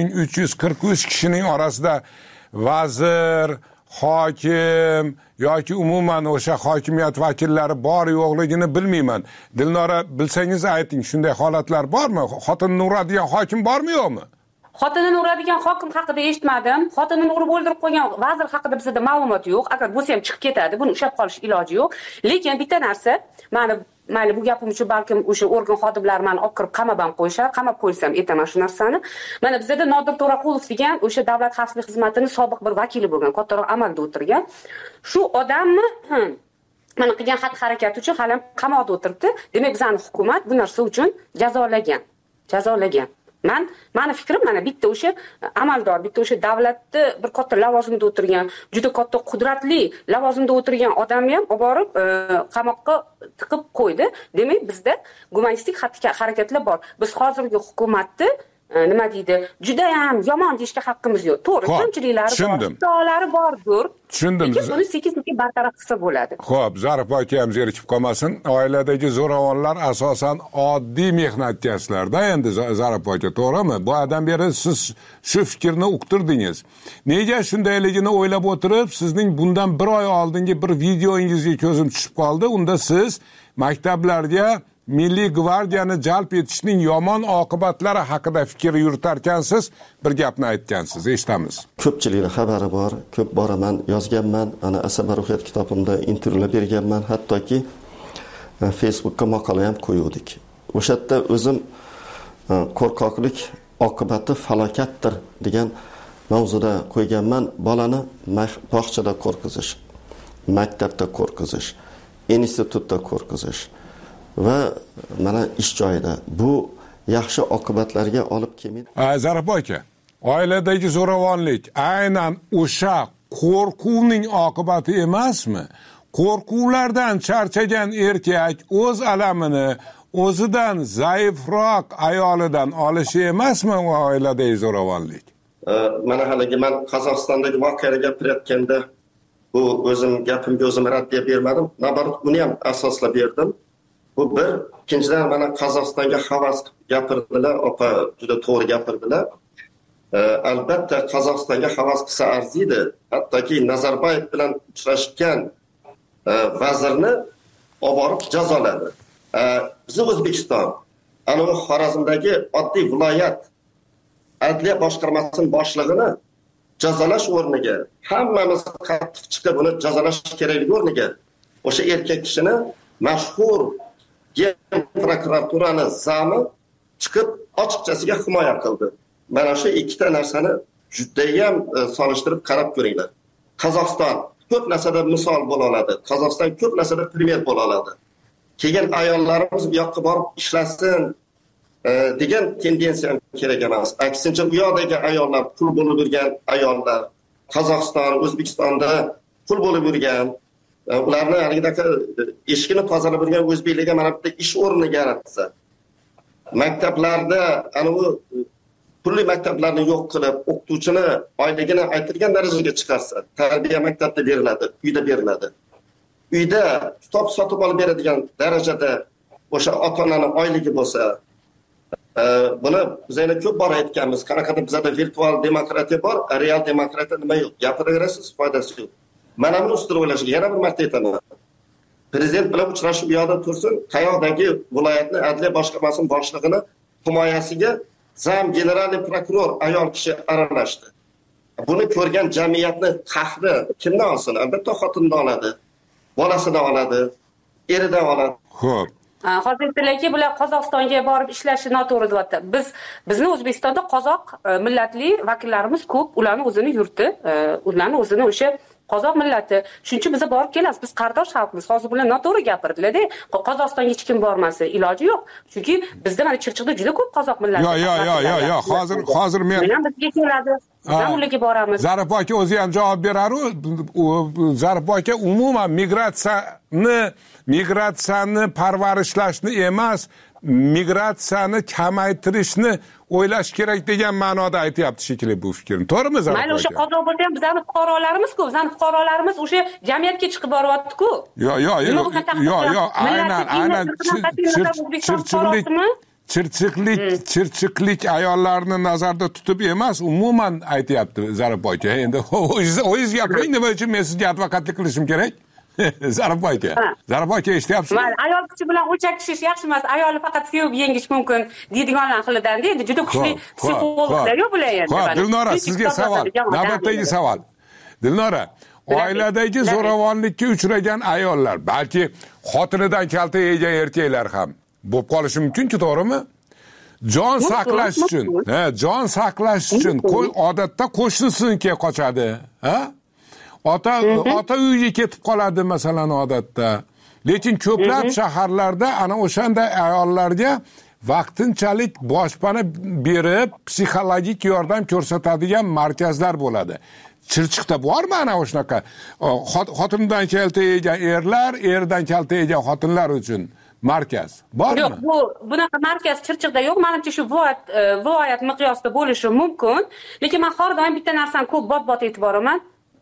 4343 kishining orasida vazir, hokim yoki umuman o'sha hokimiyat vakillari bor yo'qligini bilmayman. Dilnora, bilsangiz ayting, shunday holatlar bormi? Xotinini uradigan hokim bormi yo'qmi? Xotinini uradigan hokim haqida eshitmadim. Xotinini urib o'ldirib qo'ygan vazir haqida bizda ma'lumot yo'q. Agar bo'lsa ham chiqib ketadi, buni ushlab qolish iloji yo'q. Lekin bitta narsa, mayli bu gapim uchun balkim o'sha organ xodimlari meni olib kirib qamab ham qo'yishar, qamab qo'ysam aytaman shu narsani. Mana bizda Nodir To'raqulov degan o'sha davlat xavfsizlik xizmatining sobiq bir vakili bo'lgan, kattaroq amalda o'tirgan. Shu odamni mana qilgan xatti-harakati uchun hali ham qamoqda o'tiribdi. Demak, bizning hukumat bu narsa uchun jazolagan. Mani fikrim mana bitta o'sha amaldor, bitta o'sha davlatda bir katta lavozimda o'tirgan, juda katta qudratli lavozimda o'tirgan odamni ham olib borib qamoqqa tiqib qo'ydi. Demak, bizda gumanistik harakatlar bor. Biz hozirgi hukumatni nima deydi, juda ham yomon deyishga haqqimiz yo'q. To'g'ri, kamchiliklari bor, xatolari bordir. Tushundim. Buni sekin-sekin bartaraf qilsa bo'ladi. Xo'p, Zarif aka ham zerikib qolmasin. Oiladagi zo'ravonlar asosan oddiy mehnat kasblarda endi Zarif aka, to'g'rimi? Bu adam beri siz shu fikrni uqtirdingiz. Nega shundayligini o'ylab o'tirib, sizning bundan 1 oy oldingi bir videoingizga ko'zim tushib qoldi. Unda siz maktablarga Milliy gvardiyani jalb etishning yomon oqibatlari haqida fikr yuritarkansiz, bir gapni aytgansiz, eshitamiz. Ko'pchilikning xabari bor, ko'p boraman, yozganman, ana Asaba ruhiyat kitobimda intervyular berganman, hattoki Facebookka maqola ham qo'yuvdik. O'sha yerda o'zim qo'rqoqlik oqibati falokatdir degan mavzuda qo'yganman. Bolani bog'chada qo'rqizish, maktabda qo'rqizish, institutda qo'rqizish va mana ish joyida bu yaxshi oqibatlarga olib kelmaydi. Zarboy aka, oiladagi zo'ravonlik aynan o'sha qo'rquvning oqibati emasmi? Qo'rquvlardan charchagan erkak o'z alamini o'zidan zaifroq ayolidan olishi emasmi oiladagi zo'ravonlik? Mana haligi men Qozog'istondagi voqeaga gapirayotganda bu o'zim gapimga o'zim raddiya bermadim. Nabarat buni ham asoslab berdim. Bu bir, ikkinchidan mana Qozog'istonga havas gapirdilar, opa juda to'g'ri gapirdilar. Albatta Qozog'istonga havas qilsa arziydi. Hattoki Nazarboyev bilan uchrashgan vazirni olib borib jazoladi. Biz O'zbekiston ana Xorazmdagi oddiy viloyat adliya boshqarmasining boshlig'ini jazolash o'rniga hammamiz qattiq chiqib uni jazolash kerakligi o'rniga o'sha erkak kishini mashhur prokuraturani zami chiqib ochiqchasiga himoya qildi. Mana shu ikkita narsani judayam solishtirib qarab ko'ringlar. Qozog'iston ko'p narsada misol bo'la oladi. Qozog'iston ko'p narsada primer bo'la oladi. Keyin ayollarimiz bu yoqqa borib ishlasin degan tendensiya kerak emas. Aksincha u yoqdagi ayollar qul bo'lib yurgan ayollar, Qozog'iston, O'zbekistonda qul bo'lib yurgan ularni haligidaqa eshikini tozalab yurgan o'zbeklarga mana bitta ish o'rni yaratsa, maktablarda ana bu pulli maktablarni yo'q qilib, o'qituvchini oyligini aytilgan darajaga chiqarsa, tarbiya maktabda beriladi, uyda beriladi. Uyda kitob sotib olib beradigan darajada o'sha ota-onaning oyligi bo'lsa, buni biz yana ko'p bor aytganmiz. Qanaqadir bizda virtual demokratiya bor, real demokratiya nima yo'q. Gapiraverasiz, foydasi yo'q. Mana buni ustida o'ylashga yana bir marta aytaman. Prezident bilan uchrashib u yoqda tursin, qayoqdagi viloyatni adliya boshqarmasining boshlig'ini himoyasiga zam generalniy prokuror ayol kishi aralashdi. Buni ko'rgan jamiyatni qahri kimdan olsin? Albatta xotindan oladi, bolasidan oladi, eridan oladi. Xo'p. Hozir aytdilarki, bular Qozog'istonga borib ishlashi noto'g'ri deyapti. Bizni O'zbekistonda qozoq millatli vakillarimiz ko'p, ularning o'zini yurti, ularning o'zini o'sha qozoq millati. Shuning uchun biz borib kelamiz. Biz qardosh xalqmiz. Hozir bular noto'g'ri gapirdilar-da. Qozog'istonga hech kim bormasin, iloji yo'q. Chunki bizda mana Chirchiqda juda ko'p qozoq millati. Yo'q. Hozir men bizga keladi. Biz ularga boramiz. Zarif aka o'zi ham javob berar-u. Zarif aka umuman migratsiyani parvarishlashni emas, migratsiyani kamaytirishni o'ylash kerak degan ma'noda aytyapti shekilli bu fikrni. To'g'rimi Zarif aka? Mayli, o'sha qozoq bo'lsa ham bizning fuqarolarimiz-ku, bizning fuqarolarimiz o'sha jamiyatga chiqib boryapti-ku. Aynan chirchiqlik ayollarni nazarda tutib emas, umuman aytyapti Zarif aka. Endi o'zingiz gapiring, nima uchun men sizga advokatlik qilishim kerak? Zarif aka eshityapsizmi? Mayli, ayol kuchi bilan o'lchak tishish yaxshi emas. Ayolni faqat sevib yengish mumkin deydiganlar xilidan-da. Endi juda kuchli psixologlar yo'q bular endi. Xo'p, Dilnora, sizga savol. Navbatdagi savol. Dilnora, oiladagi zo'ravonlikka uchragan ayollar, balki xotinidan kalta yegan erkaklar ham bo'lib qolishi mumkin-ku, to'g'rimi? Jon saqlash uchun odatda qo'shnisiga qochadi, ha? Ota uyiga ketib qoladi masalan odatda. Lekin ko'plab shaharlarda ana o'shanda ayollarga vaqtinchalik boshpana berib, psixologik yordam ko'rsatadigan markazlar bo'ladi. Chirchiqda bormi ana o'shunaqa xotindan kalta yegan erlar, erdan kalta yegan xotinlar uchun markaz bormi? Yo'q, bunaqa markaz Chirchiqda yo'q. Menimcha shu viloyat miqyosida bo'lishi mumkin. Lekin men har doim bitta narsani ko'p bot aytib boraman.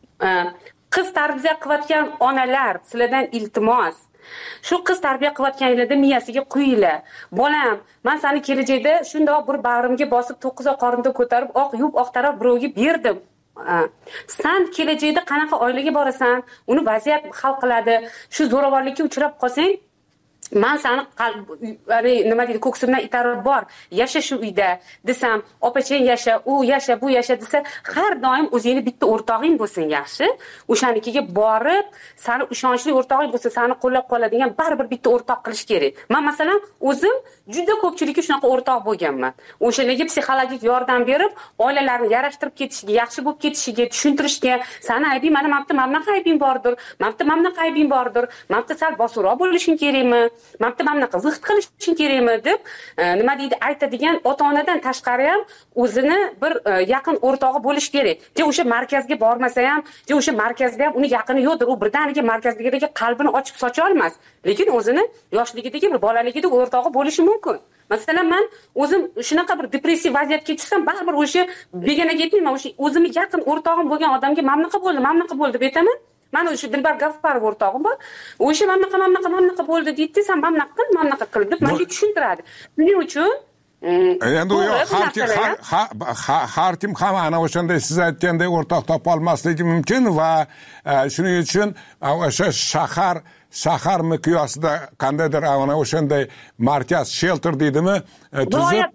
Qiz tarbiya qilayotgan onalar, sizlardan iltimos. Shu qiz tarbiya qilayotganinglarda miyasiga quyinglar. Bolam, men seni kelajakda shundoq bir bag'rimga bosib 9 oy qorinda ko'tarib, oq yub, oq taraf birovga berdim. Sen kelajakda qanaqa oilaga borasan, uni vaziyat hal qiladi. Shu zo'ravonlikka uchrab qolsang, men seni nima deydi, ko'ksimdan itarib bor, yasha shu uyda desam, opachang yasha, u yasha, bu yasha desa, har doim o'zingni bitta o'rtog'ing bo'lsin yaxshi. O'shanikiga borib, seni ishonchli o'rtog'ing bo'lsa, seni qo'llab qoladigan baribir bitta o'rtoq qilish kerak. Men masalan, o'zim juda ko'pchilikka shunaqa o'rtoq bo'lganman. O'shalarga psixologik yordam berib, oilalarni yarashtirib ketishiga, yaxshi bo'lib ketishiga, tushuntirishga, seni aybing mana bunaqa aybing bordir, mana bunaqa aybing bordir, mana sal bosuvroq bo'lishing kerakmi? Mana vaqt qilishing kerakmi deb nima deydi aytadigan ota-onadan tashqari ham o'zini bir yaqin o'rtog'i bo'lish kerak. O'sha markazga bormasa ham, o'sha markazda ham uni yaqini yo'qdir. U birdaniga markazdagiga qalbini ochib socha olmas. Lekin o'zini yoshligidagi bir bolaligidagi o'rtog'i bo'lishi mumkin. Masalan, men o'zim shunaqa bir depressiv vaziyatga tushsam, baribir o'sha begonaga aytmayman, o'sha o'zimga yaqin o'rtog'im bo'lgan odamga mana bunaqa bo'ldi deb aytaman. Mana o'sha Dilbar G'affarov o'rtog'im bor. O'sha mana bunaqa bo'ldi deydi, sen mana bunaqa qil deb menga tushuntiradi. Shuning uchun endi u har kim ham ana o'shanday siz aytganday o'rtoq topa olmasligi mumkin va shuning uchun o'sha shahar miqyosida qandaydir ana o'shanday markaz shelter deydimi tuzib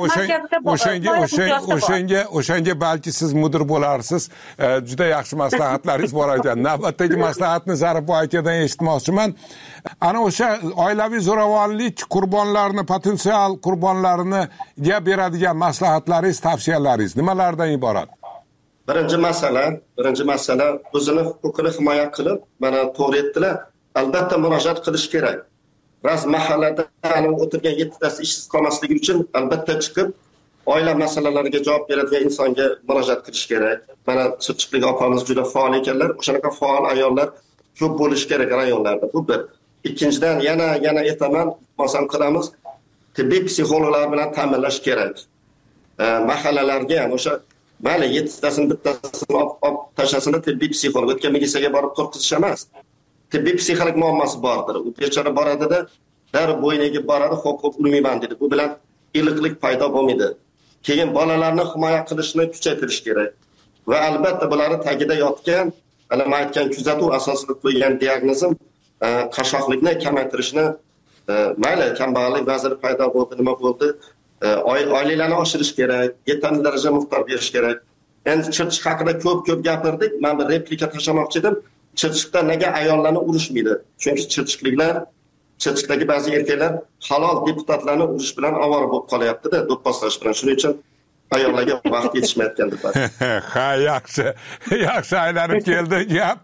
o'shanga balki siz mudir bo'larsiz. Juda yaxshi maslahatlaringiz bor ekan. Navbatdagi maslahatni Zarif akadan eshitmoqchiman. Ana o'sha oilaviy zo'ravonlik qurbonlarini, potensial qurbonlarini beradigan maslahatlaringiz, tavsiyalaringiz nimalardan iborat? Birinchi masala o'zini huquqini himoya qilib, mana to'g'ri aytdilar. Albatta murojaat qilish kerak. Raz mahallada o'tirgan 7 tasi ishsiz qolmasligi uchun albatta chiqib oila masalalariga javob beradigan insonga murojaat qilish kerak. Mana Chirchiqlik opamiz juda faol ekanlar. O'shanaqa faol ayollar ko'p bo'lish kerak rayonlarda. Bu bir. Ikkinchidan yana aytaman, bosan qilamiz. Tibbiy psixologlar bilan ta'minlash kerak. Mahallalarga ham o'sha mayli 7 tasini bittasini olib tashlasini tibbiy psixolog o'tgan militsiyaga borib qo'rqitish emas. Tibbiy psixolog muammosi bordir. U bechora boradida, dar bo'yniga boradi, huquq urmayman dedi. Bu bilan iliqlik paydo bo'lmaydi. Keyin bolalarni himoya qilishni kuchaytirish kerak. Va albatta bularning tagida yotgan, ana men aytgan kuzatuv asosida qo'ygan diagnozim qashshoqlikni kamaytirishni, mayli kambag'allik vaziri paydo bo'ldi, nima bo'ldi, oilalarni oshirish kerak, yetarli darajada muxtor berish kerak. Endi Chirchiq haqida ko'p gapirdik. Men bir replika tashlamoqchi edim. Chirchiqda nega ayollarni urishmaydi? Chunki Chirchiqdagi ba'zi erkaklar halol deputatlarni urish bilan ovora bo'lib qolyapti-da, do'pposlash bilan. Shuning uchun ayollarga vaqt yetishmayotgan deb. Ha, yaxshi aylanib keldi gap.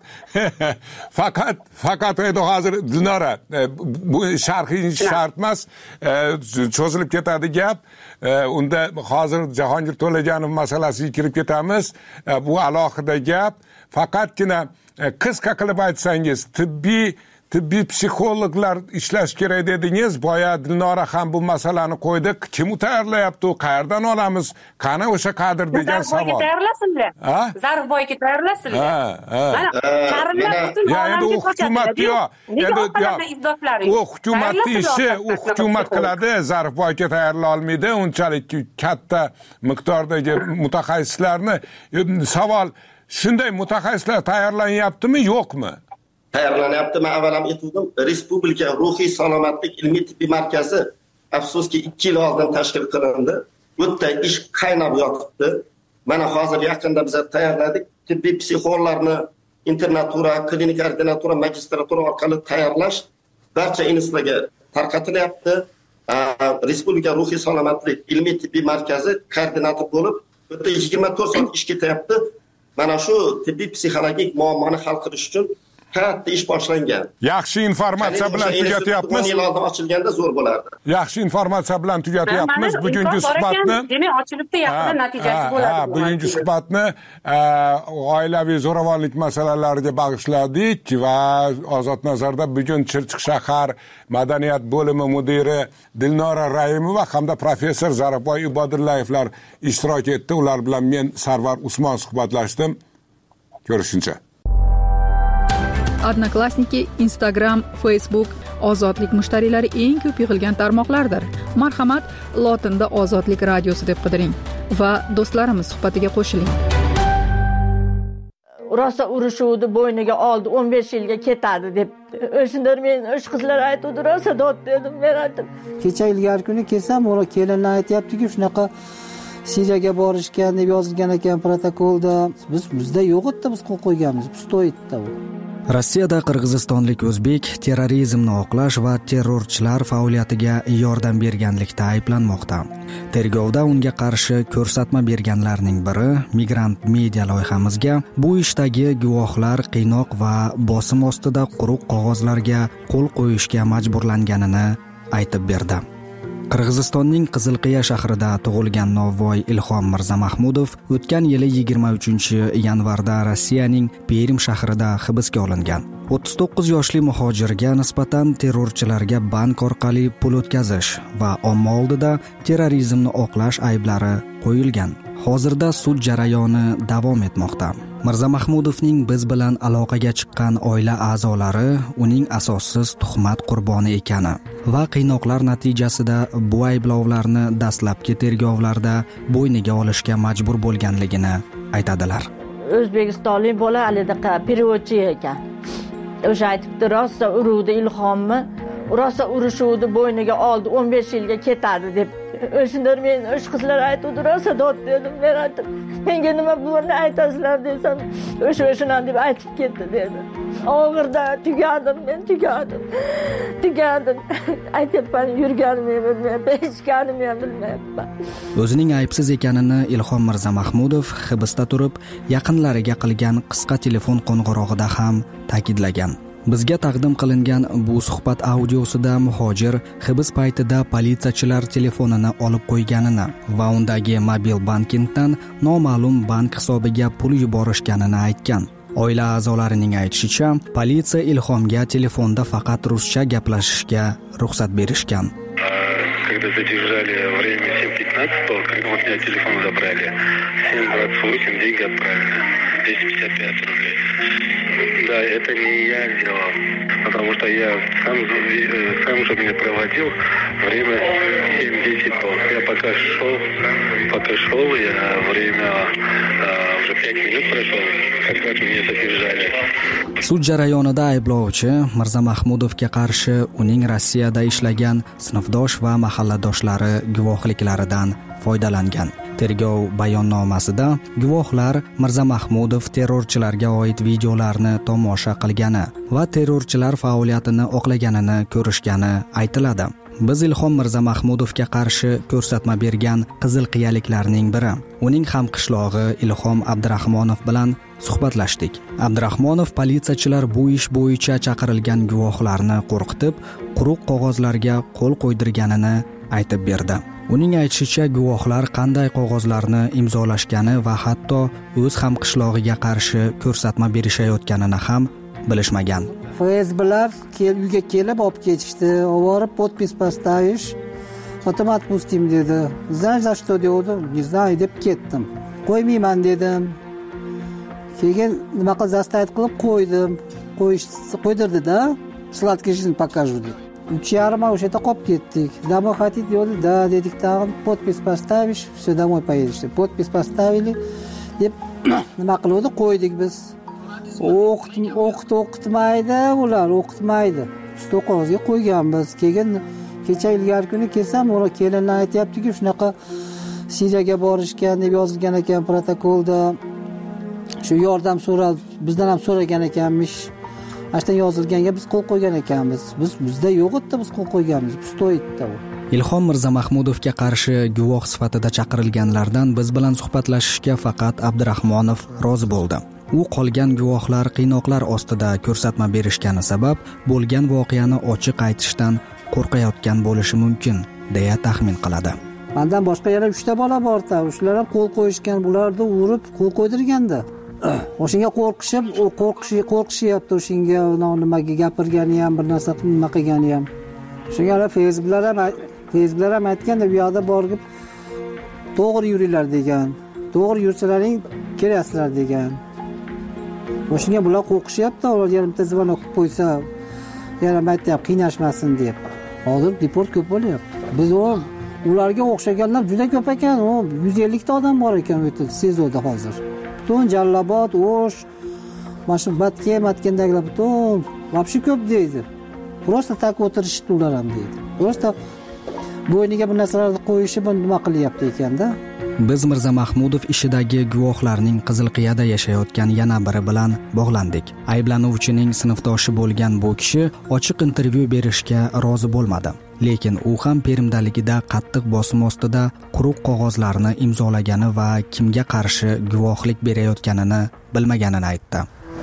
Faqat endi hozir Dilnora, bu sharhiy shart emas, cho'zilib ketadi gap. Unda hozir Jahongir To'laganov masalasiga kirib ketamiz. Bu alohida gap. Faqatgina qisqa qilib aytsangiz, tibbiy psixologlar ishlash kerak dedingiz. Boya Dilnora ham bu masalani qo'ydi. Kim tayyorlayapti? Qayerdan olamiz? Qani o'sha kadr degan savol. Tayyorlasinlar. Zarboyga tayyorlasinlar. Endi u hukumatni u hukumatni ishi, u hukumat qiladi. Zarboyga tayyorlay olmaydi. Unchalik katta miqdordagi mutaxassislarni. Savol, shunday mutaxassislar tayyorlanyaptimi, yo'qmi? Tayyorlanyapti. Men avval ham aytdim, Respublika ruhiy salomatlik ilmiy tibbiy markazi afsuski 2 yil oldin tashkil qilindi. Bu yerda ish qaynab yotibdi. Mana hozir yaqinda biz tayyorladik. Tibbiy psixologlarni internatura, klinik ordinatura, magistratura orqali tayyorlash barcha institutlarga tarqatilyapti. Respublika ruhiy salomatlik ilmiy tibbiy markazi koordinator bo'lib, bu yerda 24 soat ish ketyapti. Mana shu tibbiy psixologik muammoni hal qilish uchun katta ish boshlangan. Yaxshi informatsiya bilan tugatyapmiz. 10 yil oldin ochilganda zo'r bo'lardi. Yaxshi informatsiya bilan tugatyapmiz bugungi suhbatni. Demak, ochilibdi, yaqinda natijasi bo'ladi. Bugungi suhbatni oilaviy zo'ravonlik masalalariga bag'ishladik va Ozodnazarda bugun Chirchiq shahar madaniyat bo'limi mudiri Dilnora Raimova hamda professor Zarafboy Ibodillayevlar ishtirok etdi. Ular bilan men Sarvar Usmon suhbatlashdim. Ko'rishguncha. Odnoklassniki, Instagram, Facebook ozodlik mushtariylari eng ko'p yig'ilgan tarmoqlardir. Marhamat, lotinda Ozodlik radiosi deb qidiring va do'stlarimiz suhbatiga qo'shiling. Rosa urushuvdi, bo'yniga oldi, 15 yilga ketadi deb. O'shunda men o'sh qizlar aytdi, rosa dod dedim, men aytdim. Kecha ilgari kuni kelsam, o'g'li kelinlar aytayapti-ku, shunaqa Siriyaga borishgan deb yozilgan ekan protokolda. Bizda yo'q edi, biz qo'yib qo'yganmiz. Pustoyitda u. Rossiyada qirg'izistonlik o'zbek terrorizmni oqlash va terrorchilar faoliyatiga yordam berganlikda ayblanmoqda. Tergovda unga qarshi ko'rsatma berganlarning biri Migrant Media loyihamizga bu ishdagi guvohlar qiynoq va bosim ostida quruq qog'ozlarga qo'l qo'yishga majburlanganini aytib berdi. Qirg'izistonning Qizilqiya shahrida tug'ilgan novvoy Ilhom Mirzamahmudov o'tgan yili 23-yanvarda Rossiyaning Perm shahrida hibsga olingan. 39 yoshli muhojirga nisbatan terrorchilarga bank orqali pul o'tkazish va omma oldida terrorizmni oqlash ayblari qo'yilgan. Hozirda sud jarayoni davom etmoqda. Mirzamahmudovning biz bilan aloqaga chiqqan oila a'zolari uning asossiz tuhmat qurboni ekani va qiynoqlar natijasida bu ayblovlarni dastlabki tergovlarda bo'yniga olishga majbur bo'lganligini aytadilar. O'zbekistonlik bola alidaqa periodchi ekan. O'sha aytibdi, rosa uruvdi Ilhomni, rosa urushuvdi, bo'yniga oldi, 15 yilga ketadi deb. O'shunda men o'sh qizlar aytdi, rosa dod dedim, men aytdim. Menga nima bo'ldi aytasizlar desam, o'sha deb aytib ketdi dedi. Og'irda tugadim, men tugadim. Aytibman, yurganimni bilmayapman, hechganimni bilmayapman. O'zining aybsiz ekanini Ilhom Mirzamahmudov hibsda turib, yaqinlariga qilgan qisqa telefon qo'ng'irog'ida ham ta'kidlagan. Bizga taqdim qilingan bu suhbat audiosida muhojir hibs paytida politsiyachilar telefonini olib qo'yganini va undagi mobil bankingdan noma'lum bank hisobiga pul yuborishganini aytgan. Oila a'zolarining aytishicha, politsiya Ilhomga telefonda faqat ruscha gaplashishga ruxsat berishgan. Когда задержали время 7:15, когда вот меня телефон забрали, 7:28 деньги отправили, 255 рублей. Да, это не я сделал, потому что я сам же меня проводил время 7:10. Я пока шел, я время уже 5 минут прошло, как раз меня задержали. Sud jarayonida ayblovchi Mirzamahmudovga qarshi uning Rossiyada ishlagan sinfdosh va mahalladoshlari guvohliklaridan foydalangan. Tergov bayonnomasida guvohlar Mirzamahmudov terrorchilarga oid videolarni tomosha qilgani va terrorchilar faoliyatini oqlaganini ko'rishgani aytiladi. Biz Ilhom Mirzamahmudovga qarshi ko'rsatma bergan qizil qiyaliklarning biri. Uning hamqishlog'i Ilhom Abdurahmonov bilan suhbatlashdik. Abdurahmonov politsiyachilar bu ish bo'yicha chaqirilgan guvohlarni qo'rqitib, quruq qog'ozlarga qo'l qo'ydirganini aytib berdi. Uning aytishicha, guvohlar qanday qog'ozlarni imzolashgani va hatto o'z hamqishlog'iga qarshi ko'rsatma berishayotganini ham bilishmagan. FSBlar uyga kelib olib ketishdi. Oborib podpis поставишь, потом отпустим dedi. Знаешь, за что dedi? Не знаю deb ketdim. Qo'ymayman dedim. Keyin nima qilib zastavit qilib qo'ydim. Qo'ydirdi-da. Сладкий жизнь покажу dedi. 3:30 o'sha yerda qolib ketdik. Домой хотите dedi. Да dedik, tag'in podpis поставишь, все домой поедешь. Podpis поставили deb nima qildi? Qo'ydik biz. O'qitmaydi ular, o'qitmaydi. Stol qog'ozga qo'yganmiz. Keyin kecha ilgari kuni kelsam, ular kelinlar aytayaptiki, shunaqa Siriyaga borishgan deb yozilgan ekan protokolda. Shu yordam so'rab, bizdan ham so'ragan ekanmish. Ashdan yozilganga biz qo'l qo'ygan ekanmiz. Bizda yo'q edi, biz qo'l qo'yganmiz. Stoyitda u. Ilhom Mirzamahmudovga qarshi guvoh sifatida chaqirilganlardan biz bilan suhbatlashishga faqat Abdurahmonov rozi bo'ldi. U qolgan guvohlar qiynoqlar ostida ko'rsatma berishgani sabab bo'lgan voqeani ochiq aytishdan qo'rqayotgan bo'lishi mumkin, deya taxmin qiladi. Mendan boshqa yana 3 ta bola bor-da, shular ham qo'l qo'yishgan, bularni urib qo'l qo'ydirganda. O'shinga qo'rqishyapti, o'shinga nimaga gapirgani ham, bir narsa nima qilgani ham. Shunga Facebooklar ham aytganda, bu yoqda borib to'g'ri yuringlar degan. To'g'ri yursalaring kelasizlar degan. O'shunga bular qo'rqishyapti, ular yarimta zvonok qo'ysa, yana aytayapti qiynashmasin deb. Hozir deport ko'p bo'lyapti. Biz ularga o'xshaganlar juda ko'p ekan, 150 ta odam bor ekan o'tib sezoda hozir. Butun Jallobod, O'sh, mana Matkendagilar butun вообще ko'p deydi. Просто tak o'tirishdi ular ham deydi. Просто bo'yniga bu narsalarni qo'yishi buni nima qilyapti ekanda. Biz Mirzamahmudov ishidagi guvohlarning Qizilqiyada yashayotgan yana biri bilan bog'landik. Ayblanuvchining sinfdoshi bo'lgan bu kishi ochiq intervyu berishga rozi bo'lmadi. Lekin u ham Perimdaligida qattiq bosim ostida quruq qog'ozlarni imzolagani va kimga qarshi guvohlik berayotganini bilmaganini aytdi.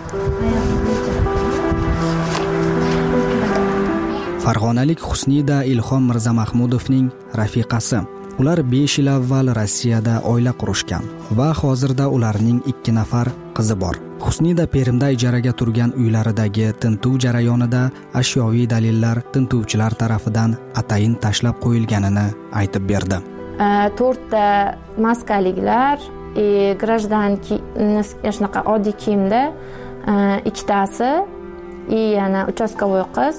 Farg'onalik Husnida Ilhom Mirzamahmudovning rafiqasi. Ular 5 yil avval Rossiyada oila qurishgan va hozirda ularning 2 nafar qizi bor. Husnida Perimda ijaraga turgan uylaridagi tintuv jarayonida ashyoviy dalillar tintuvchilar tarafidan atayin tashlab qo'yilganini aytib berdi. 4 ta maskaliklar, grajdanki shunaqa oddiy kiyimda 2 tasi, yana uchastkovoy qiz,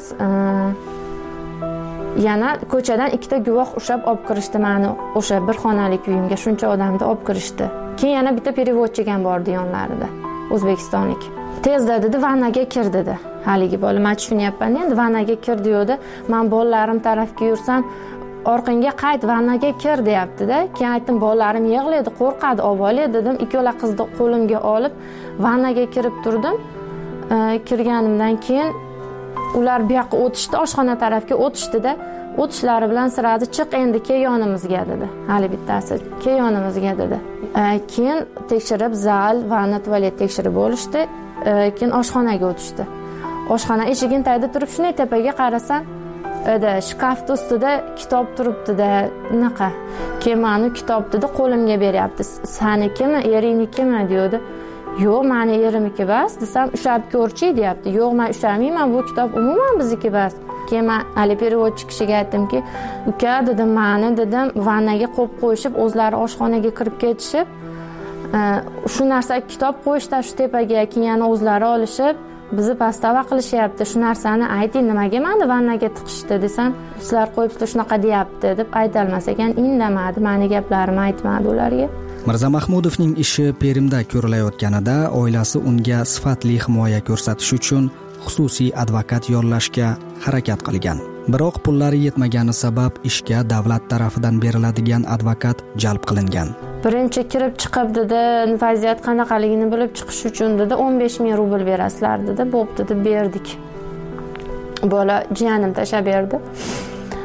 yana ko'chadan 2 ta guvoh ushlab olib kirishdi meni o'sha bir xonalik uyimga, shuncha odamni olib kirishdi. Keyin yana bitta переводчик ham bordi yonlarida, o'zbekistonlik. Tezda dedi, vannaga kir dedi. Haligi bola, men tushunyapman endi, vannaga kir deydi. Men bolalarim tarafga yursam, orqangga qayt, vannaga kir deyapti-da. Keyin aytdim, bolalarim yig'laydi, qo'rqadi, avvalo dedim. Ikkola qizni qo'limga olib vannaga kirib turdim. Kirganimdan keyin ular bu yoqqa o'tishdi, oshxona tarafga o'tishdi-da, o'tishlari bilan siradi chiq endi kel yonimizga dedi. Hali bittasi kel yonimizga dedi. Keyin tekshirib zal, vanna, tualet tekshirib olishdi. Keyin oshxonaga o'tishdi. Oshxona eshigini tagida turib shunday tepaga qarasam, shkafning ustida kitob turibdi-da, unaqa. Keyin meni kitob dedi, qo'limga beryapti. Sanikimi, eringniki deydi. Yo'q, meni erimniki bas desam, ushlab ko'rchi deyapti. Yo'q, men ushlamayman, bu kitob umuman bizniki bas. Keyin men hali переводчик kishiga aytdimki, uka dedim, meni dedim, vannaga qo'yib qo'yishib, o'zlari oshxonaga kirib ketishib, shu narsa kitob qo'yishda shu tepaga, keyin yana o'zlari olishib, bizni pastava qilishyapti. Shu narsani ayting, nimaga meni vannaga tiqishdi desam, sizlar qo'yibsizlar shunaqa deyapti deb aytolmas ekan, indamadi, meni gaplarimni aytmadi ularga. Mirzamahmudovning ishi Perimda ko'rilayotganida oilasi unga sifatli himoya ko'rsatish uchun xususiy advokat yollashga harakat qilgan. Biroq pullari yetmagani sabab ishga davlat tarafidan beriladigan advokat jalb qilingan. Birinchi kirib chiqib dedi, vaziyat qanaqaligini bilib chiqish uchun dedi 15,000 rubl berasizlar dedi. Bo'pti deb berdik. Bola jiyanim tashlab berdi.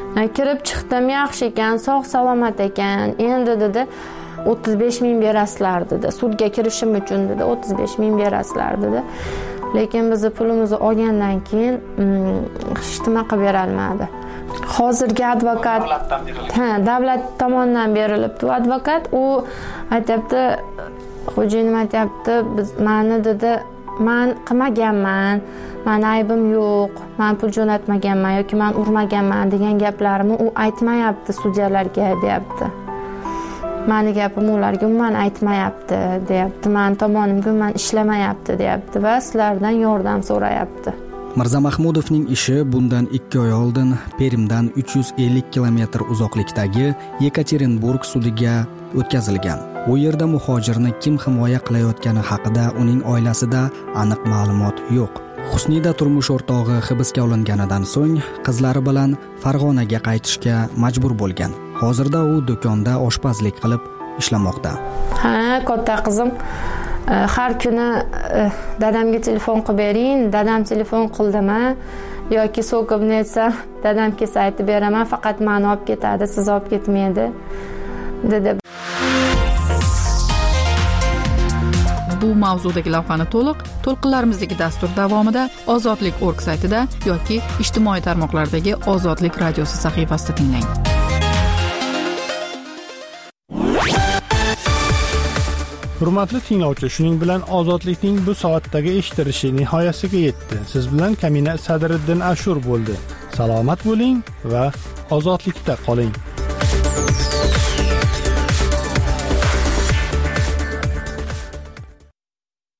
Kirib chiqdim, yaxshi ekan, sog' salomat ekan. Endi dedi 35 ming berasizlar dedi. Sudga kirishim uchun dedi 35 ming berasizlar dedi. Lekin biz pulimizni olgandan keyin hech nima qilib bera olmadi. Hozirgi advokat davlat tomonidan berilibdi. Advokat u aytibdi, xo'jayinim aytibdi, meni dedi, men qilmaganman, meni aybim yo'q, men pul jo'natmaganman yoki men urmaganman degan gaplarimni u aytmayapti sudyalarga deyapti. Meni gapim ularga umuman aytmayapti deyapti. Men tomonimga umuman ishlamayapti deyapti va sizlardan yordam so'rayapti. Mirzamahmudovning ishi bundan 2 oy oldin Perimdan 350 kilometr uzoqlikdagi Yekaterinburg sudiga o'tkazilgan. U yerda muhojirni kim himoya qilayotgani haqida uning oilasida aniq ma'lumot yo'q. Husnida turmush o'rtog'i hibsga olinganidan so'ng qizlari bilan Farg'onaga qaytishga majbur bo'lgan. Hozirda u do'konda oshpazlik qilib ishlamoqda. Katta qizim har kuni dadamga telefon qilib bering, dadam telefon qildimi yoki so'kib netsa, dadam kelsa aytib beraman, faqat meni olib ketadi, siz olib ketmaydi dedi. Bu mavzudagi lavhani to'lqinlarimizdagi dastur davomida ozodlik.org saytida yoki ijtimoiy tarmoqlardagi Ozodlik radiosi sahifasida tinglang. Hurmatli tinglovchi, shuning bilan Ozodlikning bu soatdagi eshittirishi nihoyasiga yetdi. Siz bilan Kamina Sadriddin Ashur bo'ldi. Salomat bo'ling va ozodlikda qoling.